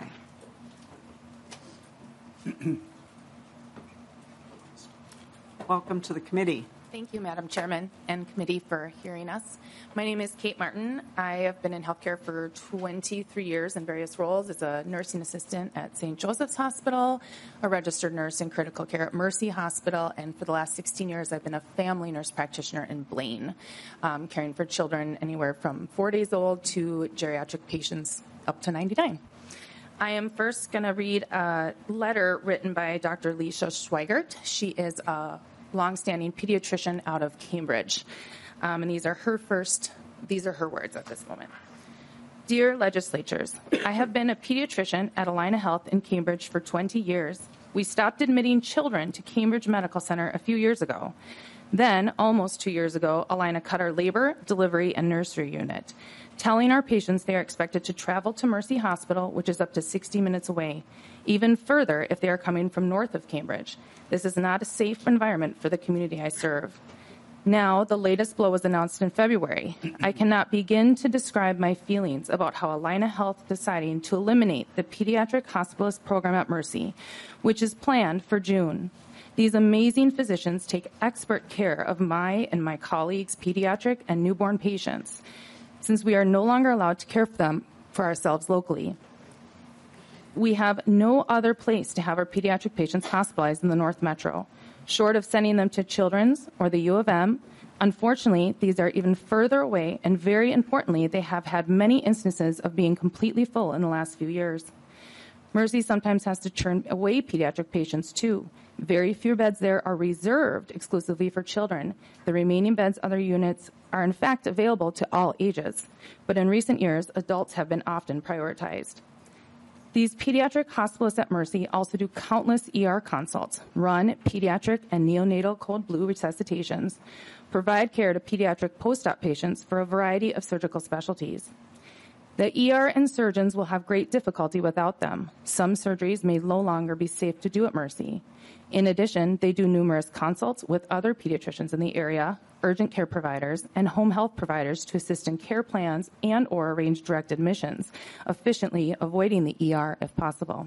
Welcome to the committee. Thank you, Madam Chairman and committee, for hearing us. My name is Kate Martin. I have been in healthcare for twenty-three years in various roles as a nursing assistant at Saint Joseph's Hospital, a registered nurse in critical care at Mercy Hospital, and for the last sixteen years, I've been a family nurse practitioner in Blaine, um, caring for children anywhere from four days old to geriatric patients up to ninety-nine. I am first going to read a letter written by Doctor Leisha Schweigert. She is a longstanding pediatrician out of Cambridge. Um, and these are her first, these are her words at this moment. Dear legislatures, I have been a pediatrician at Allina Health in Cambridge for twenty years. We stopped admitting children to Cambridge Medical Center a few years ago. Then, almost two years ago, Allina cut our labor, delivery, and nursery unit, telling our patients they are expected to travel to Mercy Hospital, which is up to sixty minutes away, even further if they are coming from north of Cambridge. This is not a safe environment for the community I serve. Now, the latest blow was announced in February. I cannot begin to describe my feelings about how Allina Health deciding to eliminate the pediatric hospitalist program at Mercy, which is planned for June. These amazing physicians take expert care of my and my colleagues' pediatric and newborn patients, since we are no longer allowed to care for them for ourselves locally. We have no other place to have our pediatric patients hospitalized in the North Metro. Short of sending them to Children's or the U of M, Unfortunately, these are even further away, and very importantly, they have had many instances of being completely full in the last few years. Mercy sometimes has to turn away pediatric patients too. Very few beds there are reserved exclusively for children. The remaining beds, other units, are in fact available to all ages. But in recent years, adults have been often prioritized. These pediatric hospitalists at Mercy also do countless E R consults, run pediatric and neonatal cold blue resuscitations, provide care to pediatric post-op patients for a variety of surgical specialties. The E R and surgeons will have great difficulty without them. Some surgeries may no longer be safe to do at Mercy. In addition, they do numerous consults with other pediatricians in the area, urgent care providers, and home health providers to assist in care plans and or arrange direct admissions, efficiently avoiding the E R if possible.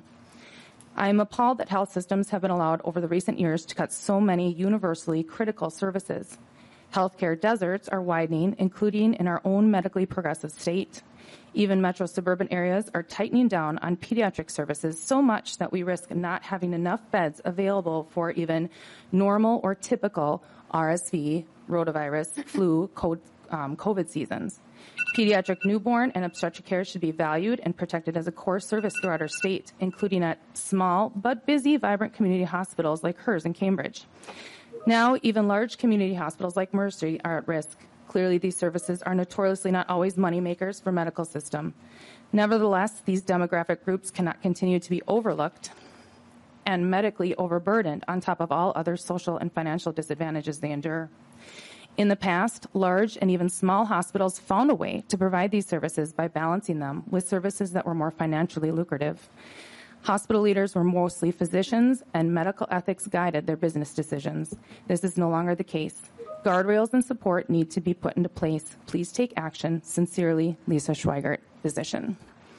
I am appalled that health systems have been allowed over the recent years to cut so many universally critical services. Healthcare deserts are widening, including in our own medically progressive state. Even metro suburban areas are tightening down on pediatric services so much that we risk not having enough beds available for even normal or typical R S V, rotavirus, flu, COVID seasons. Pediatric newborn and obstetric care should be valued and protected as a core service throughout our state, including at small but busy, vibrant community hospitals like hers in Cambridge. Now, even large community hospitals like Mercy are at risk. Clearly, these services are notoriously not always moneymakers for medical system. Nevertheless, these demographic groups cannot continue to be overlooked and medically overburdened on top of all other social and financial disadvantages they endure. In the past, large and even small hospitals found a way to provide these services by balancing them with services that were more financially lucrative. Hospital leaders were mostly physicians, and medical ethics guided their business decisions. This is no longer the case. Guardrails and support need to be put into place. Please take action. Sincerely, Lisa Schweigert, physician.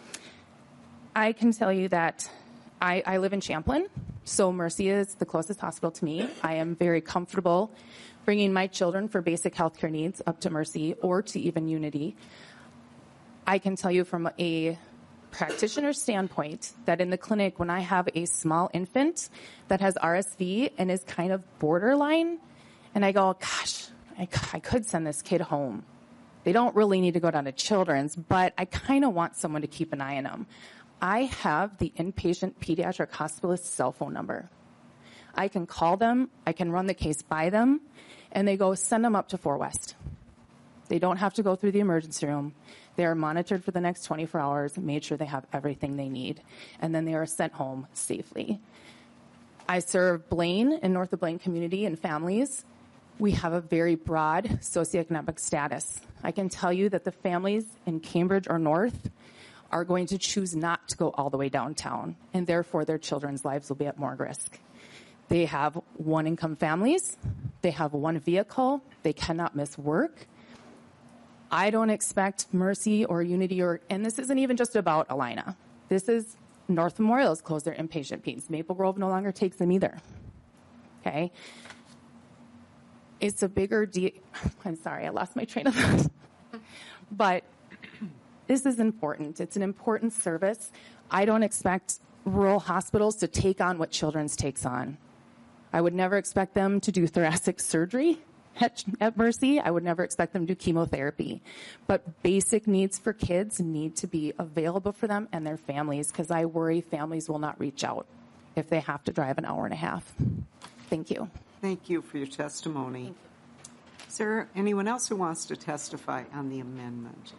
I can tell you that I, I live in Champlin, so Mercy is the closest hospital to me. I am very comfortable bringing my children for basic health care needs up to Mercy or to even Unity. I can tell you from a practitioner standpoint that in the clinic, when I have a small infant that has R S V and is kind of borderline, and I go, gosh, I, I could send this kid home. They don't really need to go down to Children's, but I kind of want someone to keep an eye on them. I have the inpatient pediatric hospitalist cell phone number. I can call them, I can run the case by them, and they go, send them up to Four West. They don't have to go through the emergency room. They are monitored for the next twenty-four hours, made sure they have everything they need, and then they are sent home safely. I serve Blaine and North of Blaine community and families. We have a very broad socioeconomic status. I can tell you that the families in Cambridge or North are going to choose not to go all the way downtown, and therefore their children's lives will be at more risk. They have one-income families. They have one vehicle. They cannot miss work. I don't expect Mercy or Unity, or, and this isn't even just about Alina. This is North Memorial has closed their inpatient peds. Maple Grove no longer takes them either. Okay? It's a bigger deal. I'm sorry, I lost my train of thought. But this is important. It's an important service. I don't expect rural hospitals to take on what Children's takes on. I would never expect them to do thoracic surgery at, at Mercy. I would never expect them to do chemotherapy. But basic needs for kids need to be available for them and their families, because I worry families will not reach out if they have to drive an hour and a half. Thank you. Thank you for your testimony. Is there anyone else who wants to testify on the amendment?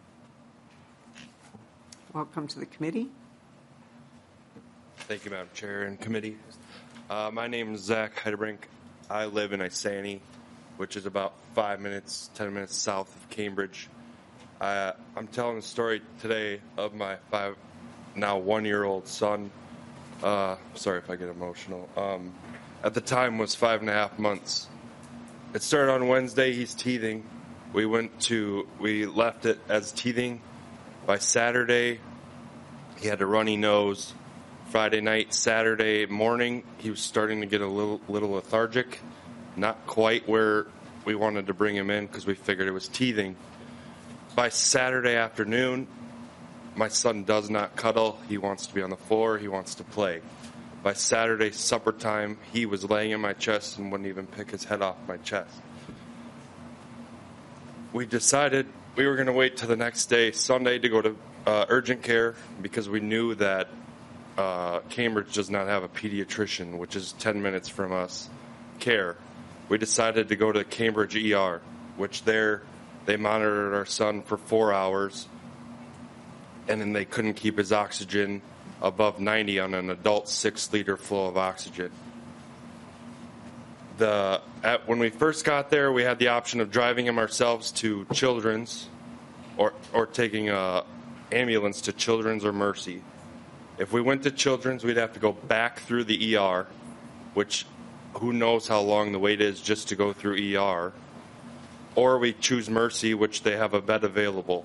Welcome to the committee. Thank you, Madam Chair and committee. Uh, my name is Zach Heidebrink. I live in Isani, which is about five minutes, ten minutes south of Cambridge. Uh, I'm telling the story today of my five, now one-year-old son. Uh, sorry if I get emotional. Um, at the time was five and a half months. It started on Wednesday. He's teething. We went to, we left it as teething. By Saturday, he had a runny nose. Friday night, Saturday morning, he was starting to get a little, little lethargic. Not quite where we wanted to bring him in because we figured it was teething. By Saturday afternoon, my son does not cuddle. He wants to be on the floor. He wants to play. By Saturday supper time, he was laying in my chest and wouldn't even pick his head off my chest. we decided we were going to wait till the next day, Sunday, to go to uh, urgent care because we knew that uh, Cambridge does not have a pediatrician, which is ten minutes from us, care. We decided to go to Cambridge E R, which there they monitored our son for four hours, and then they couldn't keep his oxygen above ninety on an adult six-liter flow of oxygen. The at, when we first got there, we had the option of driving him ourselves to Children's or, or taking a ambulance to Children's or Mercy. If we went to Children's, we'd have to go back through the E R, which who knows how long the wait is just to go through E R. Or we choose Mercy, which they have a bed available.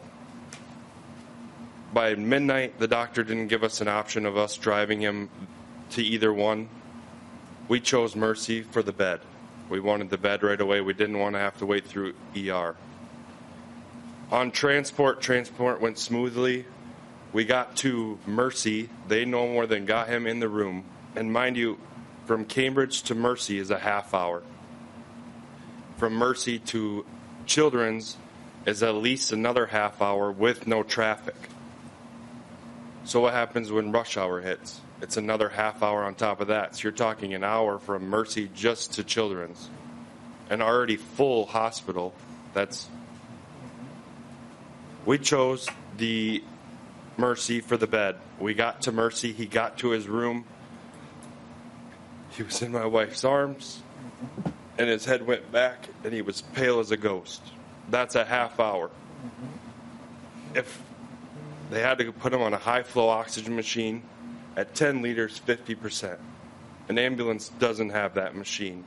By midnight, the doctor didn't give us an option of us driving him to either one. We chose Mercy for the bed. We wanted the bed right away. We didn't want to have to wait through E R. On transport, transport went smoothly. We got to Mercy. They no more than got him in the room. And mind you, from Cambridge to Mercy is a half hour. From Mercy to Children's is at least another half hour with no traffic. So what happens when rush hour hits? It's another half hour on top of that. So you're talking an hour from Mercy just to Children's. An already full hospital. That's. We chose the Mercy for the bed. We got to Mercy. He got to his room. He was in my wife's arms, and his head went back, and he was pale as a ghost. That's a half hour. If they had to put him on a high-flow oxygen machine at ten liters, fifty percent. An ambulance doesn't have that machine.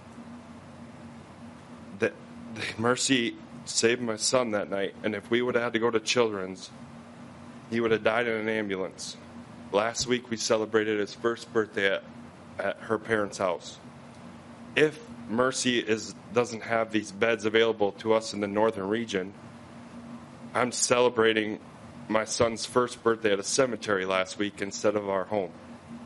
The, the Mercy saved my son that night, and if we would have had to go to Children's, he would have died in an ambulance. Last week, we celebrated his first birthday at, at her parents' house. If Mercy is doesn't have these beds available to us in the northern region, I'm celebrating my son's first birthday at a cemetery last week instead of our home.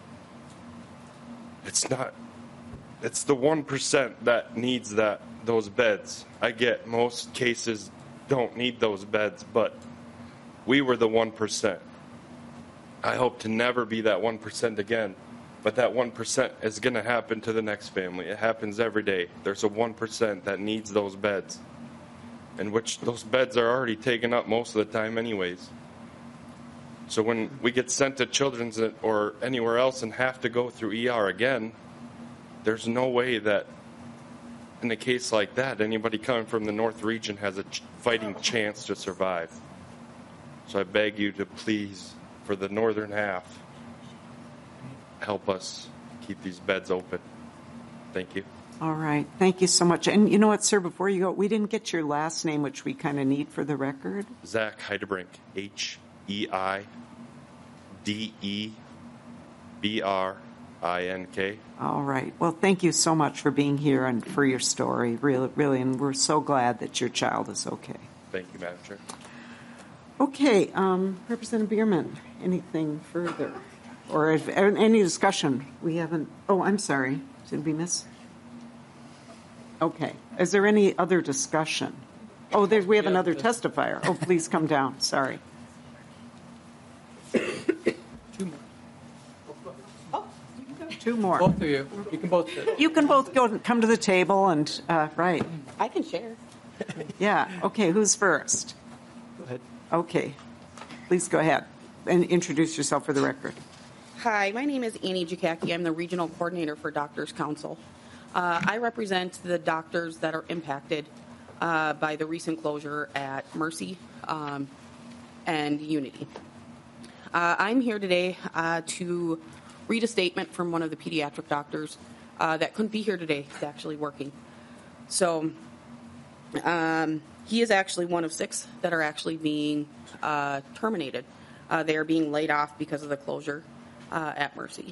It's not, it's the one percent that needs that those beds. I get most cases don't need those beds, but we were the one percent. I hope to never be that one percent again, but that one percent is going to happen to the next family. It happens every day. There's a one percent that needs those beds, and which those beds are already taken up most of the time anyways. So when we get sent to Children's or anywhere else and have to go through E R again, there's no way that in a case like that, anybody coming from the North region has a ch- fighting chance to survive. So I beg you to please, for the northern half, help us keep these beds open. Thank you. All right. Thank you so much. And you know what, sir, before you go, we didn't get your last name, which we kind of need for the record. Zach Heidebrink, H E I D E B R I N K. All right. Well, thank you so much for being here and for your story, really, really, and we're so glad that your child is okay. Thank you, Madam Chair. Okay, um, Representative Bierman, anything further? Or if, any discussion? We haven't, oh, I'm sorry. Did we miss? Okay. Is there any other discussion? Oh, there, we have yeah, another testifier. Oh, please come down. Sorry. Two more. Oh, two more. Both of you. You can both sit. You can both go come to the table and, uh, right. I can share. Yeah. Okay, who's first? Go ahead. Okay. Please go ahead and introduce yourself for the record. Hi, my name is Annie Jukacki. I'm the Regional Coordinator for Doctors Council. Uh, I represent the doctors that are impacted uh, by the recent closure at Mercy um, and Unity. Uh, I'm here today uh, to read a statement from one of the pediatric doctors uh, that couldn't be here today. He's actually working. So um, he is actually one of six that are actually being uh, terminated. Uh, they are being laid off because of the closure uh, at Mercy.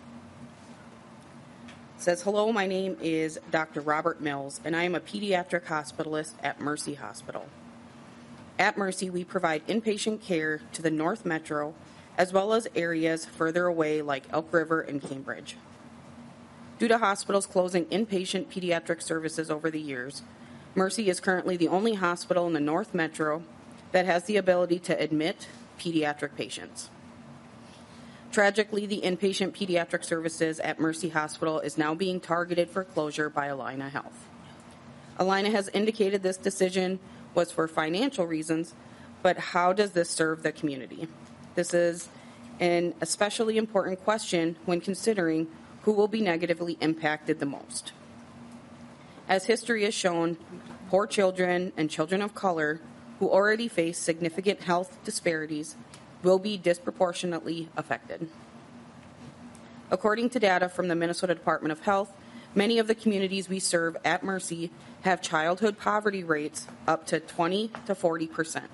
It says, hello, my name is Doctor Robert Mills, and I am a pediatric hospitalist at Mercy Hospital. At Mercy, we provide inpatient care to the North Metro, as well as areas further away like Elk River and Cambridge. Due to hospitals closing inpatient pediatric services over the years, Mercy is currently the only hospital in the North Metro that has the ability to admit pediatric patients. Tragically, the inpatient pediatric services at Mercy Hospital is now being targeted for closure by Allina Health. Allina has indicated this decision was for financial reasons, but how does this serve the community? This is an especially important question when considering who will be negatively impacted the most. As history has shown, poor children and children of color who already face significant health disparities will be disproportionately affected. According to data from the Minnesota Department of Health, many of the communities we serve at Mercy have childhood poverty rates up to twenty to forty percent.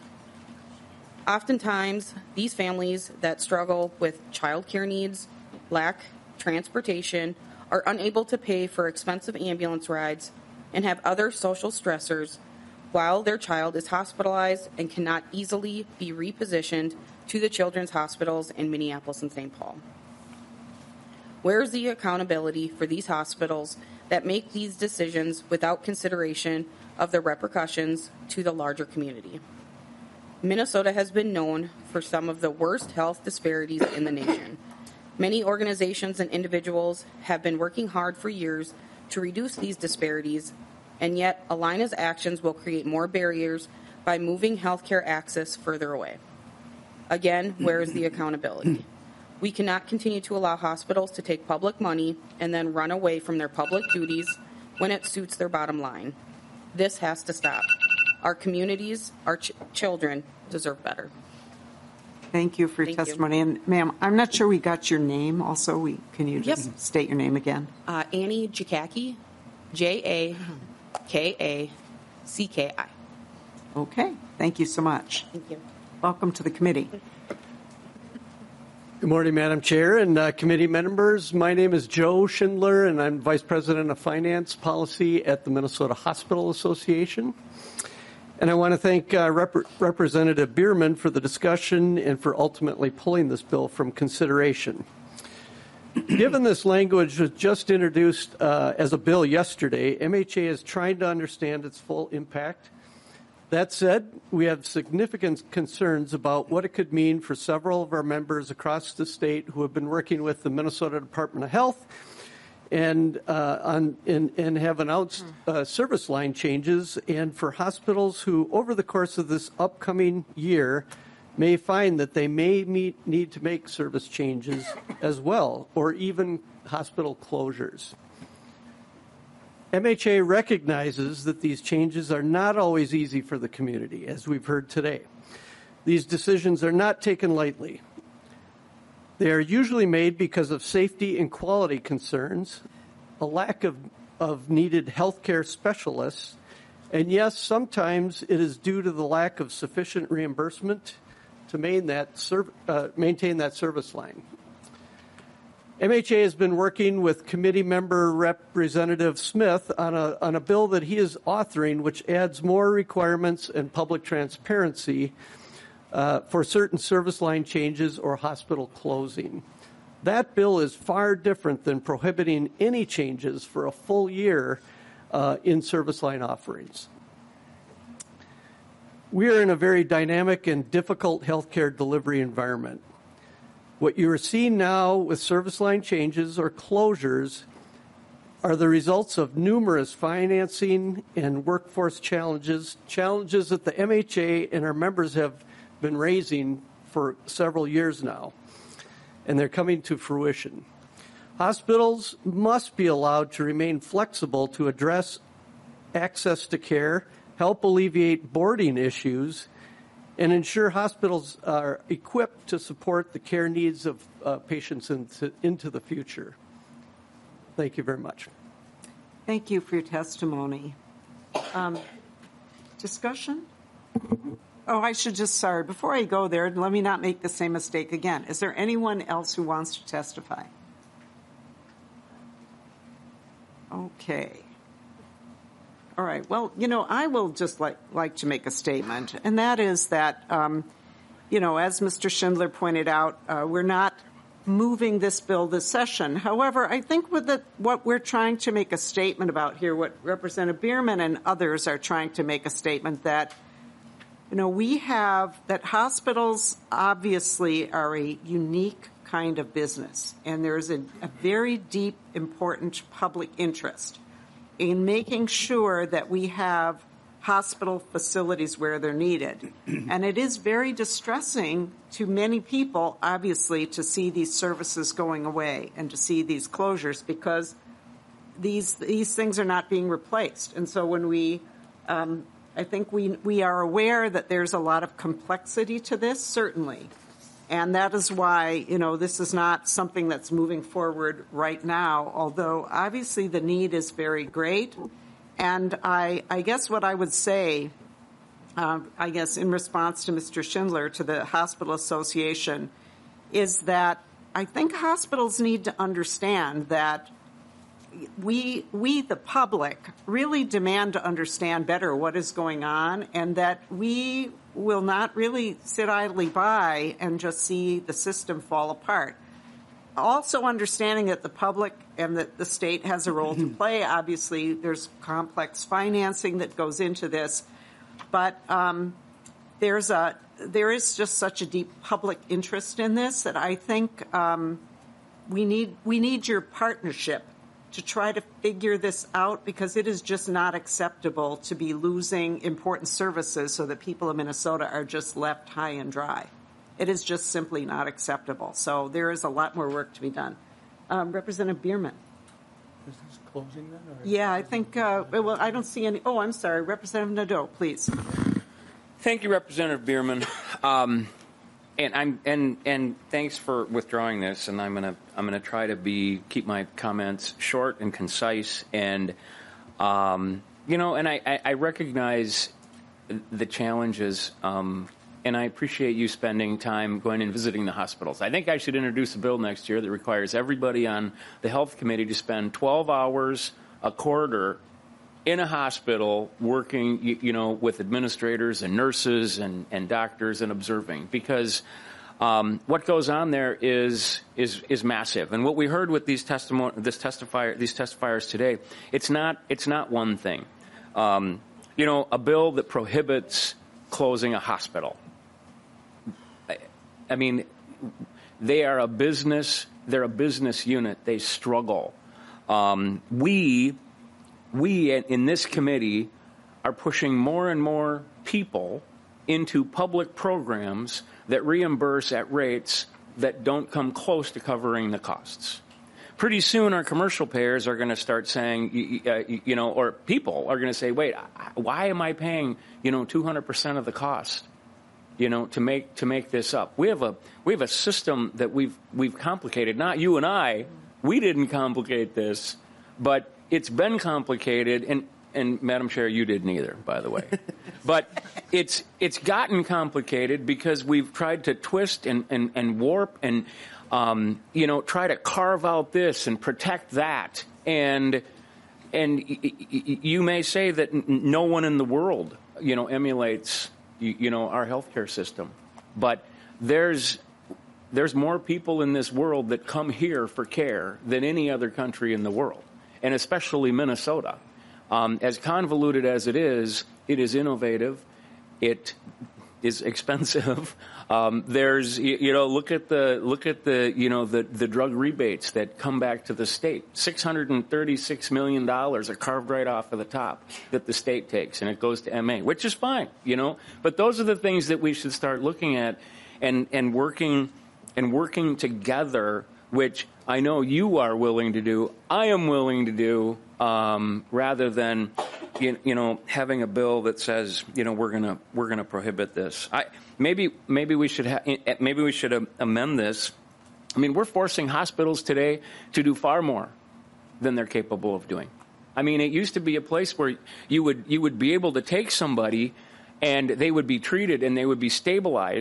Oftentimes, these families that struggle with child care needs, lack transportation, are unable to pay for expensive ambulance rides, and have other social stressors while their child is hospitalized and cannot easily be repositioned to the children's hospitals in Minneapolis and Saint Paul. Where is the accountability for these hospitals that make these decisions without consideration of the repercussions to the larger community? Minnesota has been known for some of the worst health disparities in the nation. Many organizations and individuals have been working hard for years to reduce these disparities, and yet Allina's actions will create more barriers by moving healthcare access further away. Again, where is the accountability? We cannot continue to allow hospitals to take public money and then run away from their public duties when it suits their bottom line. This has to stop. Our communities, our ch- children deserve better. Thank you for your Thank testimony. you. And ma'am, I'm not sure we got your name also. We, can you just Yep. state your name again? Uh, Annie Jakacki, J A K A C K I. Okay. Thank you so much. Thank you. Welcome to the committee. Good morning, Madam Chair and uh, committee members. My name is Joe Schindler, and I'm Vice President of Finance Policy at the Minnesota Hospital Association. And I want to thank uh, Rep- Representative Bierman for the discussion and for ultimately pulling this bill from consideration. Given this language was just introduced uh, as a bill yesterday, M H A is trying to understand its full impact. That said, we have significant concerns about what it could mean for several of our members across the state who have been working with the Minnesota Department of Health and uh, on and, and have announced uh, service line changes, and for hospitals who, over the course of this upcoming year, may find that they may meet, need to make service changes as well, or even hospital closures. M H A recognizes that these changes are not always easy for the community, as we've heard today. These decisions are not taken lightly. They are usually made because of safety and quality concerns, a lack of, of needed healthcare specialists, and yes, sometimes it is due to the lack of sufficient reimbursement to maintain that, serv- uh, maintain that service line. M H A has been working with committee member Representative Smith on a, on a bill that he is authoring, which adds more requirements and public transparency uh, for certain service line changes or hospital closing. That bill is far different than prohibiting any changes for a full year uh, in service line offerings. We are in a very dynamic and difficult healthcare delivery environment. What you are seeing now with service line changes or closures are the results of numerous financing and workforce challenges, challenges that the M H A and our members have been raising for several years now, and they're coming to fruition. Hospitals must be allowed to remain flexible to address access to care, help alleviate boarding issues, and ensure hospitals are equipped to support the care needs of uh, patients into, into the future. Thank you very much. Thank you for your testimony. Um, discussion? Oh, I should just, sorry, before I go there, let me not make the same mistake again. Is there anyone else who wants to testify? Okay. All right. Well, you know, I will just like, like to make a statement, and that is that, um, you know, as Mister Schindler pointed out, uh, we're not moving this bill this session. However, I think with the, what we're trying to make a statement about here, what Representative Bierman and others are trying to make a statement that, you know, we have that hospitals obviously are a unique kind of business, and there's a, a very deep, important public interest in making sure that we have hospital facilities where they're needed. And it is very distressing to many people, obviously, to see these services going away and to see these closures, because these these things are not being replaced. And so when we, um, I think we we are aware that there's a lot of complexity to this, certainly. And that is why, you know, this is not something that's moving forward right now, although obviously the need is very great. And I, I guess what I would say, uh, I guess in response to Mister Schindler, to the Hospital Association, is that I think hospitals need to understand that we, we, the public, really demand to understand better what is going on, and that we will not really sit idly by and just see the system fall apart. Also understanding that the public and that the state has a role to play. Obviously, there's complex financing that goes into this, but um, there's a there is just such a deep public interest in this that I think um, we need we need your partnership to try to figure this out, because it is just not acceptable to be losing important services so that people in Minnesota are just left high and dry. It is just simply not acceptable. So there is a lot more work to be done. Um, Representative Bierman. Is this closing then? Or? Yeah, I think, uh, well, I don't see any. Oh, I'm sorry. Representative Nadeau, please. Thank you, Representative Bierman. Um, and I'm and and thanks for withdrawing this. And I'm gonna I'm gonna try to be keep my comments short and concise. And um, you know, and I, I, I recognize the challenges. Um, And I appreciate you spending time going and visiting the hospitals. I think I should introduce a bill next year that requires everybody on the health committee to spend twelve hours a quarter in a hospital working, you, you know, with administrators and nurses and, and doctors and observing, because um, what goes on there is is is massive. And what we heard with these testimony, this testifier, these testifiers today, it's not it's not one thing. Um, you know, a bill that prohibits closing a hospital. I mean, they are a business. They're a business unit. They struggle. Um, we, we in this committee are pushing more and more people into public programs that reimburse at rates that don't come close to covering the costs. Pretty soon, our commercial payers are going to start saying, you, uh, you know, or people are going to say, wait, why am I paying, you know, two hundred percent of the cost? You know, to make to make this up. We have a we have a system that we've we've complicated. Not you and I. We didn't complicate this, but it's been complicated. And and Madam Chair, you didn't either, by the way. But it's it's gotten complicated because we've tried to twist and and, and warp and um, you know, try to carve out this and protect that. And and y- y- you may say that no one in the world, you know, emulates. You, you know, our healthcare system, but there's there's more people in this world that come here for care than any other country in the world, and especially Minnesota. Um, as convoluted as it is, it is innovative. It is expensive. Um, there's, you, you know, look at the look at the you know the the drug rebates that come back to the state. six hundred thirty-six million dollars are carved right off of the top that the state takes, and it goes to M A, which is fine, you know. But those are the things that we should start looking at and and working and working together, which I know you are willing to do. I am willing to do, um, rather than you, you know having a bill that says you know we're gonna we're gonna prohibit this. I. Maybe maybe we should ha- maybe we should amend this. I mean, we're forcing hospitals today to do far more than they're capable of doing. I mean, it used to be a place where you would you would be able to take somebody and they would be treated and they would be stabilized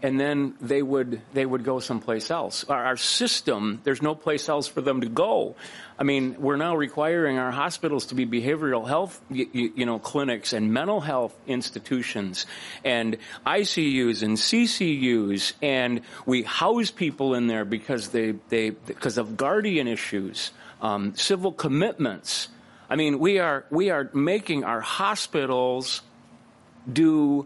and then they would they would go someplace else. Our, our system, there's no place else for them to go. I mean, we're now requiring our hospitals to be behavioral health, you, you know, clinics and mental health institutions and I C Us and C C Us, and we house people in there because they they because of guardian issues, um, civil commitments. I mean, we are we are making our hospitals do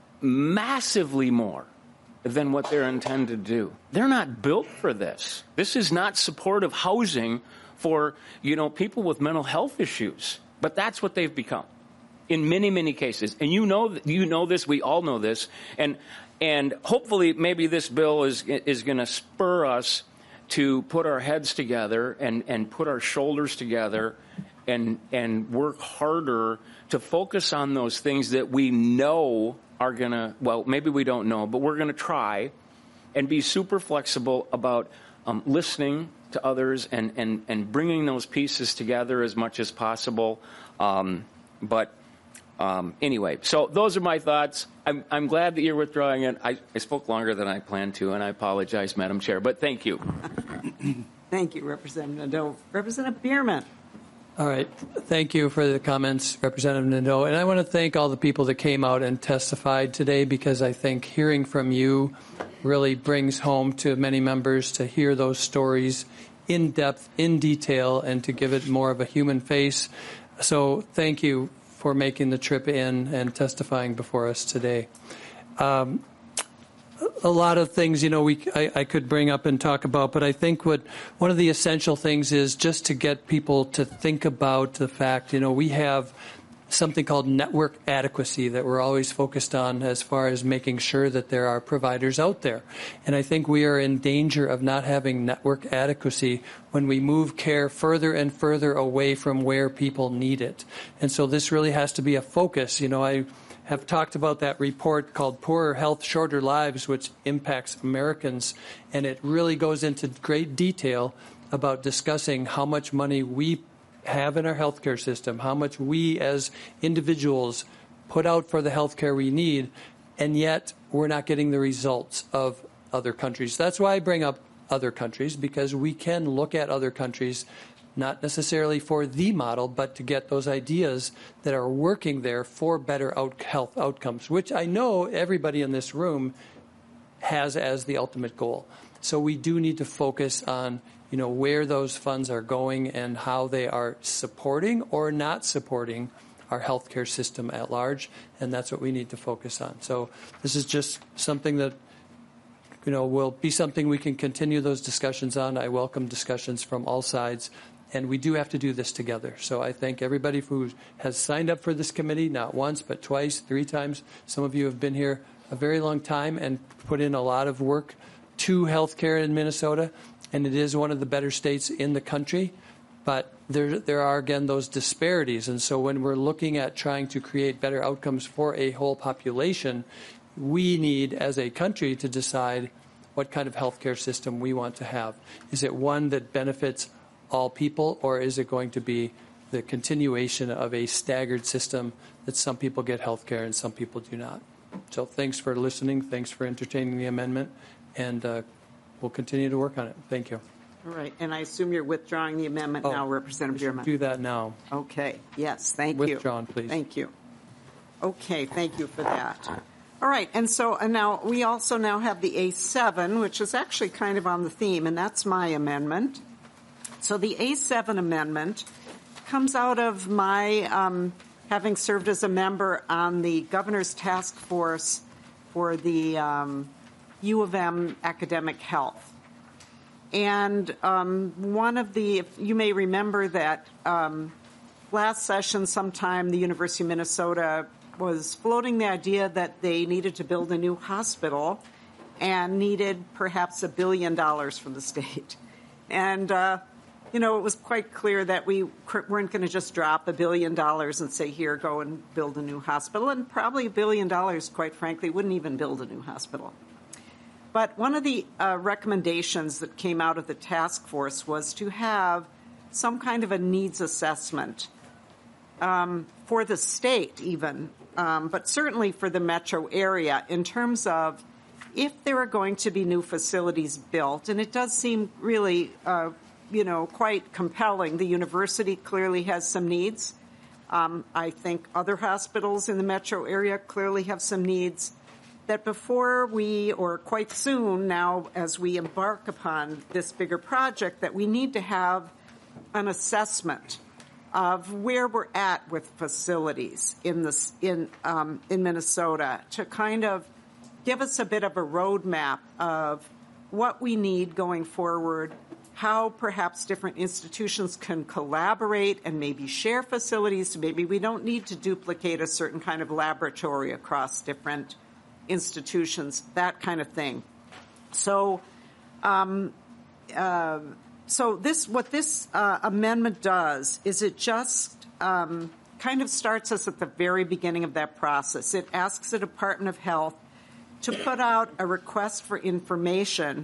massively more than what they're intended to do. They're not built for this. This is not supportive housing for, you know, people with mental health issues. But that's what they've become in many, many cases. And you know, you know this. We all know this. And and hopefully, maybe this bill is is going to spur us to put our heads together and and put our shoulders together and and work harder to focus on those things that we know are going to, well, maybe we don't know, but we're going to try and be super flexible about um, listening to others and, and, and bringing those pieces together as much as possible. Um, but um, anyway, so those are my thoughts. I'm, I'm glad that you're withdrawing it. I, I spoke longer than I planned to, and I apologize, Madam Chair, but thank you. Thank you, Representative Nadeau. Representative Bierman. All right. Thank you for the comments, Representative Nadeau. And I want to thank all the people that came out and testified today, because I think hearing from you really brings home to many members to hear those stories in depth, in detail, and to give it more of a human face. So thank you for making the trip in and testifying before us today. Um, A lot of things, you know, we I, I could bring up and talk about, but I think what one of the essential things is just to get people to think about the fact, you know, we have something called network adequacy that we're always focused on as far as making sure that there are providers out there. And I think we are in danger of not having network adequacy when we move care further and further away from where people need it. And so this really has to be a focus. You know, I have talked about that report called Poorer Health, Shorter Lives, which impacts Americans, and it really goes into great detail about discussing how much money we have in our healthcare system, how much we as individuals put out for the healthcare we need, and yet we're not getting the results of other countries. That's why I bring up other countries, because we can look at other countries not necessarily for the model, but to get those ideas that are working there for better out health outcomes, which I know everybody in this room has as the ultimate goal. So we do need to focus on, you know, where those funds are going and how they are supporting or not supporting our healthcare system at large, and that's what we need to focus on. So this is just something that, you know, will be something we can continue those discussions on. I welcome discussions from all sides. And we do have to do this together. So I thank everybody who has signed up for this committee, not once, but twice, three times. Some of you have been here a very long time and put in a lot of work to healthcare in Minnesota. And it is one of the better states in the country. But there, there are, again, those disparities. And so when we're looking at trying to create better outcomes for a whole population, we need, as a country, to decide what kind of healthcare system we want to have. Is it one that benefits all people, or is it going to be the continuation of a staggered system that some people get health care and some people do not? So thanks for listening. Thanks for entertaining the amendment, and uh, we'll continue to work on it. Thank you. All right, and I assume you're withdrawing the amendment oh, now, Representative Bierman. Do that now. Okay, yes, thank Withdrawn, you. Withdrawn, please. Thank you. Okay, thank you for that. All right, and so and now we also now have the A seven, which is actually kind of on the theme, and that's my amendment. So the A seven amendment comes out of my um, having served as a member on the governor's task force for the um, U of M academic health. And um, one of the, if you may remember that um, last session sometime the University of Minnesota was floating the idea that they needed to build a new hospital and needed perhaps a billion dollars from the state. And uh, you know, it was quite clear that we weren't going to just drop a billion dollars and say, here, go and build a new hospital. And probably a billion dollars, quite frankly, wouldn't even build a new hospital. But one of the uh, recommendations that came out of the task force was to have some kind of a needs assessment um, for the state even, um, but certainly for the metro area in terms of if there are going to be new facilities built, and it does seem really, uh, you know, quite compelling. The university clearly has some needs. Um, I think other hospitals in the metro area clearly have some needs. That before we, or quite soon now, as we embark upon this bigger project, that we need to have an assessment of where we're at with facilities in this in um, in Minnesota to kind of give us a bit of a roadmap of what we need going forward, how perhaps different institutions can collaborate and maybe share facilities. Maybe we don't need to duplicate a certain kind of laboratory across different institutions, that kind of thing. So, um, uh, so this what this uh, amendment does is it just um, kind of starts us at the very beginning of that process. It asks the Department of Health to put out a request for information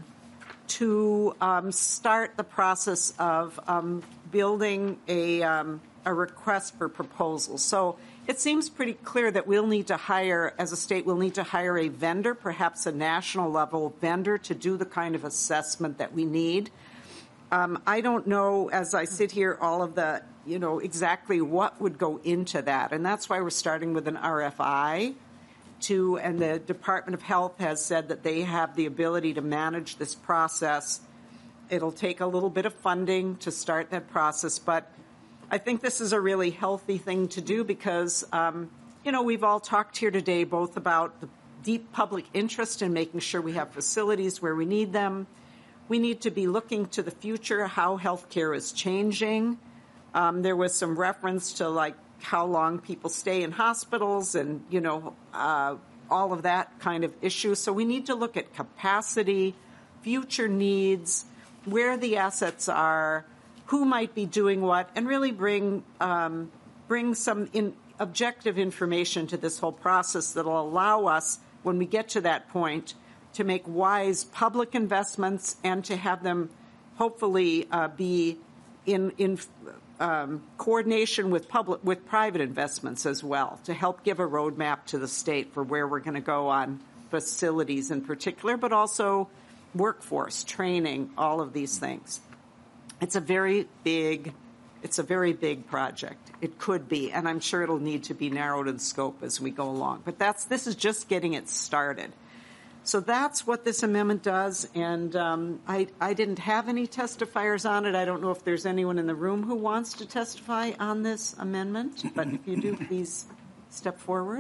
to um, start the process of um, building a, um, a request for proposals. So it seems pretty clear that we'll need to hire, as a state, we'll need to hire a vendor, perhaps a national level vendor, to do the kind of assessment that we need. Um, I don't know, as I sit here, all of the, you know, exactly what would go into that. And that's why we're starting with an R F I. To, and the Department of Health has said that they have the ability to manage this process. It'll take a little bit of funding to start that process, but I think this is a really healthy thing to do because, um, you know, we've all talked here today both about the deep public interest in making sure we have facilities where we need them. We need to be looking to the future, how healthcare is changing. Um, there was some reference to, like, how long people stay in hospitals and, you know, uh, all of that kind of issue. So we need to look at capacity, future needs, where the assets are, who might be doing what, and really bring um, bring some in objective information to this whole process that will allow us, when we get to that point, to make wise public investments and to have them hopefully uh, be in in Um, coordination with public, with private investments as well, to help give a roadmap to the state for where we're going to go on facilities in particular, but also workforce training, all of these things. It's a very big, it's a very big project. It could be, and I'm sure it'll need to be narrowed in scope as we go along. But that's this is just getting it started. So that's what this amendment does, and um, I, I didn't have any testifiers on it. I don't know if there's anyone in the room who wants to testify on this amendment, but if you do, please step forward.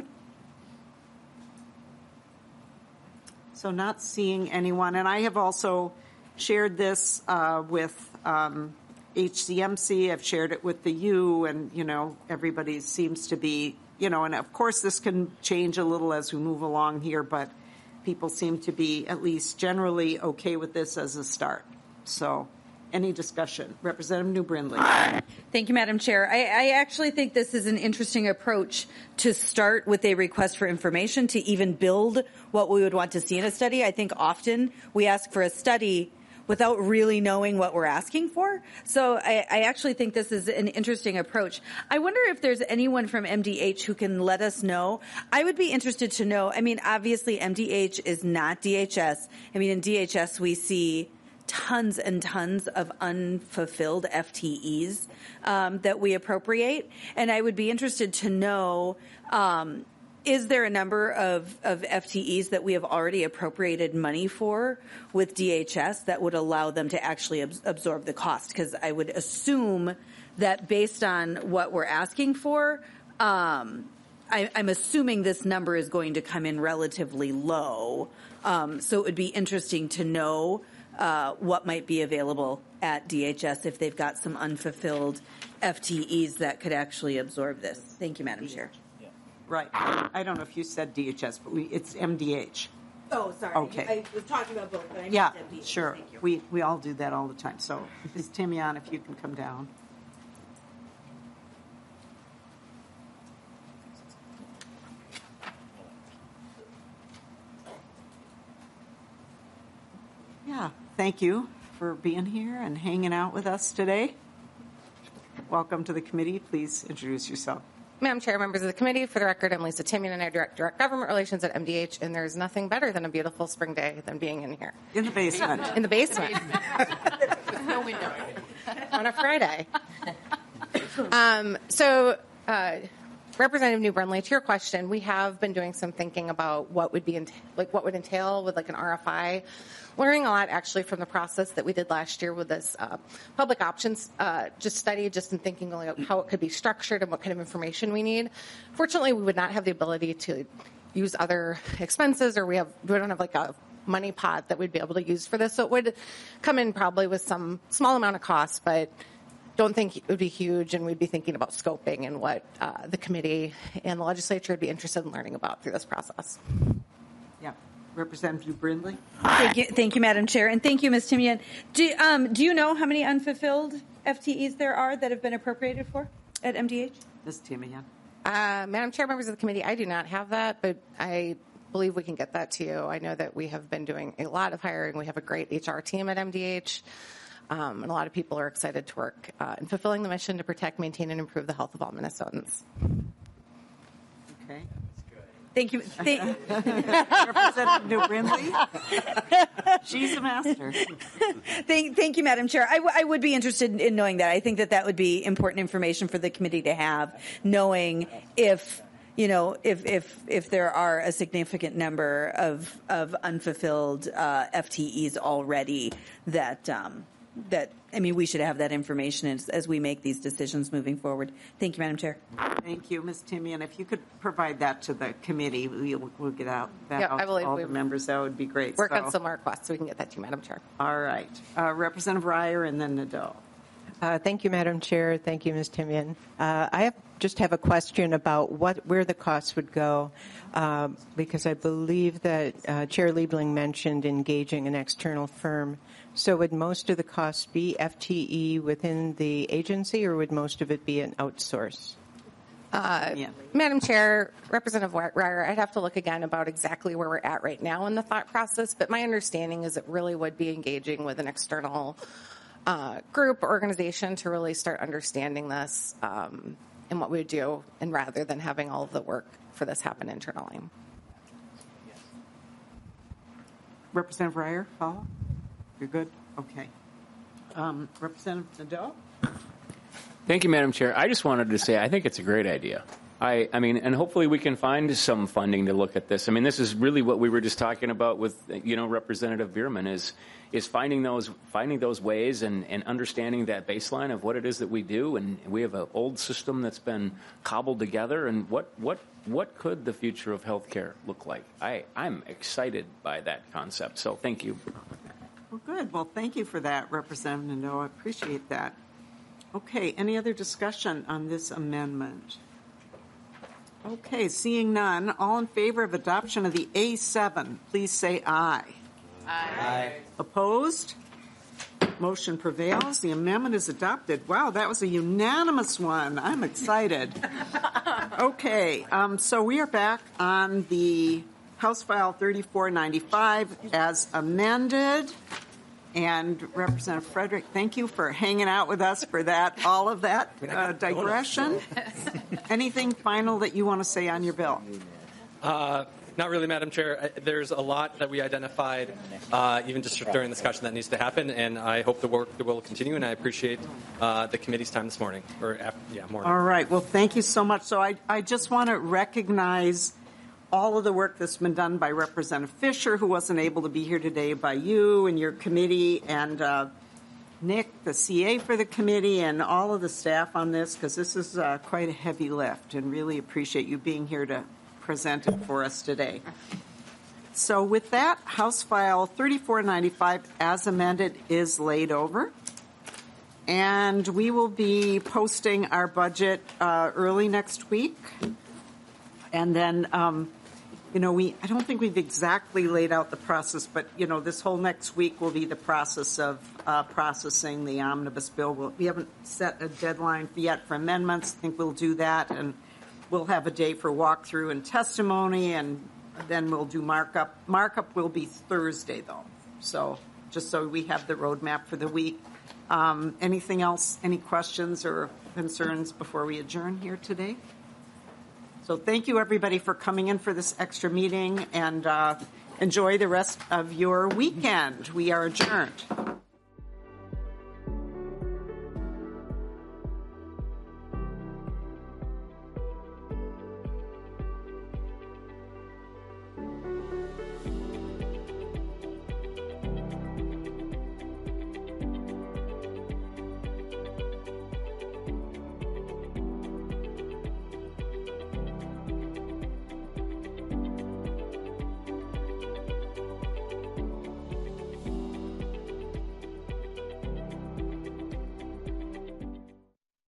So not seeing anyone, and I have also shared this uh, with um, H C M C. I've shared it with the U, and, you know, everybody seems to be, you know, and of course this can change a little as we move along here, but people seem to be at least generally okay with this as a start. So any discussion? Representative New Brindley. Thank you, Madam Chair. I, I actually think this is an interesting approach to start with a request for information to even build what we would want to see in a study. I think often we ask for a study without really knowing what we're asking for. So I, I actually think this is an interesting approach. I wonder if there's anyone from M D H who can let us know. I would be interested to know, I mean, obviously M D H is not D H S. I mean, in D H S we see tons and tons of unfulfilled F T Es um, that we appropriate. And I would be interested to know, um, is there a number of, of F T Es that we have already appropriated money for with D H S that would allow them to actually ab- absorb the cost? Because I would assume that based on what we're asking for, um, I, I'm assuming this number is going to come in relatively low. Um, so it would be interesting to know uh, what might be available at D H S if they've got some unfulfilled F T Es that could actually absorb this. Thank you, Madam Chair. Right. I don't know if you said D H S, but we, it's M D H. Oh, sorry. Okay. I was talking about both, but I meant Yeah, M D H. sure. Thank you. We we all do that all the time. So, Miz Timian, if you can come down. Yeah, thank you for being here and hanging out with us today. Welcome to the committee. Please introduce yourself. Madam Chair, members of the committee, for the record, I'm Lisa Timian, and I direct direct government relations at M D H, and there's nothing better than a beautiful spring day than being in here. In the basement. In the basement. No window. On a Friday. Um, so, uh, Representative New Brindley, to your question, we have been doing some thinking about what would be ent- like what would entail with like an R F I. Learning a lot actually from the process that we did last year with this uh, public options uh, just study, just in thinking like how it could be structured and what kind of information we need. Fortunately, we would not have the ability to use other expenses, or we have we don't have like a money pot that we'd be able to use for this. So it would come in probably with some small amount of cost, but don't think it would be huge, and we'd be thinking about scoping and what uh, the committee and the legislature would be interested in learning about through this process. Yeah. Representative Brindley. Thank you, thank you, Madam Chair, and thank you, Miz Timian. Do, um, do you know how many unfulfilled F T Es there are that have been appropriated for at M D H? Miz Timian. Uh, Madam Chair, members of the committee, I do not have that, but I believe we can get that to you. I know that we have been doing a lot of hiring. We have a great H R team at M D H. Um, and a lot of people are excited to work uh, in fulfilling the mission to protect, maintain, and improve the health of all Minnesotans. Okay. Thank you. Thank- Representative New Brindley. She's a master. Thank, thank you, Madam Chair. I, w- I would be interested in knowing that. I think that that would be important information for the committee to have, knowing if you know if if if there are a significant number of of unfulfilled uh, F T Es already that. Um, that I mean, we should have that information as, as we make these decisions moving forward. Thank you, Madam Chair. Thank you, Miz Timian. If you could provide that to the committee, we'll, we'll get out that Yeah, out I to believe all we- the members. That would be great. Work So- on similar requests so we can get that to you, Madam Chair. All right. Uh, Representative Ryer and then Nadeau. Uh, thank you, Madam Chair. Thank you, Miz Timian. Uh, I have, just have a question about what where the costs would go, um, because I believe that uh, Chair Liebling mentioned engaging an external firm. So would most of the costs be F T E within the agency, or would most of it be an outsource? Uh, Madam Chair, Representative Ryer, I'd have to look again about exactly where we're at right now in the thought process, but my understanding is it really would be engaging with an external uh, group or organization to really start understanding this um, and what we would do, and rather than having all of the work for this happen internally. Representative Ryer, follow? You're good? Okay. Um, Representative Nadeau? Thank you, Madam Chair. I just wanted to say I think it's a great idea. I, I mean, and hopefully we can find some funding to look at this. I mean, this is really what we were just talking about with, you know, Representative Bierman is is finding those finding those ways and, and understanding that baseline of what it is that we do. And we have an old system that's been cobbled together. And what what what could the future of healthcare look like? I, I'm excited by that concept. So thank you. Well, good. Well, thank you for that, Representative Nadeau. I appreciate that. Okay, any other discussion on this amendment? Okay, seeing none, all in favor of adoption of the A seven, please say aye. Aye. Opposed? Motion prevails. The amendment is adopted. Wow, that was a unanimous one. I'm excited. Okay, um, so we are back on the House File thirty-four ninety-five as amended. And Representative Frederick, thank you for hanging out with us for that, all of that uh, digression. Anything final that you want to say on your bill? Uh, not really, Madam Chair. There's a lot that we identified, uh, even just during the discussion, that needs to happen, and I hope the work will continue, and I appreciate uh, the committee's time this morning. Or after, yeah, morning. All right. Well, thank you so much. So I, I just want to recognize all of the work that's been done by Representative Fisher, who wasn't able to be here today, by you and your committee, and uh, Nick, the C A for the committee, and all of the staff on this, because this is uh, quite a heavy lift, and really appreciate you being here to present it for us today. So with that, House File thirty-four ninety-five as amended is laid over. And we will be posting our budget uh, early next week. And then, um, you know, we I don't think we've exactly laid out the process, but, you know, this whole next week will be the process of uh, processing the omnibus bill. We'll, we haven't set a deadline yet for amendments. I think we'll do that, and we'll have a day for walkthrough and testimony, and then we'll do markup. Markup will be Thursday, though, so just so we have the roadmap for the week. Um, anything else, any questions or concerns before we adjourn here today? So thank you, everybody, for coming in for this extra meeting, and uh, enjoy the rest of your weekend. We are adjourned.